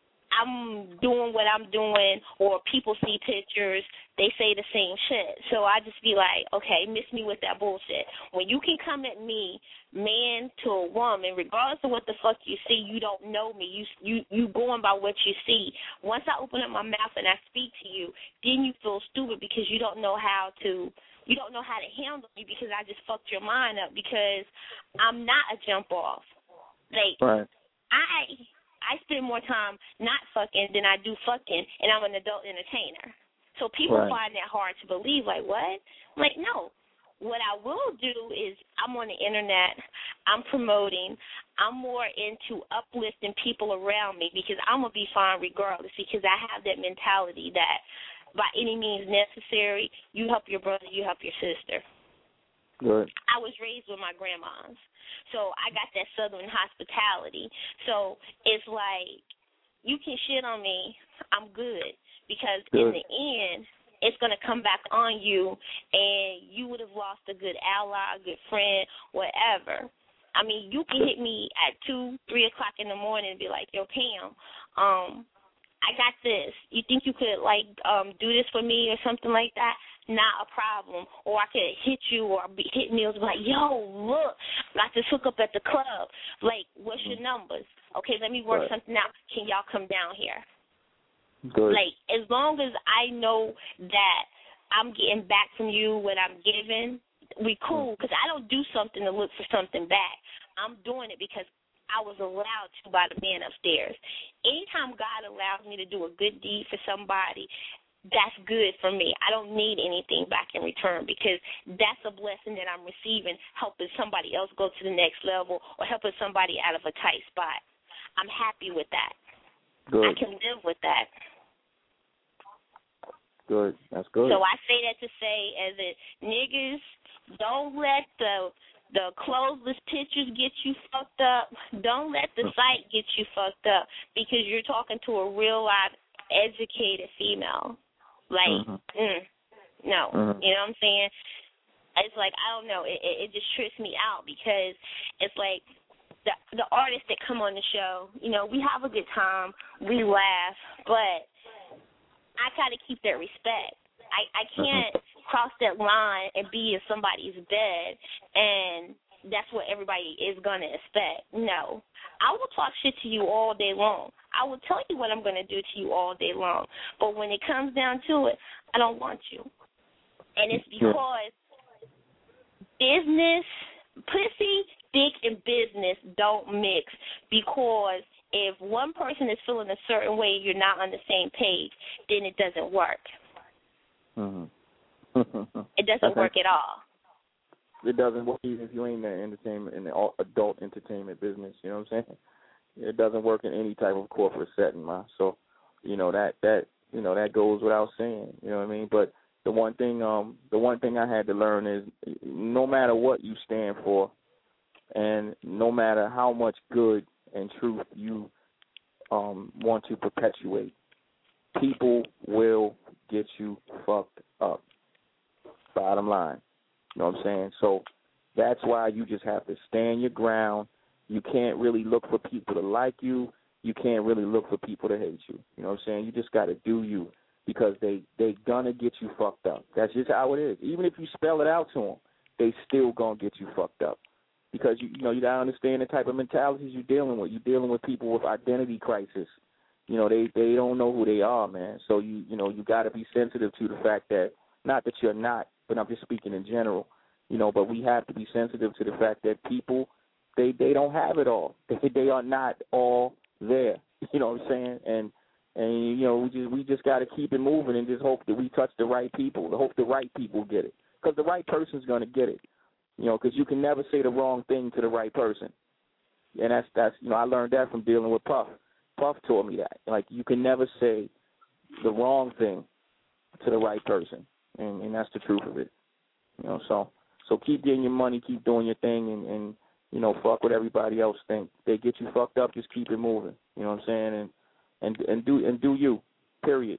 I'm doing what I'm doing or people see pictures, they say the same shit. So I just be like, okay, miss me with that bullshit. When you can come at me, man to a woman, regardless of what the fuck you see, you don't know me. You you you going by what you see. Once I open up my mouth and I speak to you, then you feel stupid because you don't know how to you don't know how to handle me because I just fucked your mind up because I'm not a jump off. Like right. I I spend more time not fucking than I do fucking, and I'm an adult entertainer. So people right. find that hard to believe. Like, what? Like, no. What I will do is I'm on the internet, I'm promoting, I'm more into uplifting people around me because I'm going to be fine regardless because I have that mentality that by any means necessary, you help your brother, you help your sister. Good. I was raised with my grandmas, so I got that Southern hospitality. So it's like, you can shit on me, I'm good, because good. In the end, it's going to come back on you, and you would have lost a good ally, a good friend, whatever. I mean, you can hit me at two, three o'clock in the morning and be like, yo, Pam, um, I got this. You think you could, like, um, do this for me or something like that? Not a problem. Or I could hit you or be hit me and be like, yo, look, got this hook up at the club. Like, what's your numbers? Okay, let me work right. something out. Can y'all come down here? Good. Like, as long as I know that I'm getting back from you what I'm giving, we cool, because I don't do something to look for something back. I'm doing it because I was allowed to by the man upstairs. Anytime God allows me to do a good deed for somebody, that's good for me. I don't need anything back in return because that's a blessing that I'm receiving, helping somebody else go to the next level or helping somebody out of a tight spot. I'm happy with that. Good. I can live with that. Good. That's good. So I say that to say, as a niggas, don't let the the closeless pictures get you fucked up. Don't let the site get you fucked up because you're talking to a real live educated female. Like, mm-hmm. mm, no, mm-hmm. you know what I'm saying? It's like, I don't know. It, it, it just trips me out because it's like the the artists that come on the show, you know, we have a good time, we laugh, but I got to keep that respect. I, I can't mm-hmm. cross that line and be in somebody's bed and that's what everybody is going to expect. No. I will talk shit to you all day long. I will tell you what I'm going to do to you all day long. But when it comes down to it, I don't want you. And it's because business, pussy, dick, and business don't mix because if one person is feeling a certain way, you're not on the same page, then it doesn't work. Mm-hmm. It doesn't work at all. It doesn't work even if you ain't in the entertainment, in the adult entertainment business. You know what I'm saying? It doesn't work in any type of corporate setting, ma. So, you know that that you know that goes without saying. You know what I mean? But the one thing, um, the one thing I had to learn is, no matter what you stand for, and no matter how much good and truth you um, want to perpetuate, people will get you fucked up. Bottom line. You know what I'm saying? So that's why you just have to stand your ground. You can't really look for people to like you. You can't really look for people to hate you. You know what I'm saying? You just got to do you. because they they gonna get you fucked up. That's just how it is. Even if you spell it out to them, they still gonna get you fucked up because you you know you gotta understand the type of mentalities you're dealing with. You're dealing with people with identity crisis. You know they they don't know who they are, man. So you you know you got to be sensitive to the fact that not that you're not, but I'm just speaking in general. You know, but we have to be sensitive to the fact that people they they don't have it all. They they are not all there. You know what I'm saying? And and you know we just we just got to keep it moving and just hope that we touch the right people. To hope the right people get it, because the right person's gonna get it. You know, because you can never say the wrong thing to the right person. And that's that's you know I learned that from dealing with Puff. Puff taught me that. Like you can never say the wrong thing to the right person, and, and that's the truth of it. You know, so so keep getting your money, keep doing your thing, and, and you know, fuck what everybody else think. They get you fucked up, just keep it moving. You know what I'm saying? And and and do and do you. Period.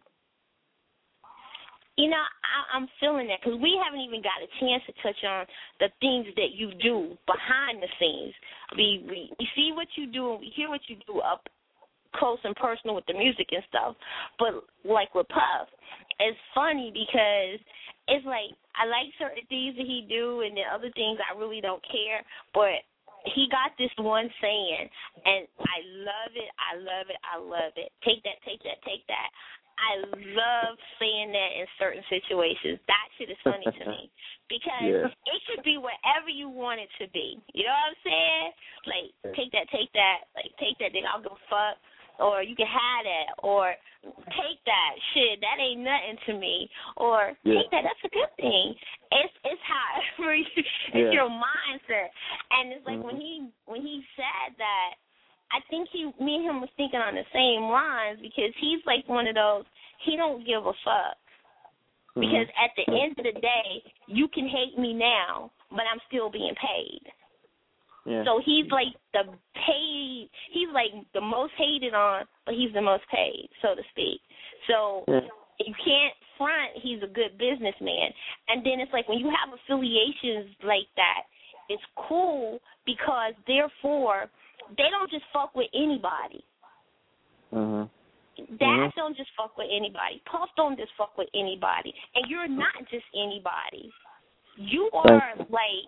You know, I, I'm feeling that because we haven't even got a chance to touch on the things that you do behind the scenes. We we, we see what you do and we hear what you do up close and personal with the music and stuff. But like with Puff, it's funny because it's like I like certain things that he do and then other things I really don't care. But he got this one saying, and I love it, I love it, I love it. Take that, take that, take that. I love saying that in certain situations. That shit is funny to me because yeah. It could be whatever you want it to be. You know what I'm saying? Like, take that, take that, like, take that, then I'll go fuck. Or you can have that, or take that shit. That ain't nothing to me. Or yeah. Take that. That's a good thing. It's it's however you, it's yeah. your mindset. And it's like mm-hmm. when he when he said that, I think he me and him was thinking on the same lines because he's like one of those. He don't give a fuck mm-hmm. because at the end of the day, you can hate me now, but I'm still being paid. Yeah. So he's like the paid, he's like the most hated on, but he's the most paid, so to speak. So yeah. You can't front, he's a good businessman. And then it's like when you have affiliations like that, it's cool because therefore they don't just fuck with anybody. Mm-hmm. Dash mm-hmm. don't just fuck with anybody. Puff don't just fuck with anybody. And you're not just anybody. You are like...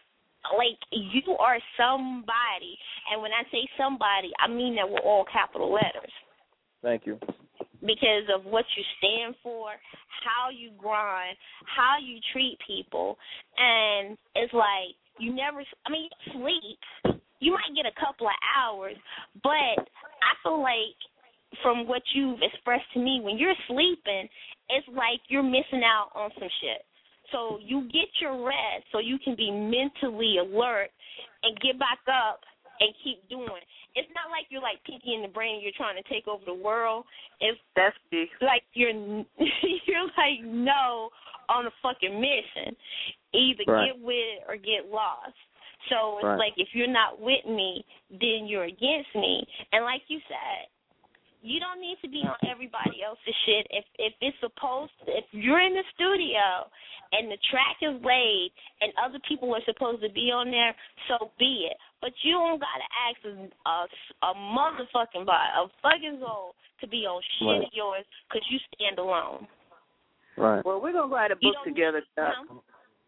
Like, you are somebody. And when I say somebody, I mean that with all capital letters. Thank you. Because of what you stand for, how you grind, how you treat people. And it's like, you never, I mean, you sleep. You might get a couple of hours, but I feel like from what you've expressed to me, when you're sleeping, it's like you're missing out on some shit. So you get your rest so you can be mentally alert and get back up and keep doing. It's not like you're like Pinky in the Brain and you're trying to take over the world. It's That's big. like you're you're like no on a fucking mission. Either right. Get with it or get lost. So it's right. Like if you're not with me, then you're against me. And like you said, you don't need to be on everybody else's shit. If if it's supposed to, if you're in the studio and the track is laid and other people are supposed to be on there, so be it. But you don't got to ask a, a, a motherfucking body, a fucking soul to be on shit right. of yours because you stand alone. Right. Well, we're going to write a book together, Doc. No?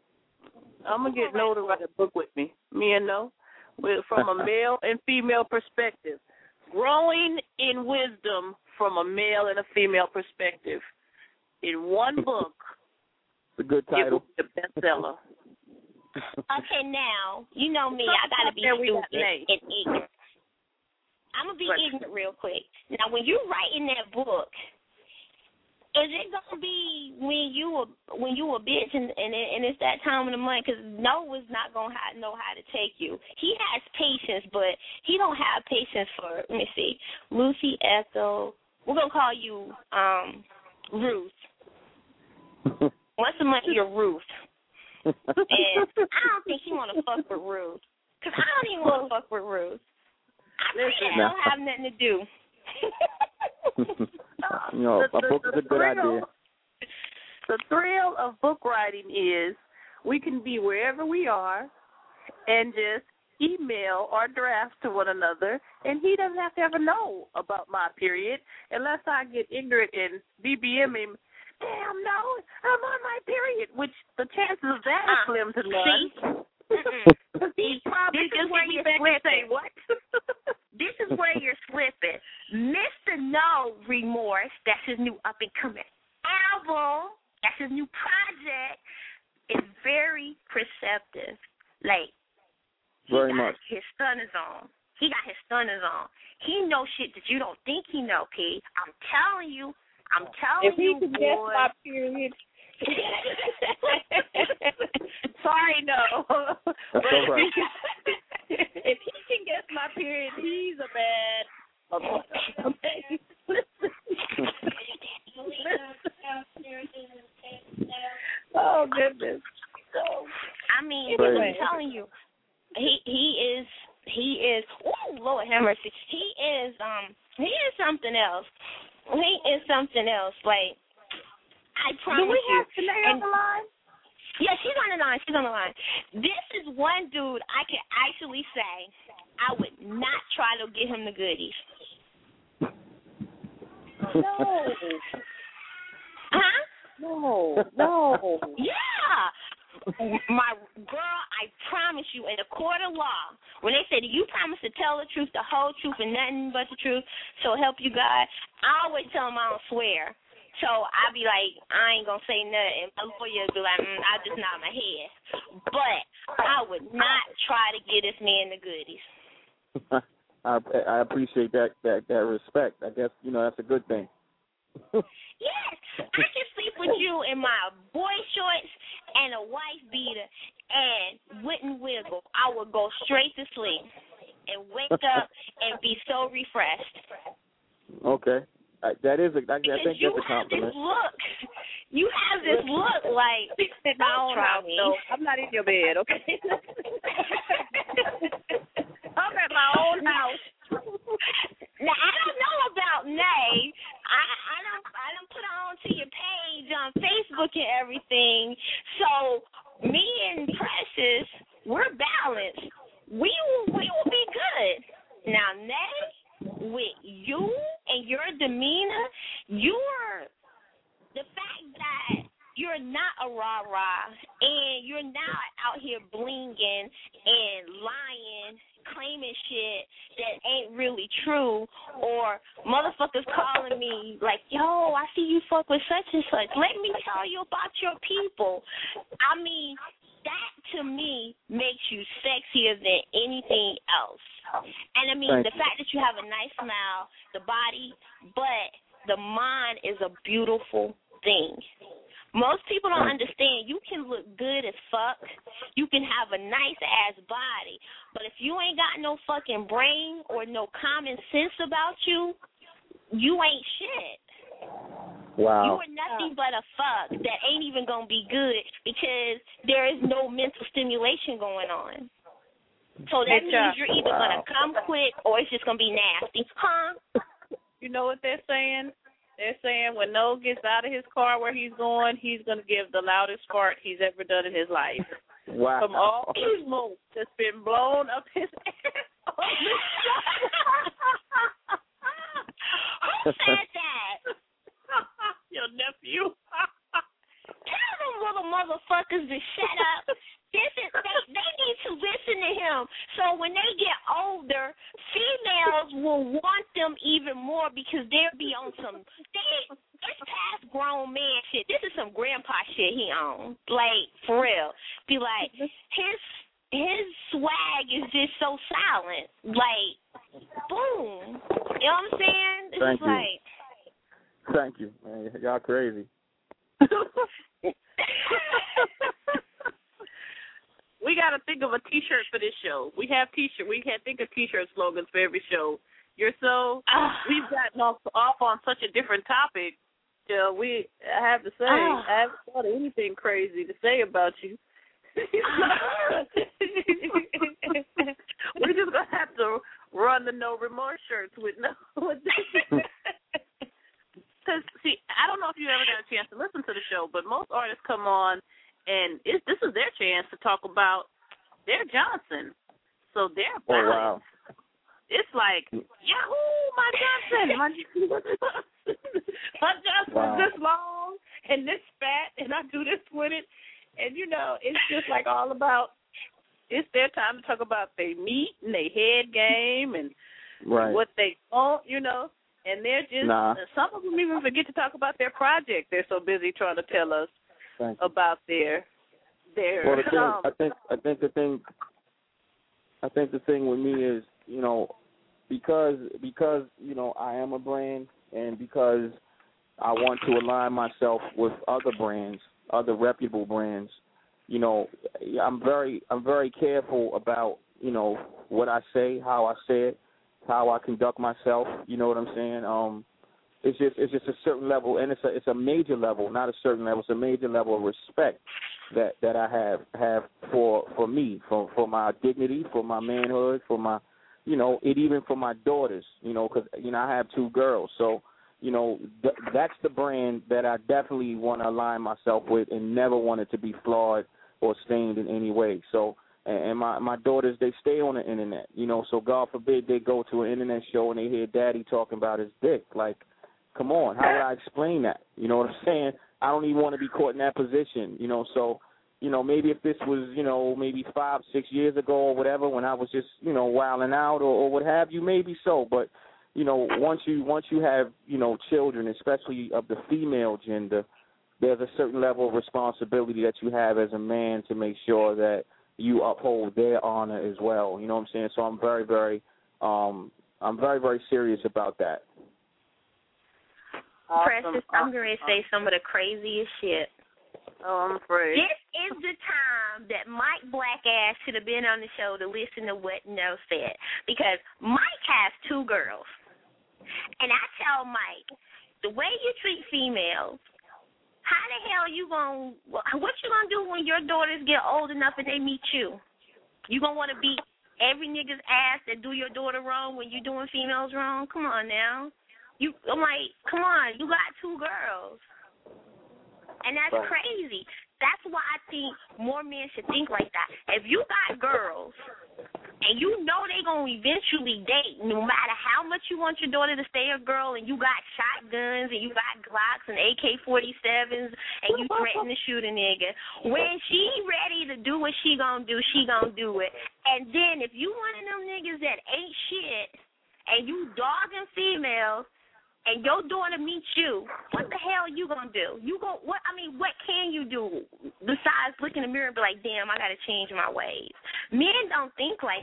I'm going to get Noah to write a book with me. Me and No. From a male and female perspective. Growing in wisdom from a male and a female perspective. In one book. It's a good title. It will be a bestseller. Okay, now, you know me. I got to be stupid and ignorant. I'm going to be right. ignorant real quick. Now, when you're writing that book, is it gonna be when you a when you a bitch and and, it, and it's that time of the month? Because Noah's not gonna have, know how to take you. He has patience, but he don't have patience for. Let me see, Lucy Echo. We're gonna call you um Ruth. Once a month, you're Ruth, and I don't think he wanna fuck with Ruth. Cause I don't even wanna fuck with Ruth. I really don't have nothing to do. You know, the, a book the, is a good thrill, idea. The thrill of book writing is we can be wherever we are and just email our drafts to one another, and he doesn't have to ever know about my period unless I get ignorant and B B M him. Damn, no, I'm on my period, which the chances of that are slim to none. See, this is where you're slipping. What? This is where you're slipping. Mister No Remorse, that's his new up-and-coming album, that's his new project, is very perceptive. Like, he very got much. his stunners on. He got his stunners on. He knows shit that you don't think he know, P. I'm telling you. I'm telling if he you, can boy. guess my period. Sorry, no. That's all right. if, he can, if he can guess my period, he's a bad. Okay. Oh goodness. I mean, Anyway. I'm telling you, he he is he is. Oh Lord have mercy. He is um he is something else. He is something else. Like, I promise you. Do we have Tanae on the line? Yeah, she's on the line. She's on the line. This is one dude I can actually say I would not try to get him the goodies. No. Huh? No. No. Yeah. My girl, I promise you, in a court of law, when they say, do you promise to tell the truth, the whole truth, and nothing but the truth, so help you God, I always tell them I don't swear. So I be like, I ain't going to say nothing. My lawyer be like, mm, I just nod my head. But I would not try to get this man the goodies. I I appreciate that, that, that respect. I guess, you know, that's a good thing. Yes, I can sleep with you in my boy shorts and a wife beater and wouldn't wiggle. I would go straight to sleep and wake up and be so refreshed. Okay. I, that is a, I, I Because think you that's a have compliment. this look. You have this look like, In my own house, so I'm not in your bed, okay? I'm at my own house. Now I don't know about Nay. I I don't I don't put her on to your page on Facebook and everything. So me and Precious, we're balanced. We will we will be good. Now Nay, with you and your demeanor, you're the fact that you're not a rah-rah and you're not out here blinging and lying, claiming shit that ain't really true, or motherfuckers calling me like, yo, I see you fuck with such and such. Let me tell you about your people. I mean, that to me makes you sexier than anything else. And I mean, Thank the you. fact that you have a nice smile, the body, but the mind is a beautiful thing. Most people don't understand you can look good as fuck. You can have a nice-ass body. But if you ain't got no fucking brain or no common sense about you, you ain't shit. Wow. You are nothing but a fuck that ain't even going to be good because there is no mental stimulation going on. So that means you're either Wow. going to come quick or it's just going to be nasty. Huh? You know what they're saying? They're saying when Noah gets out of his car where he's going, he's going to give the loudest fart he's ever done in his life. Wow. From all the smoke that's been blown up his ass. Who said that? Your nephew. Tell them little motherfuckers to shut up. This is they, they need to listen to him. So when they get older, females will want them even more because they'll be on some they it's past grown man shit. This is some grandpa shit he on. Like, for real. Be like, his his swag is just so silent. Like, boom. You know what I'm saying? It's Thank you. like Thank you, man. Y'all crazy. We got to think of a T-shirt for this show. We have T-shirt. We can think of T-shirt slogans for every show. You're so uh, we've gotten off off on such a different topic. Uh, we I have to say uh, I haven't thought of anything crazy to say about you. We're just gonna have to run the no remorse shirts with no. Because see, I don't know if you ever got a chance to listen to the show, but most artists come on. And it, this is their chance to talk about their Johnson. So they're Oh buying. wow. It's like, Yahoo, my Johnson, my, my Johnson Wow. is this long and this fat, and I do this with it. And, you know, it's just like all about, it's their time to talk about their meat and their head game and Right. what they want, you know. And they're just, Nah. some of them even forget to talk about their project. They're so busy trying to tell us Thank you. about their, their, Well, the thing, um, I think, I think the thing, I think the thing with me is, you know, because because you know I am a brand, and because I want to align myself with other brands, other reputable brands. You know, I'm very I'm very careful about you know what I say, how I say it, how I conduct myself. You know what I'm saying? Um, it's just it's just a certain level, and it's a it's a major level, not a certain level. It's a major level of respect that that I have have for for me, for for my dignity, for my manhood, for my, you know, it even for my daughters, you know, because you know I have two girls, so you know th- that's the brand that I definitely want to align myself with, and never want it to be flawed or stained in any way. So, and, and my my daughters, they stay on the internet, you know, so God forbid they go to an internet show and they hear Daddy talking about his dick, like. Come on, how would I explain that? You know what I'm saying? I don't even want to be caught in that position, you know, so, you know, maybe if this was, you know, maybe five, six years ago or whatever, when I was just, you know, wilding out or, or what have you, maybe so. But, you know, once you once you have, you know, children, especially of the female gender, there's a certain level of responsibility that you have as a man to make sure that you uphold their honor as well. You know what I'm saying? So I'm very, very, um, I'm very, very serious about that. Awesome. Precious, I'm going to say some of the craziest shit. Oh, I'm afraid. This is the time that Mike Blackass should have been on the show to listen to what No said, because Mike has two girls. And I tell Mike, the way you treat females, how the hell you going to, what you going to do when your daughters get old enough and they meet you? You going to want to beat every nigga's ass that do your daughter wrong when you doing females wrong? Come on now. You, I'm like, come on, you got two girls. And that's right. crazy. That's why I think more men should think like that. If you got girls and you know they going to eventually date, no matter how much you want your daughter to stay a girl, and you got shotguns and you got Glocks and A K forty-sevens and you threaten to shoot a nigga, when she ready to do what she going to do, she going to do it. And then if you one of them niggas that ain't shit and you dogging females, and your daughter meets you, what the hell are you gonna do? You go what? I mean, what can you do besides look in the mirror and be like, "Damn, I gotta change my ways." Men don't think like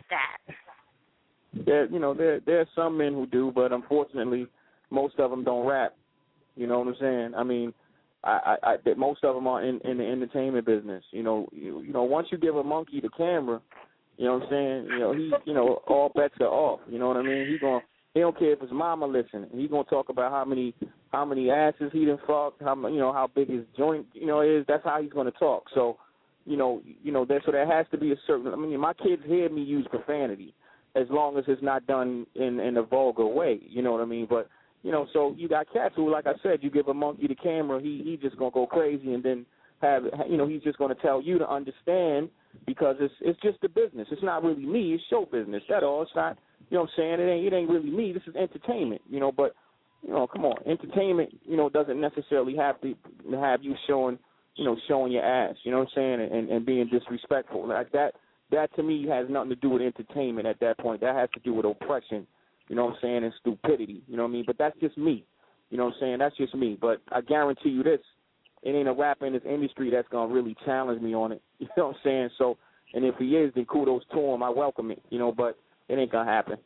that. There, you know, there there are some men who do, but unfortunately, most of them don't rap. You know what I'm saying? I mean, I, I, I most of them are in, in the entertainment business. You know, you, you know, once you give a monkey the camera, you know what I'm saying? You know, he, you know, all bets are off. You know what I mean? He's gonna. He don't care if his mama listening. He's gonna talk about how many how many asses he done fucked, how you know how big his joint you know is. That's how he's gonna talk. So, you know, you know that so there has to be a certain. I mean, my kids hear me use profanity, as long as it's not done in in a vulgar way. You know what I mean? But you know, so you got cats who, like I said, you give a monkey the camera, he he just gonna go crazy, and then have you know he's just gonna tell you to understand, because it's it's just a business. It's not really me. It's show business. That all. It's not. You know what I'm saying? It ain't it ain't really me. This is entertainment, you know. But you know, come on, entertainment, you know, doesn't necessarily have to have you showing, you know, showing your ass. You know what I'm saying? And and being disrespectful like that. That to me has nothing to do with entertainment at that point. That has to do with oppression. You know what I'm saying? And stupidity. You know what I mean? But that's just me. You know what I'm saying? That's just me. But I guarantee you this: it ain't a rapper in this industry that's gonna really challenge me on it. You know what I'm saying? So, and if he is, then kudos to him. I welcome it. You know, but it ain't gonna happen.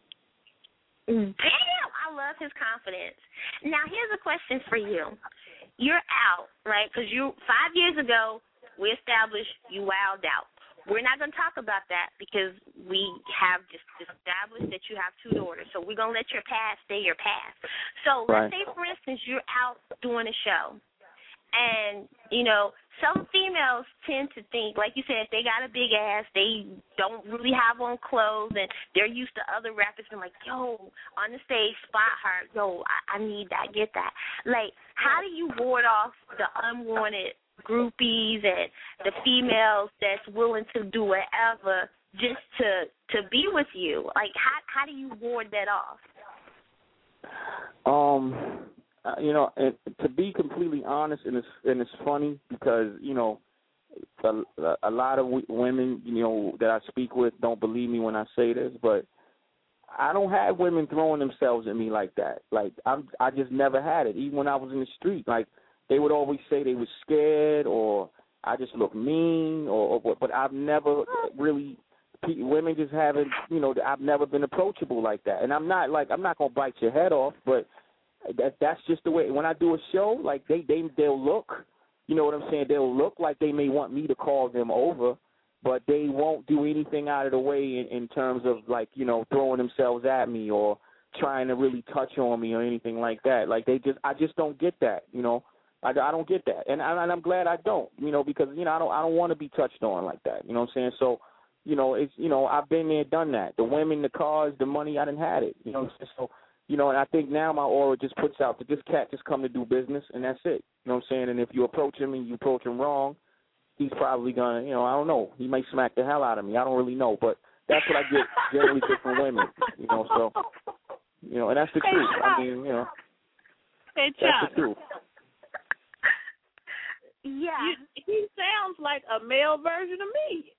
Damn, I love his confidence. Now, here's a question for you. You're out, right? Because you five years ago, we established you wilded out. We're not going to talk about that because we have just established that you have two daughters. So we're going to let your past stay your past. So right. let's say, for instance, you're out doing a show. And, you know, some females tend to think, like you said, if they got a big ass, they don't really have on clothes, and they're used to other rappers being like, yo, on the stage, spot her, yo, I, I need that, get that. Like, how do you ward off the unwanted groupies and the females that's willing to do whatever just to to be with you? Like, how how do you ward that off? Um, uh, you know, and to be completely honest, and it's and it's funny because you know, a, a lot of w- women, you know, that I speak with don't believe me when I say this, but I don't have women throwing themselves at me like that. Like I'm, I just never had it. Even when I was in the street, like they would always say they were scared or I just look mean or, or but I've never really. Women just haven't, you know, I've never been approachable like that. And I'm not like, I'm not going to bite your head off, but that that's just the way. When I do a show, like they, they, they'll look, you know what I'm saying? They'll look like they may want me to call them over, but they won't do anything out of the way in, in terms of like, you know, throwing themselves at me or trying to really touch on me or anything like that. Like they just, I just don't get that, you know. I, I don't get that. And, I, and I'm glad I don't, you know, because, you know, I don't, I don't want to be touched on like that. You know what I'm saying? So, you know, it's, you know, I've been there, done that. The women, the cars, the money, I done had it. You know, so, you know, and I think now my aura just puts out that this cat just come to do business, and that's it. You know what I'm saying? And if you approach him and you approach him wrong, he's probably going to, you know, I don't know. He may smack the hell out of me. I don't really know. But that's what I get generally get from women, you know, so, you know, and that's the Hey, truth. Chuck. I mean, you know, Hey, that's Chuck. the truth. Yeah. You, he sounds like a male version of me.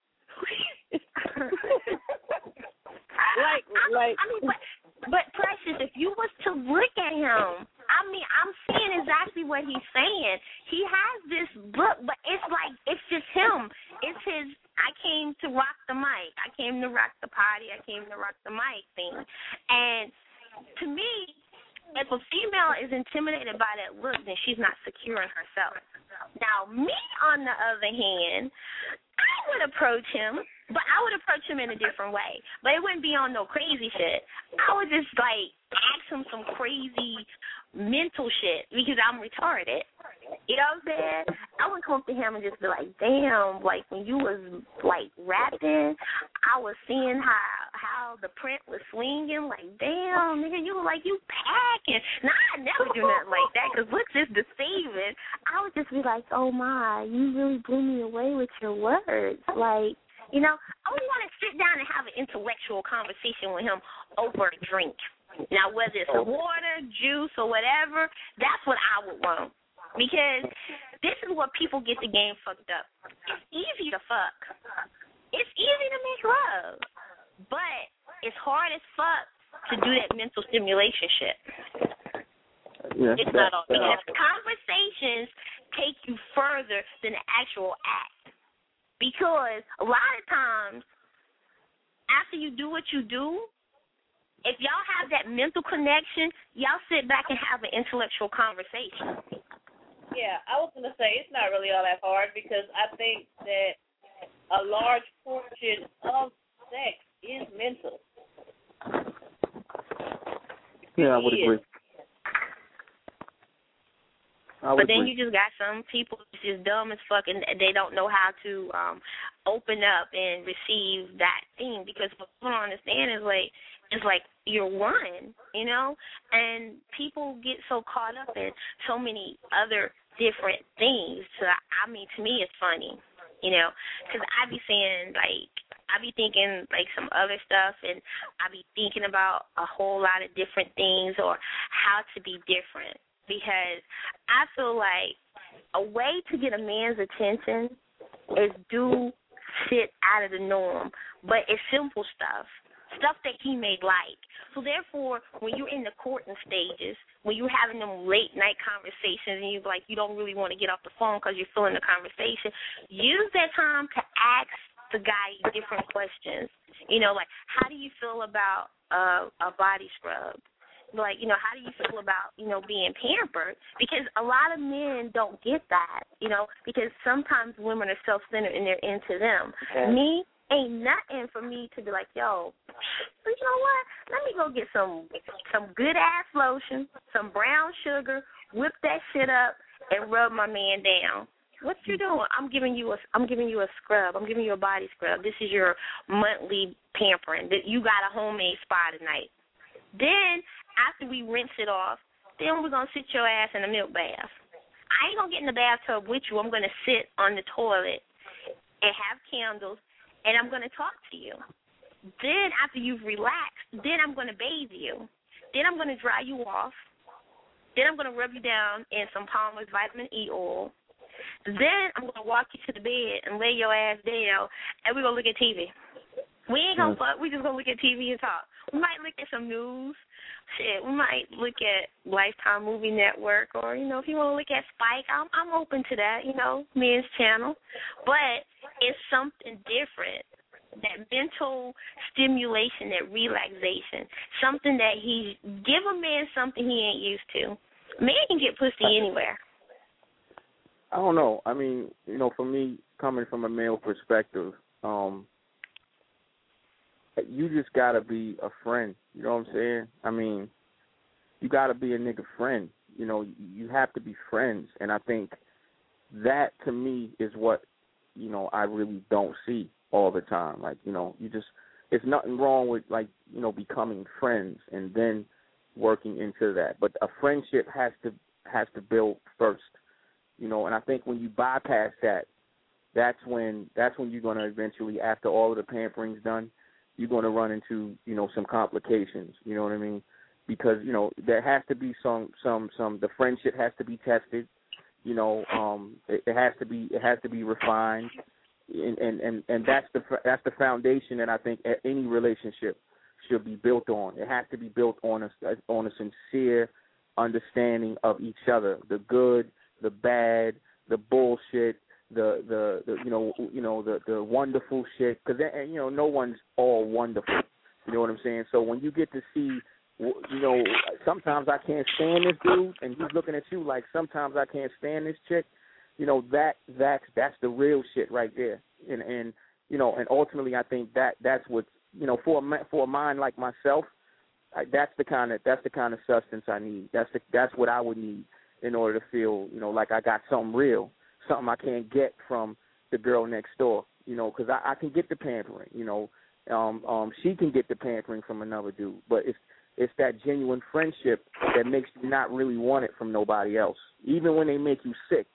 like, like. I mean, but, but Precious, if you was to look at him, I mean, I'm seeing exactly what he's saying. He has this look, but it's like it's just him. It's his. I came to rock the mic. I came to rock the party. I came to rock the mic thing. And to me, if a female is intimidated by that look, then she's not secure in herself. Now, me, on the other hand, I would approach him, but I would approach him in a different way. But it wouldn't be on no crazy shit. I would just, like, ask him some crazy mental shit because I'm retarded. You know what I'm saying? I would come up to him and just be like, damn, like, when you was, like, rapping, I was seeing how how the print was swinging. Like, damn, nigga, you were like, you packing. Now, I never do nothing like that because looks is deceiving. I would just be like, oh, my, you really blew me away with your words. Like, you know, I would want to sit down and have an intellectual conversation with him over a drink. Now, whether it's water, juice, or whatever, that's what I would want. Because this is what people get the game fucked up. It's easy to fuck. It's easy to make love. But it's hard as fuck to do that mental stimulation shit. Yeah, it's that, not all. Because conversations take you further than the actual act. Because a lot of times, after you do what you do, if y'all have that mental connection, y'all sit back and have an intellectual conversation. Yeah, I was going to say it's not really all that hard because I think that a large portion of sex is mental. Yeah, I would agree. I would but then agree. you just got some people that's just dumb as fuck and they don't know how to um, open up and receive that thing because what people don't understand is like, it's like you're one, you know, and people get so caught up in so many other different things. So, I mean, to me, it's funny, you know, because I be saying, like, I be thinking, like, some other stuff, and I be thinking about a whole lot of different things or how to be different because I feel like a way to get a man's attention is do shit out of the norm, but it's simple stuff. Stuff that he may like. So therefore, when you're in the courting stages, when you're having them late night conversations and you're like, you don't really want to get off the phone because you're feeling the conversation, use that time to ask the guy different questions. You know, like, how do you feel about uh, a body scrub? Like, you know, how do you feel about, you know, being pampered? Because a lot of men don't get that, you know, because sometimes women are self-centered and they're into them. Okay. Me, ain't nothing for me to be like, yo, you know what? Let me go get some some good ass lotion, some brown sugar, whip that shit up, and rub my man down. What you doing? I'm giving you a I'm giving you a scrub. I'm giving you a body scrub. This is your monthly pampering. You got a homemade spa tonight. Then after we rinse it off, then we're gonna sit your ass in a milk bath. I ain't gonna get in the bathtub with you. I'm gonna sit on the toilet and have candles and I'm going to talk to you. Then after you've relaxed, then I'm going to bathe you. Then I'm going to dry you off. Then I'm going to rub you down in some Palmer's vitamin E oil. Then I'm going to walk you to the bed and lay your ass down, and we're going to look at T V. We ain't going to fuck. We just going to look at T V and talk. We might look at some news. Shit, we might look at Lifetime Movie Network, or, you know, if you want to look at Spike, I'm I'm open to that, you know, men's channel. But it's something different, that mental stimulation, that relaxation, something that he, give a man something he ain't used to. Man can get pussy anywhere. I don't know. I mean, you know, for me, coming from a male perspective, um, you just got to be a friend. You know what I'm saying? I mean, you got to be a nigga friend. You know, you have to be friends. And I think that, to me, is what, you know, I really don't see all the time. Like, you know, you just, it's nothing wrong with, like, you know, becoming friends and then working into that. But a friendship has to has to build first. You know, and I think when you bypass that, that's when that's when you're going to eventually, after all of the pampering's done, you're going to run into, you know, some complications, you know what I mean? Because, you know, there has to be some, some, some, the friendship has to be tested, you know, um, it, it has to be, it has to be refined, and, and, and, and that's the, that's the foundation that I think any relationship should be built on. It has to be built on a, on a sincere understanding of each other, the good, the bad, the bullshit, the the, the you know you know the the wonderful shit, because you know no one's all wonderful. You know what I'm saying? So when you get to see, you know, sometimes I can't stand this dude, and he's looking at you like sometimes I can't stand this chick. You know, that that's that's the real shit right there. And and you know, and ultimately I think that that's what, you know, for a for a mind like myself, I, that's the kind of that's the kind of substance I need. That's the that's what I would need in order to feel, you know, like I got something real. Something I can't get from the girl next door, you know, because I, I can get the pampering, you know. Um, um, she can get the pampering from another dude, but it's it's that genuine friendship that makes you not really want it from nobody else. Even when they make you sick,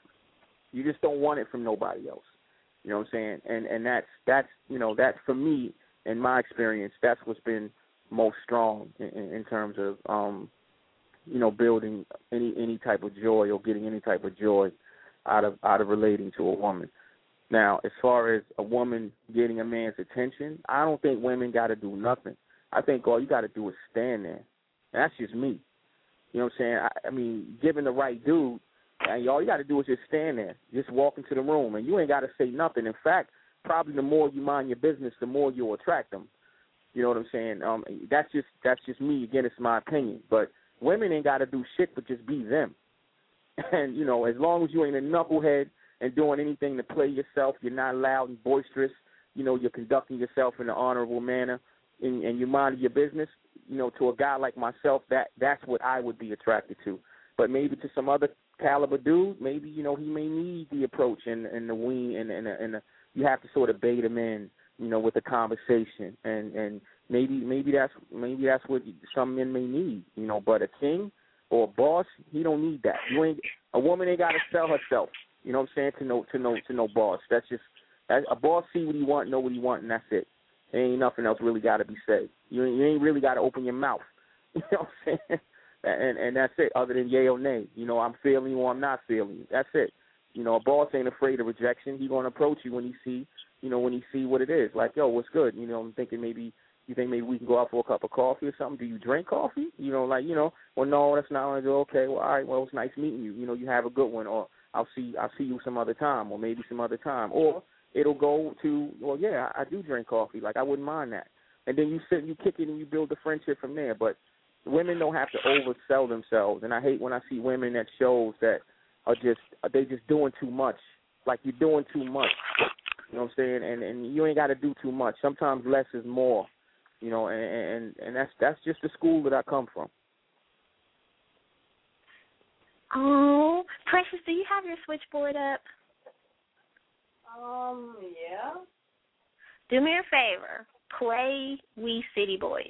you just don't want it from nobody else. You know what I'm saying? And and that's that's you know that's, for me, in my experience, that's what's been most strong in, in terms of um, you know, building any any type of joy or getting any type of joy out of out of relating to a woman. Now, as far as a woman getting a man's attention, I don't think women got to do nothing. I think all you got to do is stand there. And that's just me. You know what I'm saying? I, I mean, given the right dude, and all you got to do is just stand there, just walk into the room, and you ain't got to say nothing. In fact, probably the more you mind your business, the more you'll attract them. You know what I'm saying? Um, that's just that's just me. Again, it's my opinion. But women ain't got to do shit but just be them. And, you know, as long as you ain't a knucklehead and doing anything to play yourself, you're not loud and boisterous, you know, you're conducting yourself in an honorable manner, and, and you mind your business, you know, to a guy like myself, that that's what I would be attracted to. But maybe to some other caliber dude, maybe, you know, he may need the approach and, and the wing, and, and, and the, you have to sort of bait him in, you know, with the conversation. And, and maybe maybe that's maybe that's what some men may need, you know, but a king or a boss, he don't need that. You ain't a woman ain't got to sell herself. You know what I'm saying? To no to no to no boss. That's just that, a boss see what he want, know what he want, and that's it. There ain't nothing else really got to be said. You ain't, you ain't really got to open your mouth. You know what I'm saying? And and that's it. Other than yay or nay, you know, I'm feeling you or I'm not feeling you. That's it. You know, a boss ain't afraid of rejection. He gonna approach you when he see, you know, when he see what it is. Like, yo, what's good? You know, I'm thinking maybe. You think maybe we can go out for a cup of coffee or something? Do you drink coffee? You know, like, you know, well, no, that's not what I do. Okay, well, all right, well, it's nice meeting you. You know, you have a good one, or I'll see I'll see you some other time, or maybe some other time. Or it'll go to, well, yeah, I do drink coffee. Like, I wouldn't mind that. And then you sit and you kick it and you build a friendship from there. But women don't have to oversell themselves. And I hate when I see women at shows that are just, they just doing too much. Like, you're doing too much. You know what I'm saying? And, and you ain't got to do too much. Sometimes less is more. You know, and, and and that's that's just the school that I come from. Oh, Precious, do you have your switchboard up? Um, yeah. Do me a favor. Play We City Boys.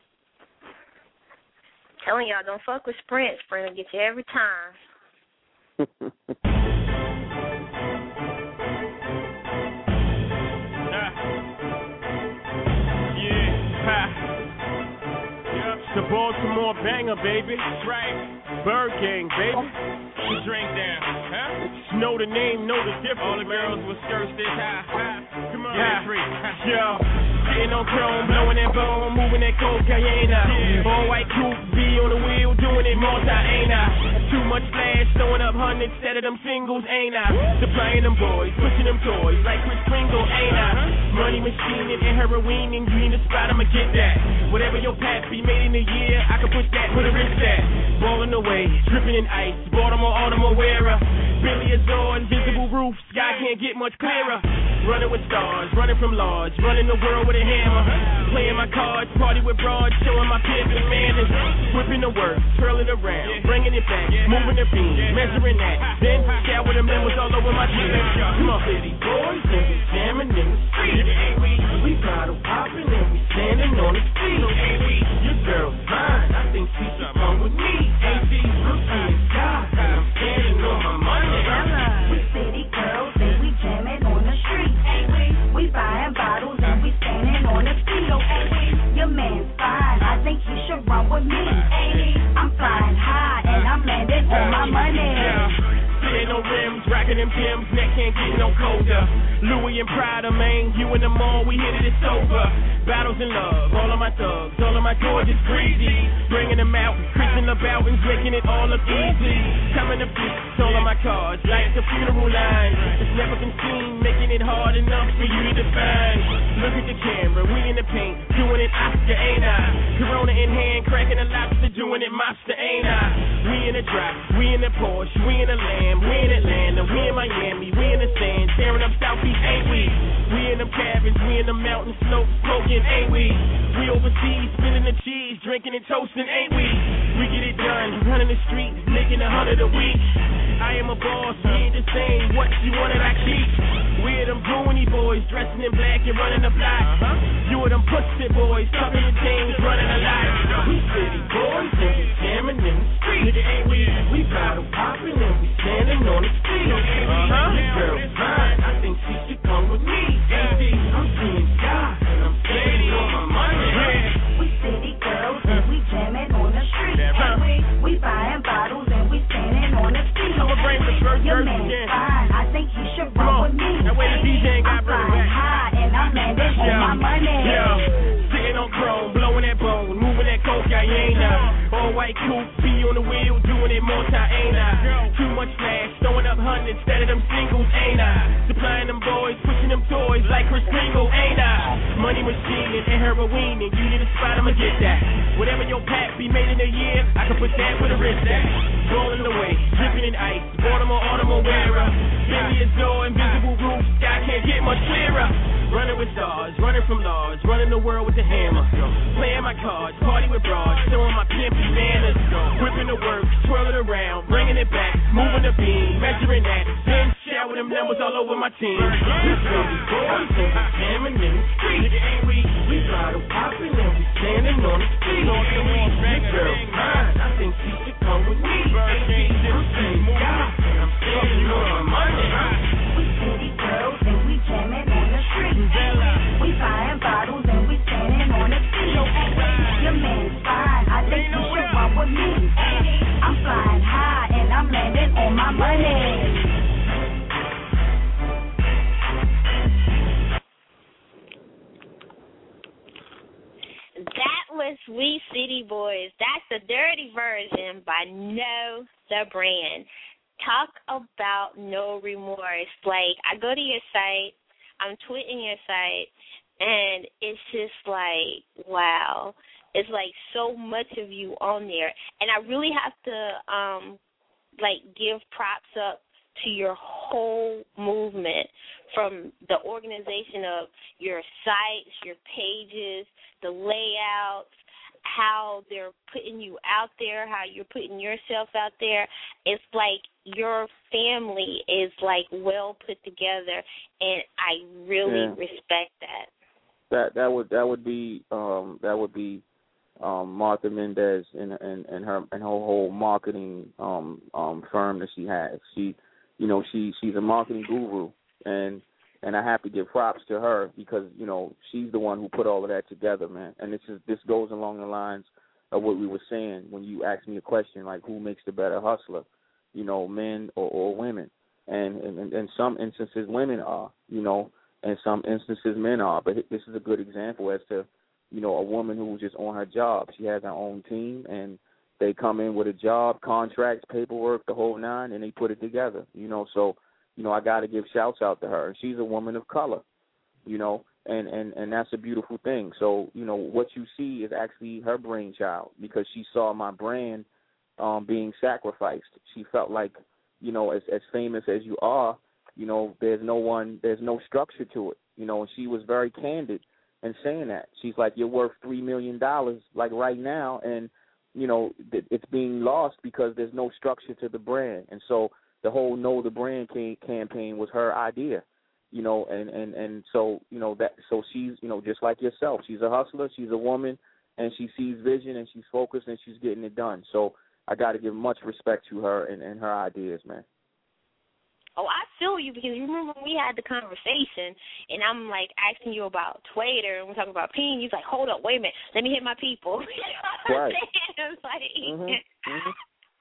Telling y'all, don't fuck with Sprint. Sprint will get you every time. The Baltimore banger, baby. That's right. Bird Gang, baby. You drink down, huh? Know the name, know the difference. All the girls with skirts this high, high. Come on, yeah. Free. Yo, sitting on chrome, blowing that bone, moving that cocaine. Yeah. All white coupe, B on the wheel, doing it multi, ain't I? Too much flash, throwing up hundreds instead of them singles, ain't I? Supplying them boys, pushing them toys like Chris Kringle, ain't I? Money machine and heroin, and you need a spot, I'ma get that. Whatever your path be made in a year, I can push that with a wrist at. Balling away, dripping in ice, Baltimore autumn wearer. Billy Azor, invisible roof, sky can't get much clearer. Running with stars, running from large, running the world with a hammer. Playing my cards, party with broads, showing my pimp and manners. Whipping the work, twirling around, bringing it back, moving the beam, measuring that. Then shower them members all over my jeans. Come on, city boys, and we jamming in the street. We bottle popping and we standing on the street. Your girl's fine, I think she should come with me. Ain't she? I'm seeing God, and I'm standing on my money. We city girls and we jamming on the street. We buying bottles and we standing on the street. Your man's fine, I think he should run with me. I'm flying high and I'm landing on my money. Sitting on rims, racking them gems, neck can't get no colder. Louis and Prada, man, you in the mall, we hit it, it's over. Battles in love, all of my thugs, all of my gorgeous greasy. Bringing them out, creasing about and making it all look easy. Coming to feast, all of my cards, like the funeral line. It's never been seen, making it hard enough for you to define. Look at the camera, we in the paint, doing it Oscar, ain't I? Corona in hand, cracking a lobster, doing it mobster, ain't I? We in the drop, we in the Porsche, we in the Lamb. We in Atlanta, we in Miami, we in the sand, tearing up Southeast, ain't we? We in them cabins, we in the mountain slopes, smoking, ain't we? We overseas, spinning the cheese, drinking and toasting, ain't we? We get it done, running the streets, making a hundred a week. I am a boss, we ain't the same, what you wanted I keep. We are them goony boys, dressing in black and running the block. You are them pussy boys, tucking your chains, running a lot. We city boys, and we jamming in the street. Nigga, ain't we? We bottle popping and we standing on the street. Uh-huh. This girl's fine, I think she should come with me. Ain't she? I'm seeing God, and I'm standing on my money. We city girls and we jamming on the street. We buying bottles and we standing on the street. Your man's fine, I think he should run with me. That way the D J ain't got I'm flying high and I'm landing on my money. Yeah, sitting on chrome, blowing that bone, moving that cocaine. All white coupe, B on the wheel, doing it multi, ain't I? Too much flash, throwing up hundreds instead of them singles, ain't I? Supplying them boys, pushing them toys like Chris Kringle, ain't I? Money machine and heroin, and you need a spot, I'ma get that. Whatever your pack be made in a year, I can put that with a wrist at. Rolling away, dripping in ice, Baltimore autumn wearer. Billy Azor, invisible roof, sky can't get much clearer. Running with stars, running from large, running the world with the hammer. Playing my cards, party with broads, showing my pimpy manners. Whipping the work, twirling around, bringing it back, moving the beam, measuring that. Then shower them numbers all over my team. We city boys and we jamming in the street. Nigga, ain't we? We bottle popping and we standing on the street. This girl's mine, I think she should come with me. Ain't she? I'm saying God, and I'm standing on my money. We city girls and we jamming on the street. We buying bottles and we standing on the street. Your man's fine, I think he should run with me. I'm flying high and I'm landing on my money. That was We City Boys. That's the dirty version by Know the Brand. Talk about no remorse. Like, I go to your site, I'm tweeting your site, and it's just like, wow. It's like so much of you on there. And I really have to, um, like, give props up to your whole movement, from the organization of your sites, your pages, the layouts, how they're putting you out there, how you're putting yourself out there. It's like your family is like well put together, and I really yeah. respect that. That that would that would be um, that would be um, Martha Mendez and, and, and her and her whole marketing um, um, firm that she has. She, you know, she she's a marketing guru, and and I have to give props to her because you know she's the one who put all of that together, man. And this is this goes along the lines of what we were saying when you asked me a question like who makes the better hustler, you know, men or, or women. And in, in some instances, women are, you know, and some instances, men are. But this is a good example as to, you know, a woman who's just on her job. She has her own team, and they come in with a job, contracts, paperwork, the whole nine, and they put it together, you know. So, you know, I got to give shouts out to her. She's a woman of color, you know, and, and, and that's a beautiful thing. So, you know, what you see is actually her brainchild because she saw my brand um, being sacrificed. She felt like, you know, as as famous as you are, you know, there's no one, there's no structure to it, you know, and she was very candid in saying that. She's like, you're worth three million dollars, like right now, and, you know, it's being lost because there's no structure to the brand. And so the whole Know the Brand campaign was her idea, you know, and, and, and so, you know, that, so she's, you know, just like yourself, she's a hustler, she's a woman, and she sees vision, and she's focused, and she's getting it done. So I got to give much respect to her and, and her ideas, man. Oh, I feel you because you remember when we had the conversation and I'm like asking you about Twitter and we're talking about Ping. You're like, hold up, wait a minute, let me hit my people. Right. It's like, mm-hmm. Mm-hmm.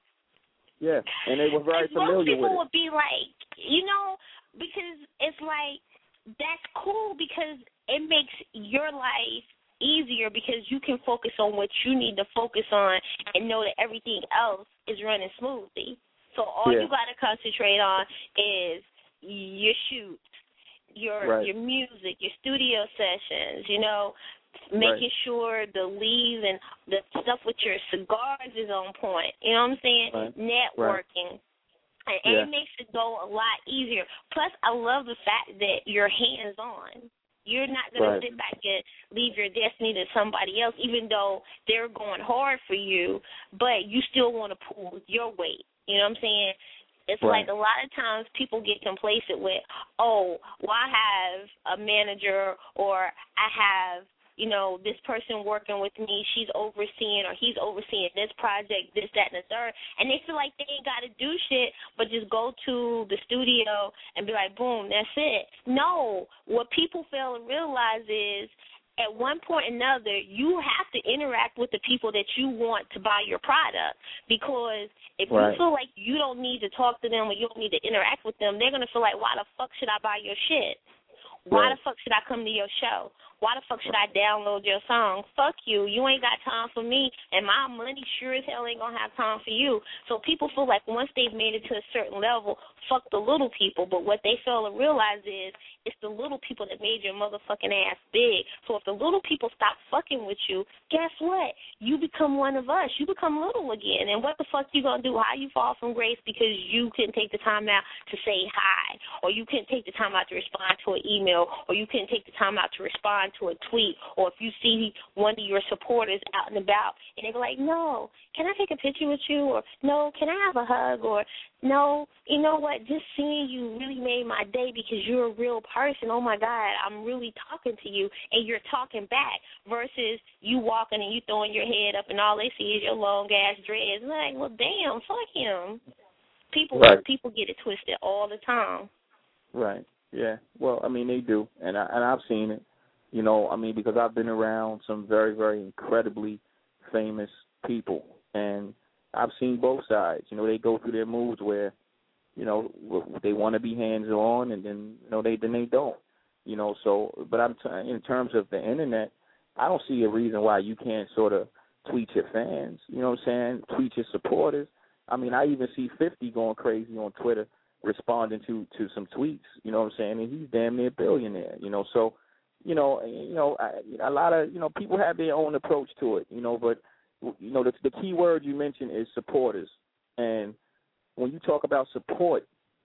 Yeah, and they were very familiar most people with it. would be like, you know, because it's like that's cool because it makes your life easier because you can focus on what you need to focus on and know that everything else is running smoothly. So all yeah. you got to concentrate on is your shoots, your right. your music, your studio sessions, you know, making right. sure the leaves and the stuff with your cigars is on point. You know what I'm saying? Right. Networking. Right. And, and yeah. it makes it go a lot easier. Plus, I love the fact that you're hands-on. You're not going right. to sit back and leave your destiny to somebody else, even though they're going hard for you, but you still want to pull your weight. You know what I'm saying? It's right. like a lot of times people get complacent with, oh, well, I have a manager or I have, you know, this person working with me, she's overseeing or he's overseeing this project, this, that, and the third, and they feel like they ain't got to do shit but just go to the studio and be like, boom, that's it. No, what people fail to realize is at one point or another, you have to interact with the people that you want to buy your product because if right. you feel like you don't need to talk to them or you don't need to interact with them, they're going to feel like, why the fuck should I buy your shit? Why right. the fuck should I come to your show? Why the fuck should I download your song? Fuck you. You ain't got time for me, and my money sure as hell ain't going to have time for you. So people feel like once they've made it to a certain level, fuck the little people. But what they fail to realize is it's the little people that made your motherfucking ass big. So if the little people stop fucking with you, guess what? You become one of us. You become little again. And what the fuck you going to do? How you fall from grace because you couldn't take the time out to say hi, or you couldn't take the time out to respond to an email, or you couldn't take the time out to respond to a tweet, or if you see one of your supporters out and about and they be like, no, can I take a picture with you, or no, can I have a hug, or no, you know what, just seeing you really made my day because you're a real person. Oh, my God, I'm really talking to you, and you're talking back versus you walking and you throwing your head up and all they see is your long-ass dreads. Like, well, damn, fuck him. People, right. people get it twisted all the time. Right, yeah. Well, I mean, they do, and, I, and I've seen it. You know, I mean, because I've been around some very, very incredibly famous people, and I've seen both sides. You know, they go through their moods where, you know, they want to be hands-on, and then, you know, they then they don't. You know, so, but I'm t- in terms of the Internet, I don't see a reason why you can't sort of tweet your fans, you know what I'm saying, tweet your supporters. I mean, I even see fifty going crazy on Twitter responding to, to some tweets, you know what I'm saying, and he's damn near a billionaire, you know, so, you know, you know, a lot of, you know, people have their own approach to it, you know, but, you know, the, the key word you mentioned is supporters. And when you talk about support,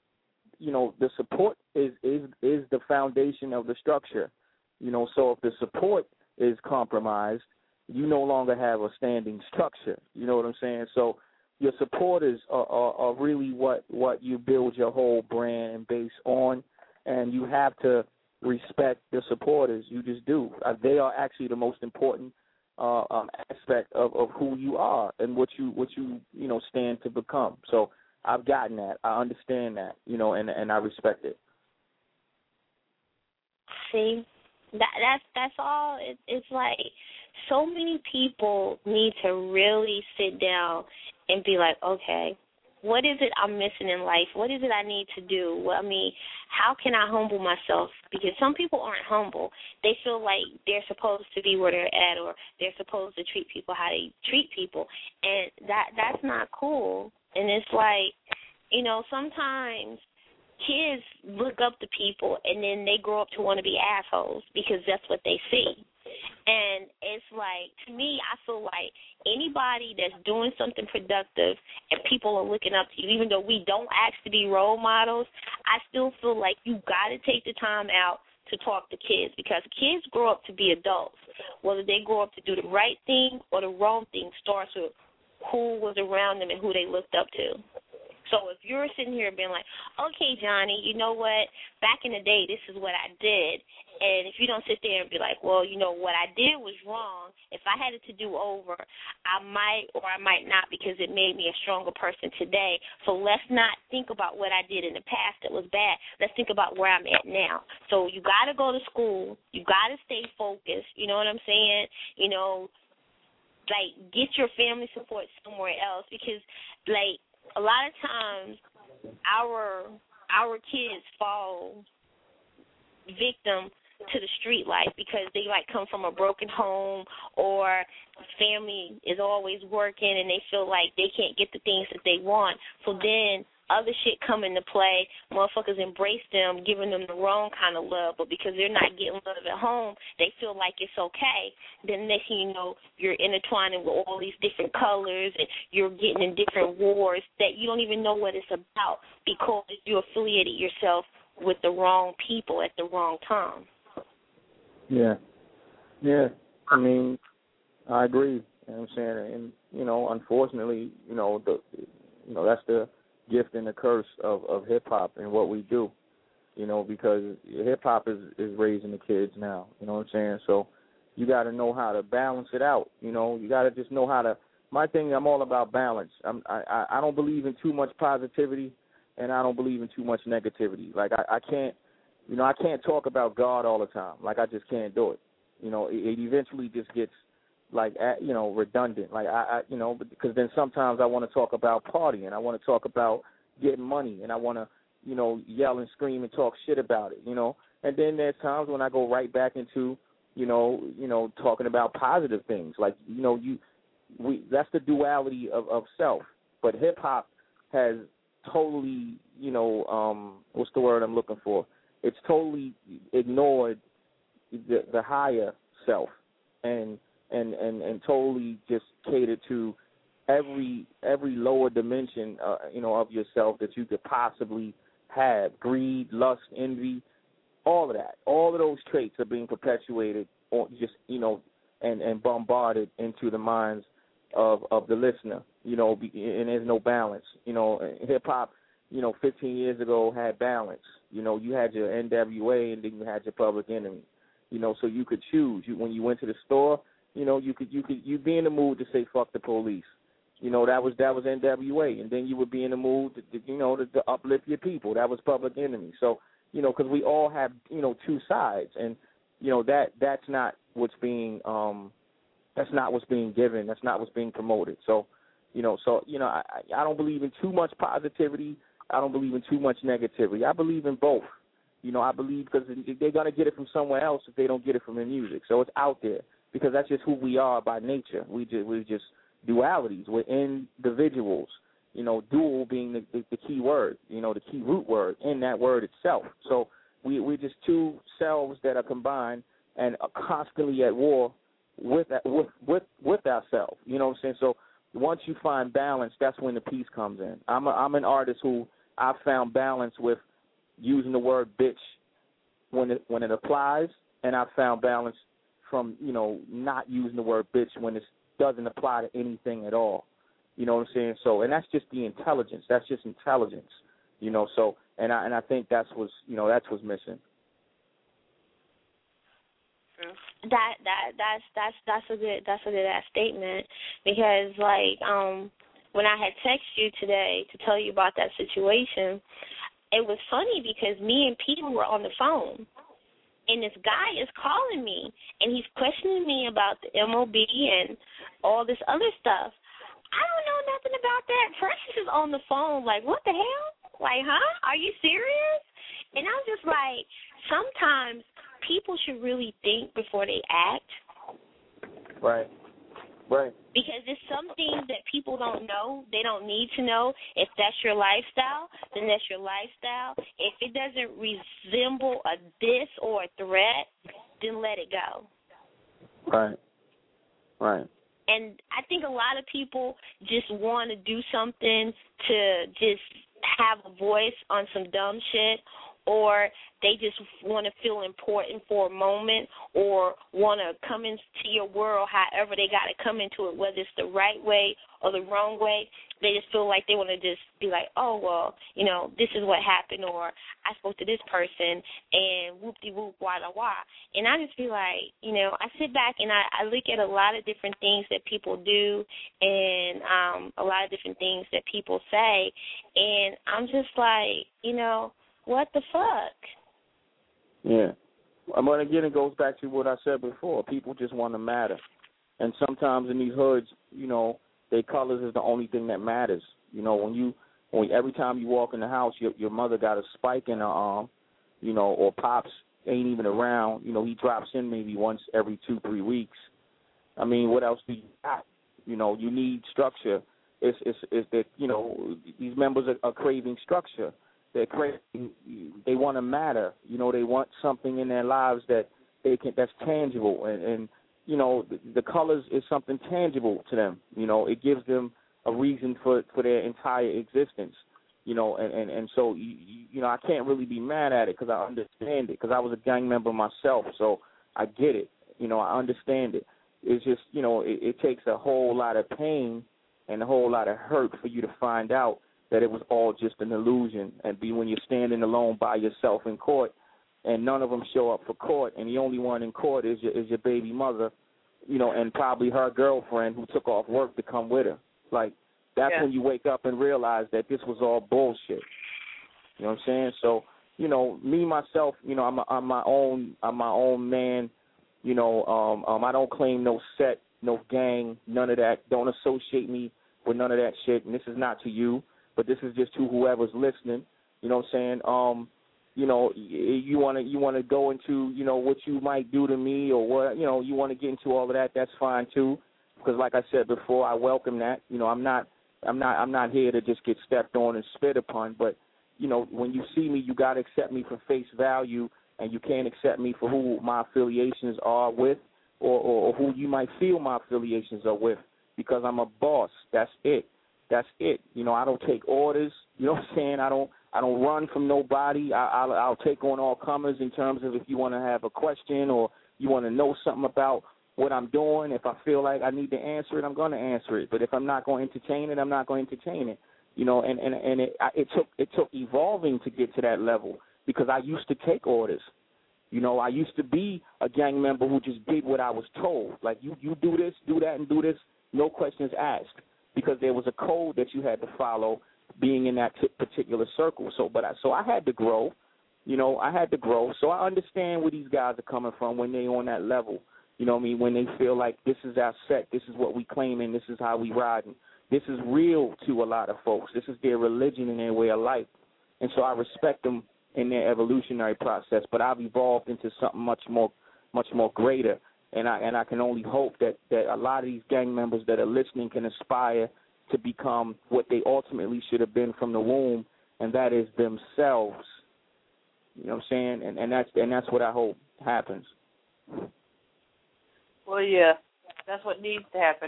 you know, the support is, is, is the foundation of the structure, you know, so if the support is compromised, you no longer have a standing structure, you know what I'm saying? So your supporters are, are, are really what, what you build your whole brand and base on, and you have to respect the supporters. You just do. Uh, they are actually the most important uh, um, aspect of, of who you are and what you what you you know stand to become. So I've gotten that. I understand that, you know, and and I respect it. See, that that's that's all. It, it's like so many people need to really sit down and be like, okay, what is it I'm missing in life? What is it I need to do? Well, I mean, how can I humble myself? Because some people aren't humble. They feel like they're supposed to be where they're at, or they're supposed to treat people how they treat people, and that that's not cool. And it's like, you know, sometimes kids look up to people and then they grow up to want to be assholes because that's what they see. And it's like, to me, I feel like anybody that's doing something productive and people are looking up to you, even though we don't ask to be role models, I still feel like you got to take the time out to talk to kids, because kids grow up to be adults. Whether they grow up to do the right thing or the wrong thing starts with who was around them and who they looked up to. So if you're sitting here being like, okay, Johnny, you know what, back in the day, this is what I did, and if you don't sit there and be like, well, you know, what I did was wrong, if I had it to do over, I might or I might not, because it made me a stronger person today. So let's not think about what I did in the past that was bad. Let's think about where I'm at now. So you got to go to school. You got to stay focused. You know what I'm saying? You know, like, get your family support somewhere else, because, like, a lot of times our our kids fall victim to the street life because they, like, come from a broken home, or family is always working and they feel like they can't get the things that they want. So then other shit come into play. Motherfuckers embrace them, giving them the wrong kind of love, but because they're not getting love at home, they feel like it's okay. Then next thing you know, you're intertwining with all these different colors, and you're getting in different wars that you don't even know what it's about because you affiliated yourself with the wrong people at the wrong time. Yeah. Yeah. I mean, I agree. You know what I'm saying? And, you know, unfortunately, you know, the you know, that's the gift and the curse of, of hip-hop and what we do, you know, because hip-hop is, is raising the kids now, you know what I'm saying? So you got to know how to balance it out, you know. You got to just know how to – my thing, I'm all about balance. I'm, I, I don't believe in too much positivity, and I don't believe in too much negativity. Like, I, I can't – you know, I can't talk about God all the time. Like, I just can't do it. You know, it, it eventually just gets – like, you know, redundant. Like, I, I you know, because then sometimes I want to talk about partying. I want to talk about getting money, and I want to, you know, yell and scream and talk shit about it, you know. And then there's times when I go right back into, you know, you know, talking about positive things. Like, you know, you, we that's the duality of, of self. But hip-hop has totally, you know, um, what's the word I'm looking for? It's totally ignored the, the higher self, and And, and, and totally just cater to every every lower dimension, uh, you know, of yourself that you could possibly have. Greed, lust, envy, all of that. All of those traits are being perpetuated, or just, you know, and, and bombarded into the minds of, of the listener, you know, and there's no balance. You know, hip-hop, you know, fifteen years ago had balance. You know, you had your N W A and then you had your Public Enemy, you know, so you could choose. You, when you went to the store, you know, you could you could you'd be in the mood to say fuck the police. You know, that was that was N W A, and then you would be in the mood to, to you know to, to uplift your people. That was Public Enemy. So, you know, because we all have, you know, two sides, and you know that that's not what's being um that's not what's being given. That's not what's being promoted. So, you know, so you know, I I don't believe in too much positivity. I don't believe in too much negativity. I believe in both. You know, I believe because they're gonna get it from somewhere else if they don't get it from the music. So it's out there. Because that's just who we are by nature. We just we're just dualities. We're individuals. You know, dual being the, the, the key word. You know, the key root word in that word itself. So we we're just two selves that are combined and are constantly at war with with with with ourselves. You know what I'm saying? So once you find balance, that's when the peace comes in. I'm a, I'm an artist who I've found balance with using the word bitch when it when it applies, and I've found balance from, you know, not using the word bitch when it doesn't apply to anything at all. You know what I'm saying? So, and that's just the intelligence. That's just intelligence. You know, so, and I and I think that's what's, you know, that's what's missing. That that that's that's that's a good that's a good ass statement, because like um when I had texted you today to tell you about that situation, it was funny because me and Peter were on the phone, and this guy is calling me and he's questioning me about the M O B and all this other stuff. I don't know nothing about that. Precious is on the phone like, what the hell? Like, huh? Are you serious? And I'm just like, sometimes people should really think before they act. Right. Right. Because there's some things that people don't know, they don't need to know. If that's your lifestyle, then that's your lifestyle. If it doesn't resemble a diss or a threat, then let it go. Right. Right. And I think a lot of people just want to do something to just have a voice on some dumb shit, or they just want to feel important for a moment, or want to come into your world however they got to come into it, whether it's the right way or the wrong way. They just feel like they want to just be like, oh, well, you know, this is what happened, or I spoke to this person, and whoop-de-whoop, wah-da-wah. And I just be like, you know, I sit back and I, I look at a lot of different things that people do, and um, a lot of different things that people say, and I'm just like, you know, what the fuck? Yeah. But again, it goes back to what I said before. People just want to matter. And sometimes in these hoods, you know, their colors is the only thing that matters. You know, when you, when every time you walk in the house, your your mother got a spike in her arm, you know, or Pops ain't even around. You know, he drops in maybe once every two, three weeks. I mean, what else do you got? You know, you need structure. It's, it's, it's that, you know, these members are, are craving structure. They're craving, they want to matter. You know, they want something in their lives that they can, that's tangible. And, and you know, the, the colors is something tangible to them. You know, it gives them a reason for, for their entire existence. You know, and, and, and so, you, you know, I can't really be mad at it because I understand it, because I was a gang member myself, so I get it. You know, I understand it. It's just, you know, it, it takes a whole lot of pain and a whole lot of hurt for you to find out that it was all just an illusion, and be when you're standing alone by yourself in court, and none of them show up for court, and the only one in court is your, is your baby mother, you know, and probably her girlfriend who took off work to come with her. Like, that's yeah. when you wake up and realize that this was all bullshit. You know what I'm saying? So, you know, me myself, you know, I'm, a, I'm my own, I'm my own man. You know, um, um, I don't claim no set, no gang, none of that. Don't associate me with none of that shit. And this is not to you, but this is just to whoever's listening. You know what I'm saying? Um, you know, you want to you want to go into, you know, what you might do to me, or what, you know, you want to get into all of that. That's fine too, because like I said before, I welcome that. You know, I'm not I'm not I'm not here to just get stepped on and spit upon. But you know, when you see me, you got to accept me for face value, and you can't accept me for who my affiliations are with, or, or, or who you might feel my affiliations are with, because I'm a boss. That's it. That's it. You know, I don't take orders. You know what I'm saying? I don't I don't run from nobody. I, I'll, I'll take on all comers in terms of if you want to have a question or you want to know something about what I'm doing. If I feel like I need to answer it, I'm going to answer it. But if I'm not going to entertain it, I'm not going to entertain it. You know, and, and, and it, it took it took evolving to get to that level, because I used to take orders. You know, I used to be a gang member who just did what I was told. Like, you, you do this, do that, and do this, no questions asked, because there was a code that you had to follow being in that t- particular circle. So, but I, so I had to grow. You know, I had to grow. So I understand where these guys are coming from when they're on that level. You know what I mean? When they feel like this is our set, this is what we claiming, this is how we riding. This is real to a lot of folks. This is their religion and their way of life. And so I respect them in their evolutionary process. But I've evolved into something much more, much more greater. And I and I can only hope that, that a lot of these gang members that are listening can aspire to become what they ultimately should have been from the womb, and that is themselves. You know what I'm saying? And and that's and that's what I hope happens. Well, yeah, that's what needs to happen.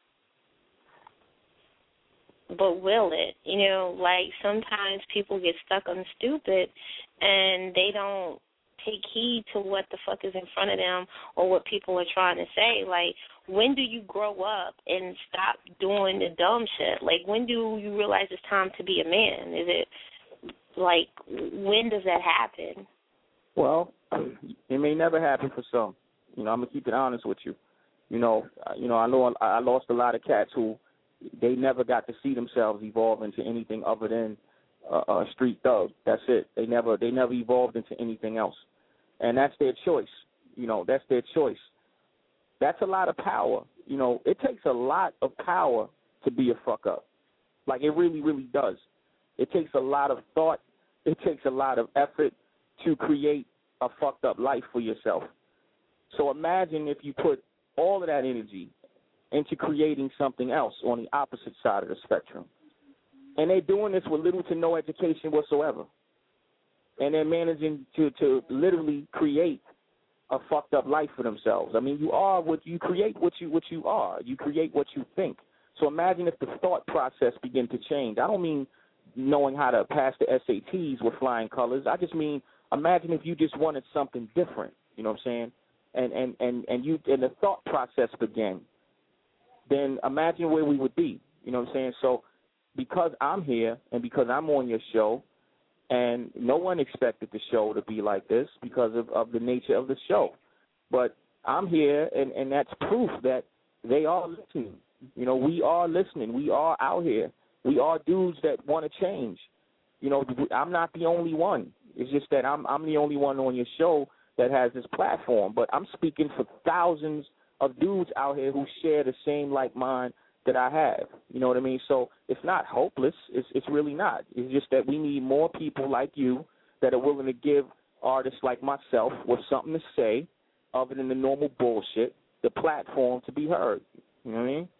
But will it? You know, like sometimes people get stuck on stupid and they don't take heed to what the fuck is in front of them or what people are trying to say. Like, when do you grow up and stop doing the dumb shit? Like, when do you realize it's time to be a man? Is it, like, when does that happen? Well, it may never happen for some. You know, I'm gonna keep it honest with you. You know, you know, I know I lost a lot of cats who they never got to see themselves evolve into anything other than uh, a street thug. That's it. They never they never evolved into anything else, and that's their choice. You know, that's their choice. That's a lot of power. You know, it takes a lot of power to be a fuck up. Like, it really, really does. It takes a lot of thought. It takes a lot of effort to create a fucked up life for yourself. So imagine if you put all of that energy into creating something else on the opposite side of the spectrum. And they're doing this with little to no education whatsoever. And they're managing to, to literally create a fucked up life for themselves. I mean, you are what you create what you what you are. You create what you think. So imagine if the thought process began to change. I don't mean knowing how to pass the S A Ts with flying colors. I just mean imagine if you just wanted something different. You know what I'm saying? And and, and, and you and the thought process began. Then imagine where we would be. You know what I'm saying? So because I'm here and because I'm on your show, and no one expected the show to be like this because of, of the nature of the show. But I'm here, and, and that's proof that they are listening. You know, we are listening. We are out here. We are dudes that want to change. You know, I'm not the only one. It's just that I'm I'm the only one on your show that has this platform. But I'm speaking for thousands of dudes out here who share the same like mind that I have. You know what I mean? So it's not hopeless. It's it's really not. It's just that we need more people like you that are willing to give artists like myself with something to say other than the normal bullshit, the platform to be heard. You know what I mean?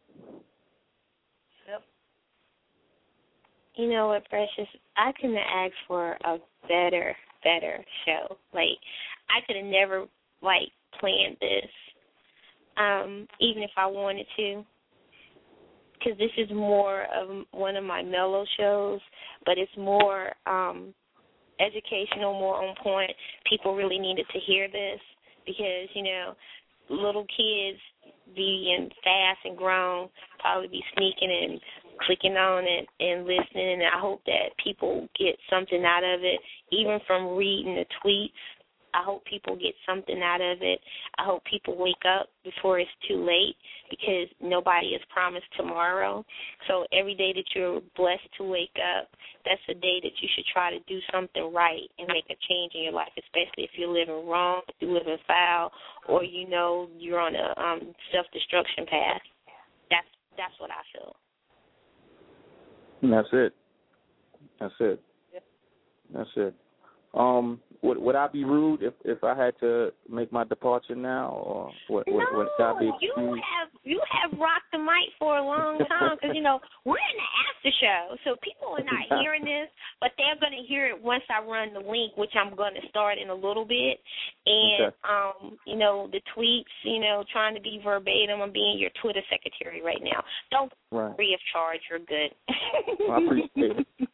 Yep. You know what, Precious? I couldn't have asked for a better, better show. Like, I could have never, like, planned this, um, even if I wanted to. Because this is more of one of my mellow shows, but it's more um, educational, more on point. People really needed to hear this because, you know, little kids being fast and grown probably be sneaking and clicking on it and listening, and I hope that people get something out of it, even from reading the tweets. I hope people get something out of it. I hope people wake up before it's too late because nobody is promised tomorrow. So every day that you're blessed to wake up, that's a day that you should try to do something right and make a change in your life, especially if you're living wrong, if you're living foul, or you know you're on a um, self-destruction path. That's that's what I feel. And that's it. That's it. That's it. Um, would would I be rude if, if I had to make my departure now, or would, no, would, would I be excused? you have you have rocked the mic for a long time because you know we're in the after show, so people are not hearing this, but they're going to hear it once I run the link, which I'm going to start in a little bit. And okay. um, you know the tweets, you know, trying to be verbatim. I'm being your Twitter secretary right now. Don't right. free of charge. You're good. Well, I appreciate it.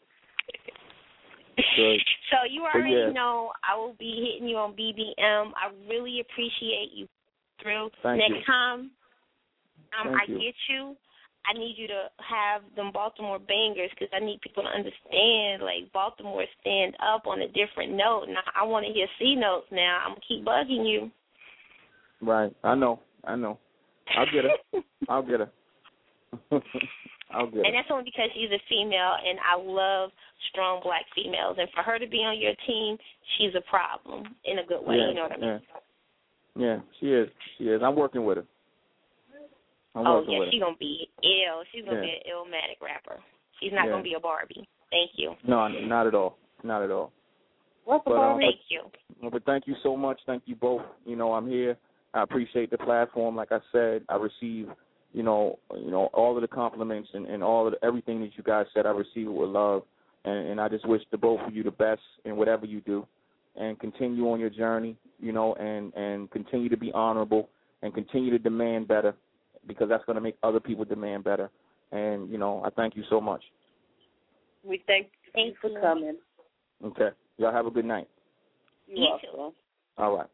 Good. So you already yeah. know I will be hitting you on B B M. I really appreciate you through. Thank Next you. time um, I you. get you, I need you to have them Baltimore bangers because I need people to understand, like, Baltimore stand up on a different note. And I, I want to hear C notes now. I'm going to keep bugging you. Right. I know. I know. I'll get her. I'll get her. I'll get her. And that's only because she's a female, and I love strong black females. And for her to be on your team, she's a problem in a good way. Yeah, you know what I mean? Yeah. yeah, she is. She is. I'm working with her. I'm oh, working yeah, with she's her. going to be ill. She's going to Yeah. be an illmatic rapper. She's not Yeah. going to be a Barbie. Thank you. No, not at all. Not at all. What's the But, um, Barbie? Thank you. But thank you so much. Thank you both. You know, I'm here. I appreciate the platform. Like I said, I receive, you know, you know, all of the compliments and, and all of the, everything that you guys said. I receive it with love, and, and I just wish the both of you the best in whatever you do, and continue on your journey. You know, and and continue to be honorable and continue to demand better, because that's going to make other people demand better. And you know, I thank you so much. We thank Thank you you. for coming. Okay, y'all have a good night. You You also. All right.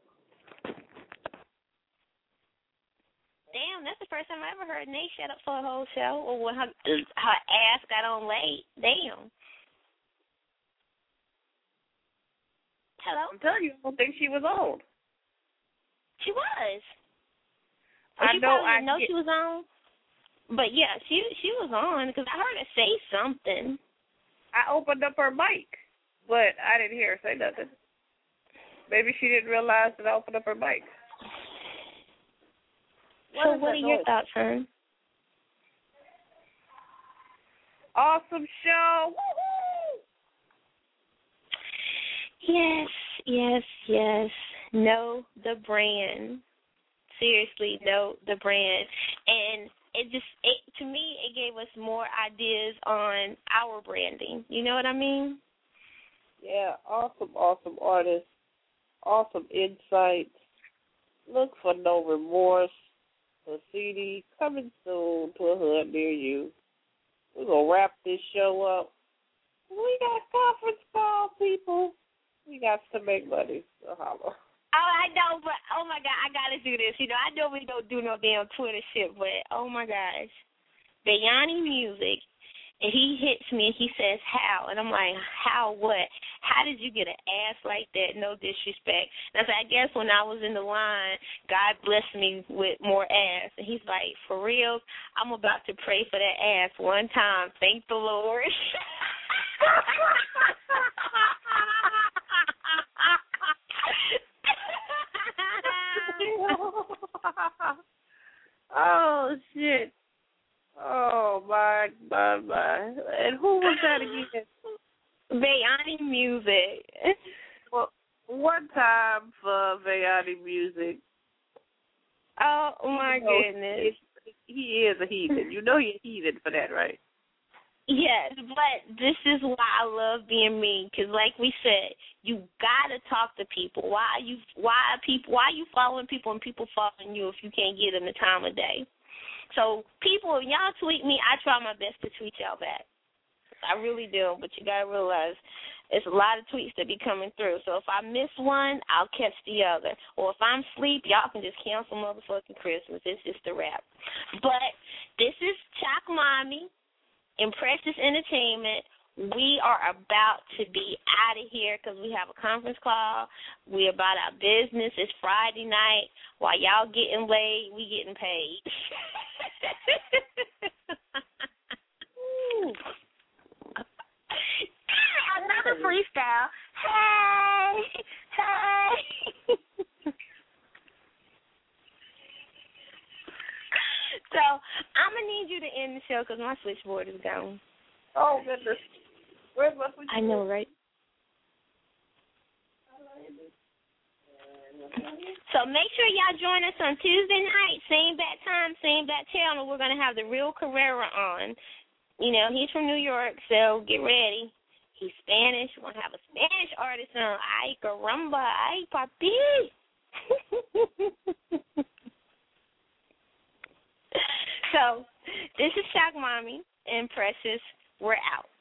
Damn, that's the first time I ever heard Nate shut up for a whole show, or when her, her ass got on late. Damn. Hello? I'm telling you, I don't think she was old. She was. Well, I she know. probably I didn't know get, she was on. But yeah, she she was on because I heard her say something. I opened up her mic, but I didn't hear her say nothing. Maybe she didn't realize that I opened up her mic. What so is what that are noise? your thoughts, hon? Awesome show. Woo-hoo! Yes, yes, yes. Know the brand. Seriously, know the brand. And it just, it, to me, it gave us more ideas on our branding. You know what I mean? Yeah, awesome, awesome artists. Awesome insights. Look for No Remorse, the C D coming soon to a hood near you. We're going to wrap this show up. We got conference call, people. We got to make money. So holla. Oh, I know, but, oh, my God, I got to do this. You know, I know we don't do no damn Twitter shit, but, oh, my gosh. Bayani Music, and he hits me and he says, how? And I'm like, how what? How did you get an ass like that? No disrespect. And I said, I guess when I was in the line, God blessed me with more ass. And he's like, for real, I'm about to pray for that ass one time. Thank the Lord. Oh, shit. Oh, my, my, my. And who was that again? Bayani Music. Well, one time for Bayani Music. Oh, my you know, goodness. He is a heathen. You know you're a heathen for that, right? Yes, but this is why I love being me, because like we said, you gotta talk to people. Why are you why are people why are you following people and people following you if you can't give them the time of day? So people, if y'all tweet me, I try my best to tweet y'all back. I really do, but you gotta realize it's a lot of tweets that be coming through. So if I miss one, I'll catch the other. Or if I'm asleep, y'all can just cancel motherfucking Christmas. It's just a wrap. But this is Chalk Mommy and Precious Entertainment. We are about to be out of here because we have a conference call. We about our business. It's Friday night. While y'all getting laid, we getting paid. Another freestyle. Hey, hey. So I'm gonna need you to end the show because my switchboard is gone. Oh goodness, where's my switchboard? I know, right? So make sure y'all join us on Tuesday night, same bat time, same bat channel. We're gonna have the Real Carrera on. You know, he's from New York, so get ready. He's Spanish. We're gonna have a Spanish artist on. Ay caramba, ay papi. So, this is Shock Mommy and Precious. We're out.